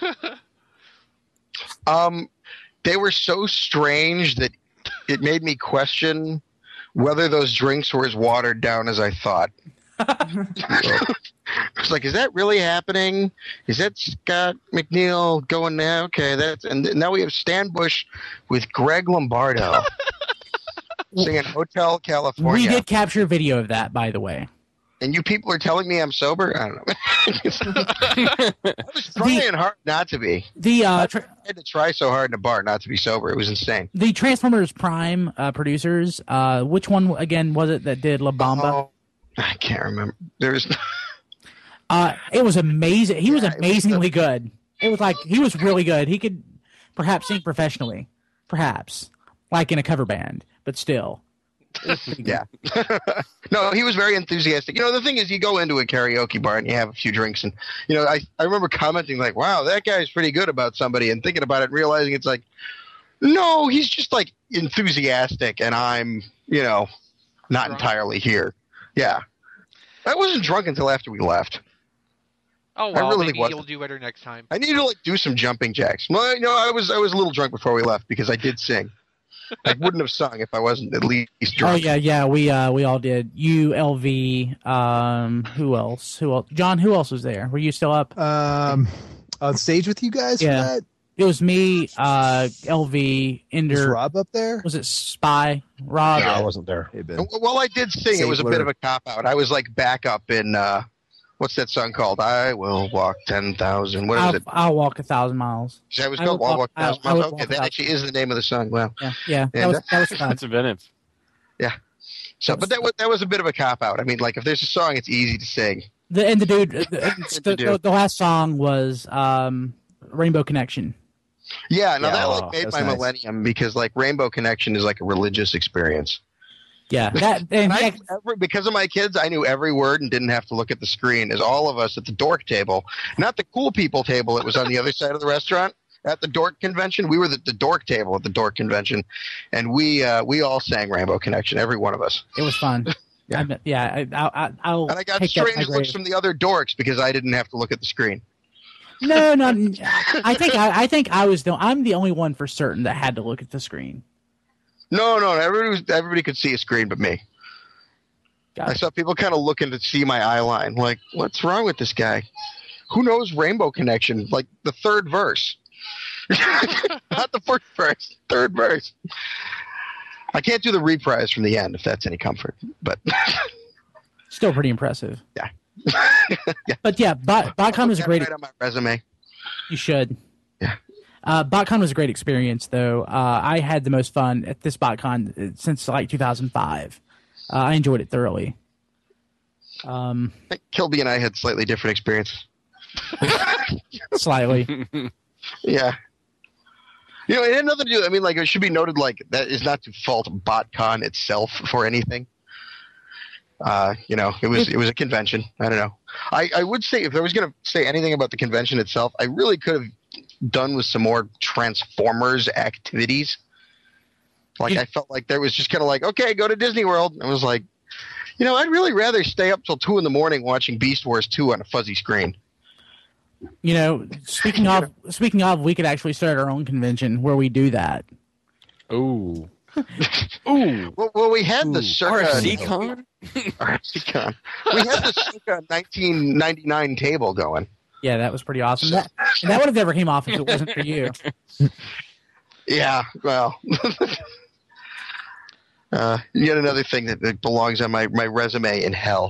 Um, they were so strange that it made me question whether those drinks were as watered down as I thought. I was like, is that really happening? Is that Scott McNeil going now? Okay, that's and now we have Stan Bush with Greg Lombardo singing Hotel California. We did capture video of that, by the way. And you people are telling me I'm sober? I don't know. I was trying hard not to be. The uh, I tra- had to try so hard in a bar not to be sober. It was insane. the Transformers Prime uh, producers. Uh, which one again was it that did La Bamba? Oh, I can't remember. There's Uh, it was amazing. He was Yeah, it was amazingly good. It was like he was really good. He could perhaps sing professionally, perhaps like in a cover band, but still. yeah. No, he was very enthusiastic. You know, the thing is, you go into a karaoke bar and you have a few drinks, and you know, I I remember commenting like, "Wow, that guy's pretty good about somebody," and thinking about it, and realizing it's like, no, he's just like enthusiastic, and I'm, you know, not entirely here. Yeah, I wasn't drunk until after we left. Oh I well, really maybe wasn't. you'll do better next time. I need to like do some jumping jacks. Well, you know, I was I was a little drunk before we left because I did sing. I wouldn't have sung if I wasn't at least drunk. Oh yeah, yeah. We uh we all did. You, L V. Um, who else? Who else? John. Who else was there? Were you still up? Um, on stage with you guys Yeah. for that? It was me, uh, L V, Ender. Was Rob up there? Was it Spy? Rob? No, I wasn't there. Hey, Ben. Well, I did sing. It was a Sabler. bit of a cop out. I was like backup in uh, what's that song called? I will walk ten thousand. What is I'll, it? I'll walk a thousand miles. Is that was I called? would I'll walk- walk ten thousand I- I would miles. walk Okay, a that thousand- actually is the name of the song. Wow. Yeah, yeah, that And, was uh, that was fun. That's inventive. Yeah. So, but that was that was a bit of a cop out. I mean, like if there's a song, it's easy to sing. The, and the dude, the, the, to do. the, the last song was um, Rainbow Connection. Yeah, now Yeah, that oh, like made that's my nice. millennium because like Rainbow Connection is like a religious experience. Yeah, that and I, every, because of my kids, I knew every word and didn't have to look at the screen. As all of us at the dork table, not the cool people table that was on the other side of the restaurant at the dork convention. We were the, the dork table at the dork convention, and we uh, we all sang Rainbow Connection. Every one of us. It was fun. yeah, I, yeah. I, I, I'll And I got take that to my strange looks grave. from the other dorks because I didn't have to look at the screen. No, no. I think I, I think I was the I'm the only one for certain that had to look at the screen. No, no, everybody was, everybody could see a screen but me. Got I saw people kind of looking to see my eye line, like, what's wrong with this guy? Who knows Rainbow Connection? Like the third verse. Not the first verse, third verse. I can't do the reprise from the end if that's any comfort, but Still pretty impressive. Yeah. yeah. But yeah, Bot, BotCon was a great. right on my resume. You should. Yeah. Uh, BotCon was a great experience, though. Uh, I had the most fun at this BotCon since like two thousand five. Uh, I enjoyed it thoroughly. Um, I think Kilby and I had slightly different experiences. Slightly. Yeah. You know, it had nothing to do. I mean, like, it should be noted, like, that is not to fault BotCon itself for anything. Uh, you know, it was it was a convention. I don't know. I, I would say if I was going to say anything about the convention itself, I really could have done with some more Transformers activities. Like, I felt like there was just kind of like, okay, go to Disney World. I was like, you know, I'd really rather stay up till two in the morning watching Beast Wars two on a fuzzy screen. You know, speaking of speaking of, we could actually start our own convention where we do that. Ooh. Ooh. Well, well, we had the circa RFCCon? RFCCon. We had the circa nineteen ninety-nine table going. Yeah, that was pretty awesome. That, and that would have never came off if it wasn't for you. Yeah, well, uh, yet another thing that, that belongs on my, my resume in hell.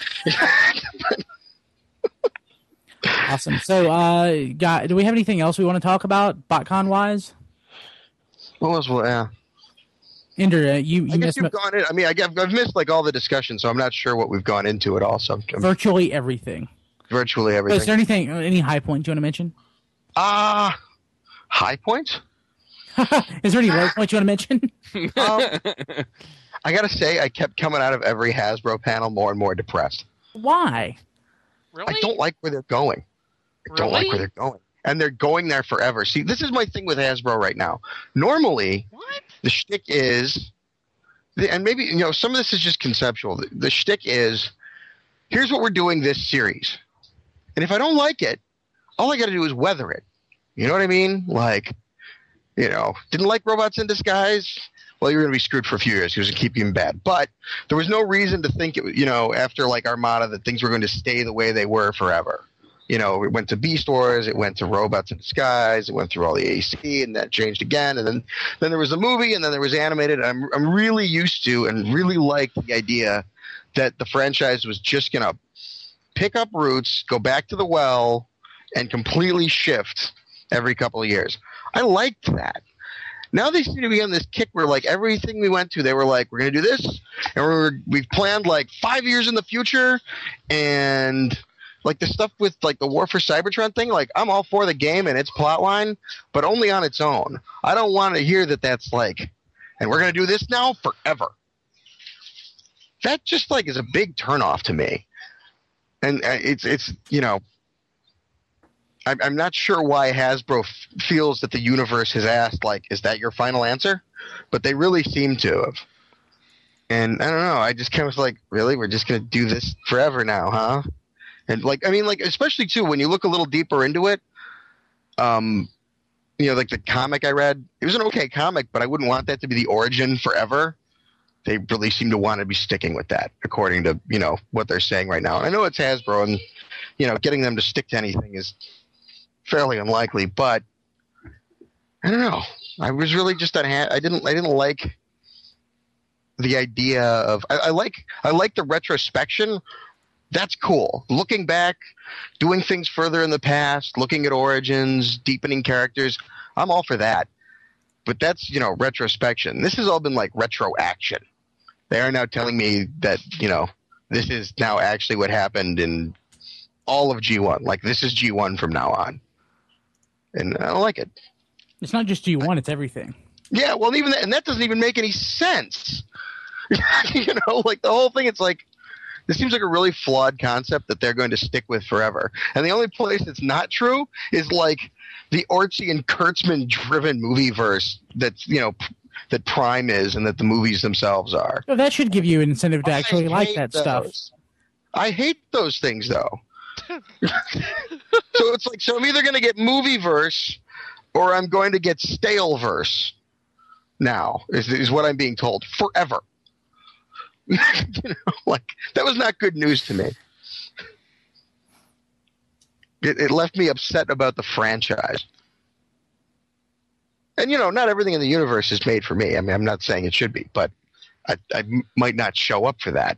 Awesome. So, uh, got, do we have anything else we want to talk about, BotCon wise? What was well, yeah. Ender, uh, you, you I guess missed you've gone in. I mean, I, I've, I've missed like all the discussion, so I'm not sure what we've gone into at all. So I'm, virtually everything. virtually So everything. is there anything, any high points you want to mention? Ah, high points? Is there any low points you want to mention? um, I gotta say, I kept coming out of every Hasbro panel more and more depressed. Why? I don't like where they're going. I don't like where they're going. And they're going there forever. See, this is my thing with Hasbro right now. Normally, the shtick is, and maybe, you know, some of this is just conceptual. The, the shtick is, here's what we're doing this series. And if I don't like it, all I got to do is weather it. You know what I mean? Like, you know, didn't like Robots in Disguise? Well, you're going to be screwed for a few years. He was going to keep you in bed. But there was no reason to think, it, you know, after like Armada that things were going to stay the way they were forever. You know, it went to Beast Wars, it went to Robots in Disguise, it went through all the A C, and that changed again. And then, then there was a movie, and then there was animated. I'm I'm really used to and really like the idea that the franchise was just going to pick up roots, go back to the well, and completely shift every couple of years. I liked that. Now they seem to be on this kick where, like, everything we went to, they were like, we're going to do this, and we're, we've planned, like, five years in the future, and, like, the stuff with, like, the War for Cybertron thing, like, I'm all for the game and its plotline, but only on its own. I don't want to hear that that's, like, and we're going to do this now forever. That just, like, is a big turnoff to me. And uh, it's, it's you know, I'm, I'm not sure why Hasbro f- feels that the universe has asked, like, is that your final answer? But they really seem to have. And I don't know. I just kind of was like, really? We're just going to do this forever now, huh? And, like, I mean, like, especially, too, when you look a little deeper into it, um, you know, like the comic I read, it was an okay comic, but I wouldn't want that to be the origin forever. They really seem to want to be sticking with that, according to, you know, what they're saying right now. And I know it's Hasbro, and, you know, getting them to stick to anything is fairly unlikely, but I don't know. I was really just unha- I didn't. I didn't like the idea of. I, I like. I like the retrospection. That's cool. Looking back, doing things further in the past, looking at origins, deepening characters. I'm all for that. But that's, you know, retrospection. This has all been like retro action. They are now telling me that, you know, this is now actually what happened in all of G one. Like, this is G one from now on. And I don't like it. It's not just G one, it's everything. Yeah, well, even that, and that doesn't even make any sense. You know, like the whole thing, it's like, this seems like a really flawed concept that they're going to stick with forever. And the only place it's not true is like the Orci and Kurtzman-driven movie verse that's, you know, p- that Prime is and that the movies themselves are. Well, that should give you an incentive to actually I like hate that those. stuff. I hate those things, though. So it's like, so I'm either going to get movie verse or I'm going to get stale verse now, is, is what I'm being told, forever. You know, like, that was not good news to me. It, it left me upset about the franchise. And, you know, not everything in the universe is made for me. I mean, I'm not saying it should be, but I, I m- might not show up for that.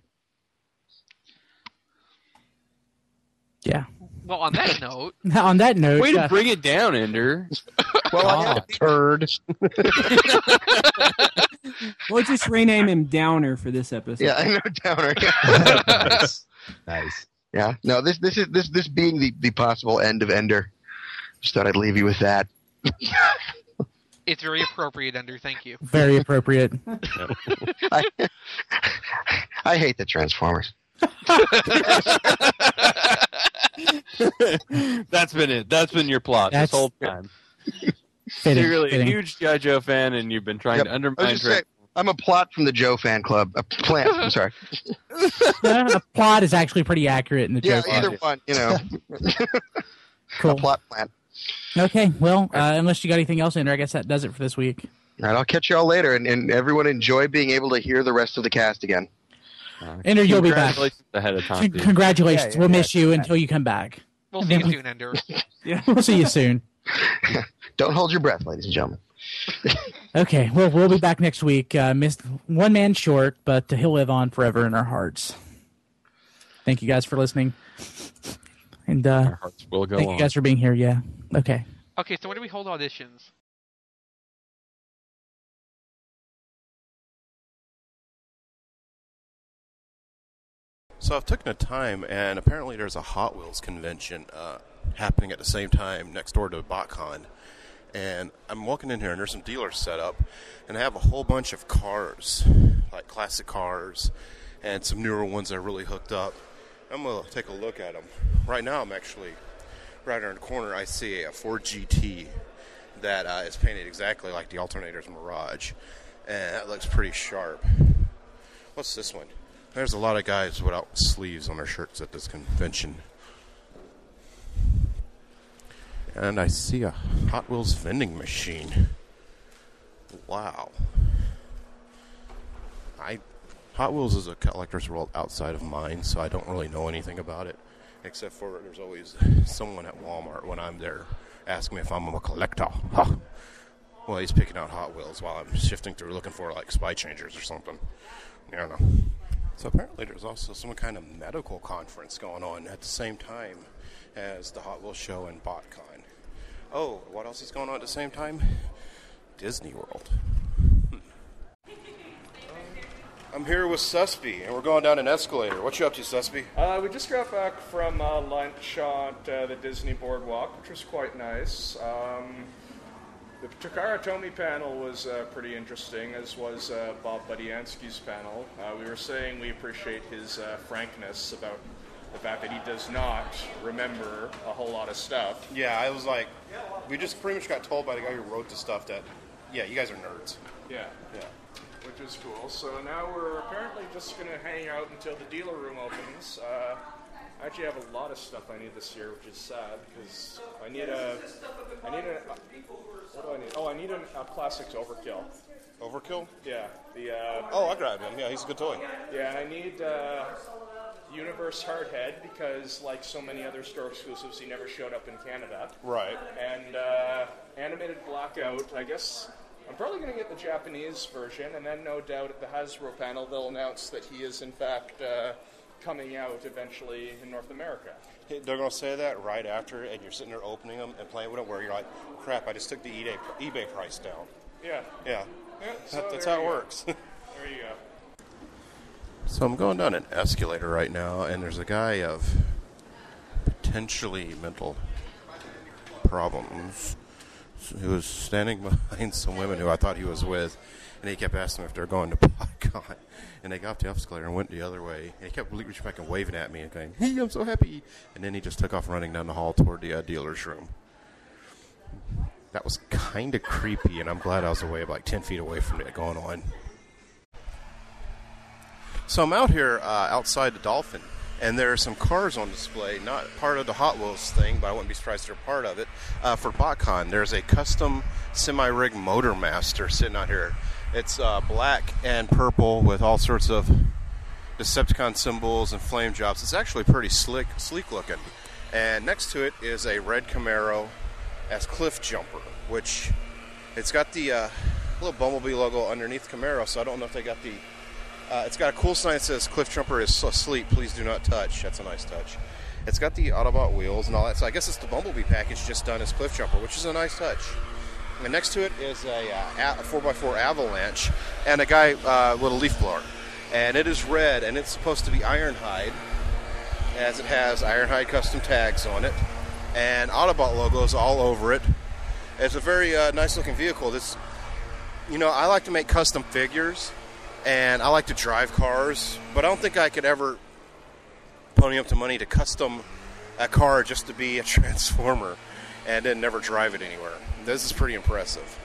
Yeah. Well, on that note... On that note... Way to uh, bring it down, Ender. Well, I Oh, turd. We'll just rename him Downer for this episode. Yeah, I know, Downer. nice. Nice. Yeah. No, this this is this this being the, the possible end of Ender. Just thought I'd leave you with that. It's very appropriate, Ender. Thank you. Very appropriate. I, I hate the Transformers. That's been it. That's been your plot That's- this whole time. Fitting, You're really fitting. a huge G I. Joe fan, and you've been trying Yep. to I was undermine. just saying, I'm a plot from the Joe fan club. A plant. I'm sorry. Yeah, the plot is actually pretty accurate in the Yeah, joke. either one. You know, Cool. a plot plant. Okay, well, uh, unless you got anything else, Ender, I guess that does it for this week. All right, I'll catch you all later, and, and everyone enjoy being able to hear the rest of the cast again. Uh, Ender, you'll be back. Congratulations ahead of time. C- dude. Congratulations. Yeah, yeah, we'll yeah. miss you until you come back. We'll see you soon, Ender. Yeah. We'll see you soon. Don't hold your breath, ladies and gentlemen. Okay, well, we'll be back next week. Uh, missed one man short, but he'll live on forever in our hearts. Thank you guys for listening. And uh, Our hearts will go thank on. you guys for being here. Yeah. Okay. Okay, so when do we hold auditions? So I've taken a time, and apparently there's a Hot Wheels convention uh, happening at the same time next door to BotCon. And I'm walking in here, and there's some dealers set up, and they have a whole bunch of cars, like classic cars, and some newer ones that are really hooked up. I'm going to take a look at them. Right now, I'm actually, right around the corner, I see a Ford G T that uh, is painted exactly like the Alternator's Mirage, and that looks pretty sharp. What's this one? There's a lot of guys without sleeves on their shirts at this convention. And I see a Hot Wheels vending machine. Wow. I Hot Wheels is a collector's world outside of mine, so I don't really know anything about it. Except for there's always someone at Walmart when I'm there asking me if I'm a collector. Huh. Well, he's picking out Hot Wheels while I'm shifting through looking for like Spy Changers or something. I don't know. So apparently there's also some kind of medical conference going on at the same time as the Hot Wheels show and BotCon. Oh, what else is going on at the same time? Disney World. Hmm. I'm here with Suspy, and we're going down an escalator. What you up to, Suspy? Uh, we just got back from uh, lunch at uh, the Disney Boardwalk, which was quite nice. Um, the Takara Tomy panel was uh, pretty interesting, as was uh, Bob Budiansky's panel. Uh, we were saying we appreciate his uh, frankness about the fact that he does not remember a whole lot of stuff. Yeah, I was like, we just pretty much got told by the guy who wrote the stuff that, yeah, you guys are nerds. Yeah. Yeah. Which is cool. So now we're apparently just going to hang out until the dealer room opens. Uh, I actually have a lot of stuff I need this year, which is sad, because I need a... I need a... What do I need? Oh, I need a, a Classics Overkill. Overkill? Yeah. The. Uh, oh, I grabbed him. Yeah, he's a good toy. Yeah, and I need. Uh, Universe Hardhead because, like so many other store exclusives, he never showed up in Canada. Right. And uh, Animated Blackout, I guess I'm probably going to get the Japanese version, and then no doubt at the Hasbro panel they'll announce that he is in fact uh, coming out eventually in North America. They're going to say that right after, and you're sitting there opening them and playing with them, where you're like, crap, I just took the eBay, eBay price down. Yeah. Yeah. yeah so that, that's there how it you works. There you go. So I'm going down an escalator right now, and there's a guy of potentially mental problems who was standing behind some women who I thought he was with, and he kept asking them if they're going to PodCon. And they got off the escalator and went the other way. And he kept reaching back and waving at me and going, hey, I'm so happy. And then he just took off running down the hall toward the uh, dealer's room. That was kind of creepy, and I'm glad I was away, like ten feet away from it going on. So I'm out here uh, outside the Dolphin, and there are some cars on display, not part of the Hot Wheels thing, but I wouldn't be surprised if they're part of it. Uh, for BotCon, there's a custom semi-rig Motormaster sitting out here. It's uh, black and purple with all sorts of Decepticon symbols and flame jobs. It's actually pretty slick, sleek looking. And next to it is a red Camaro as Cliff Jumper, which it's got the uh, little Bumblebee logo underneath Camaro, so I don't know if they got the... Uh, it's got a cool sign that says Cliff Jumper is asleep, please do not touch. That's a nice touch. It's got the Autobot wheels and all that, so I guess it's the Bumblebee package just done as Cliff Jumper, which is a nice touch. And next to it is a, uh, a four by four Avalanche and a guy uh, with a leaf blower. And it is red, and it's supposed to be Ironhide, as it has Ironhide custom tags on it, and Autobot logos all over it. It's a very uh, nice-looking vehicle. This, you know, I like to make custom figures, and I like to drive cars, but I don't think I could ever pony up the money to custom a car just to be a Transformer and then never drive it anywhere. This is pretty impressive.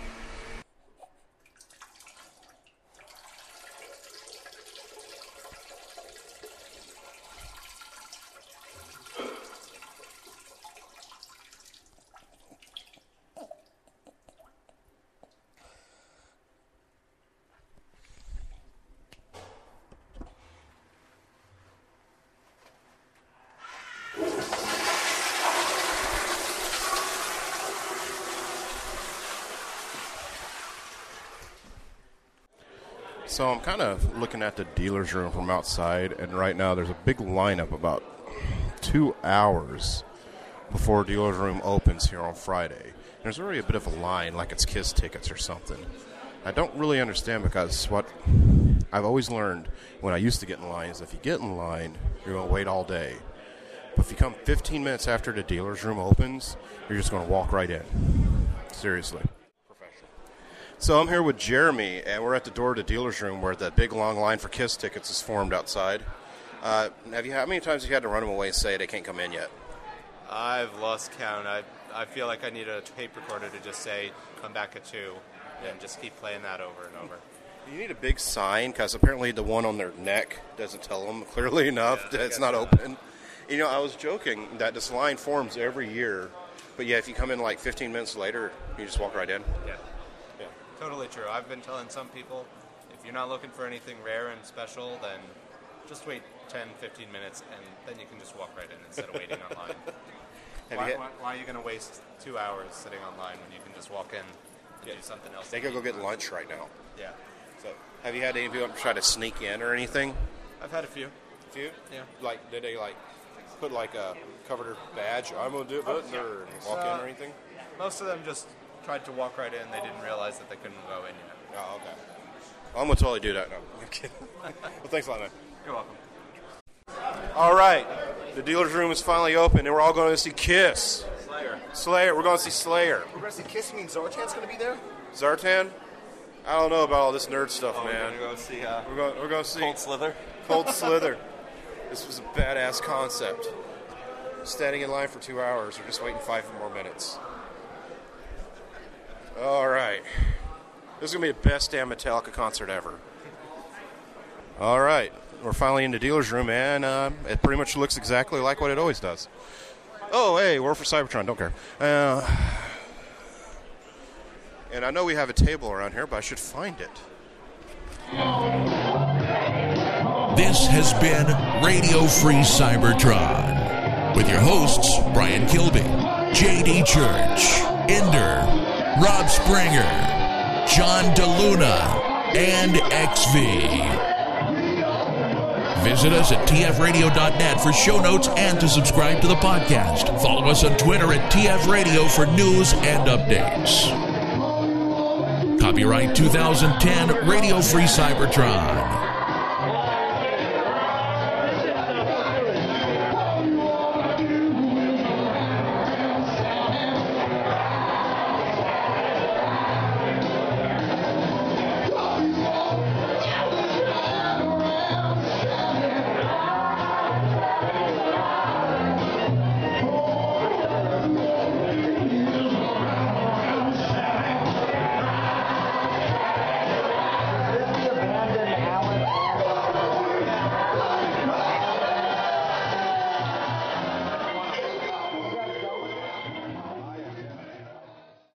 So I'm kind of looking at the dealer's room from outside, and right now there's a big lineup about two hours before dealer's room opens here on Friday. There's already a bit of a line, like it's KISS tickets or something. I don't really understand, because what I've always learned when I used to get in line is if you get in line, you're going to wait all day. But if you come fifteen minutes after the dealer's room opens, you're just going to walk right in. Seriously. So I'm here with Jeremy, and we're at the door of the dealer's room where the big long line for KISS tickets is formed outside. Uh, have you? How many times have you had to run them away and say they can't come in yet? I've lost count. I I feel like I need a tape recorder to just say, come back at two, and just keep playing that over and over. You need a big sign, because apparently the one on their neck doesn't tell them clearly enough Yeah, that it's not that. open. You know, I was joking that this line forms every year, but yeah, if you come in like fifteen minutes later, you just walk right in. Yeah. Yeah. Totally true. I've been telling some people, if you're not looking for anything rare and special, then just wait ten, fifteen minutes, and then you can just walk right in instead of waiting online. Have why, you had- why, why are you going to waste two hours sitting online when you can just walk in and do something else? They could go get lunch right now. Yeah. So, have you had any people try to sneak in or anything? I've had a few. A few? Yeah. Like, did they like put like a covered badge? I'm gonna do it, Oh, button, or walk Uh, in or anything? Most of them just tried to walk right in. They didn't realize that they couldn't go in yet. Oh, okay. I'm gonna totally do that. No, I'm kidding. Well, thanks a lot, man. You're welcome. All right, the dealer's room is finally open, and we're all going to see KISS. Slayer. Slayer. We're going to see Slayer. We're going to see KISS. You mean Zartan's going to be there? Zartan? I don't know about all this nerd stuff, Oh, we're man. gonna go see, uh, we're going. We're going to see Cold Slither? Cold Slither. This was a badass concept. Standing in line for two hours, or just waiting five more minutes. All right. This is going to be the best damn Metallica concert ever. All right. We're finally in the dealer's room, and uh, it pretty much looks exactly like what it always does. Oh, hey, we're for Cybertron. Don't care. Uh, and I know we have a table around here, but I should find it. This has been Radio Free Cybertron with your hosts, Brian Kilby, J D Church, Ender, Rob Springer, John DeLuna, and X V. Visit us at T F radio dot net for show notes and to subscribe to the podcast. Follow us on Twitter at T F Radio for news and updates. Copyright two thousand ten Radio Free Cybertron.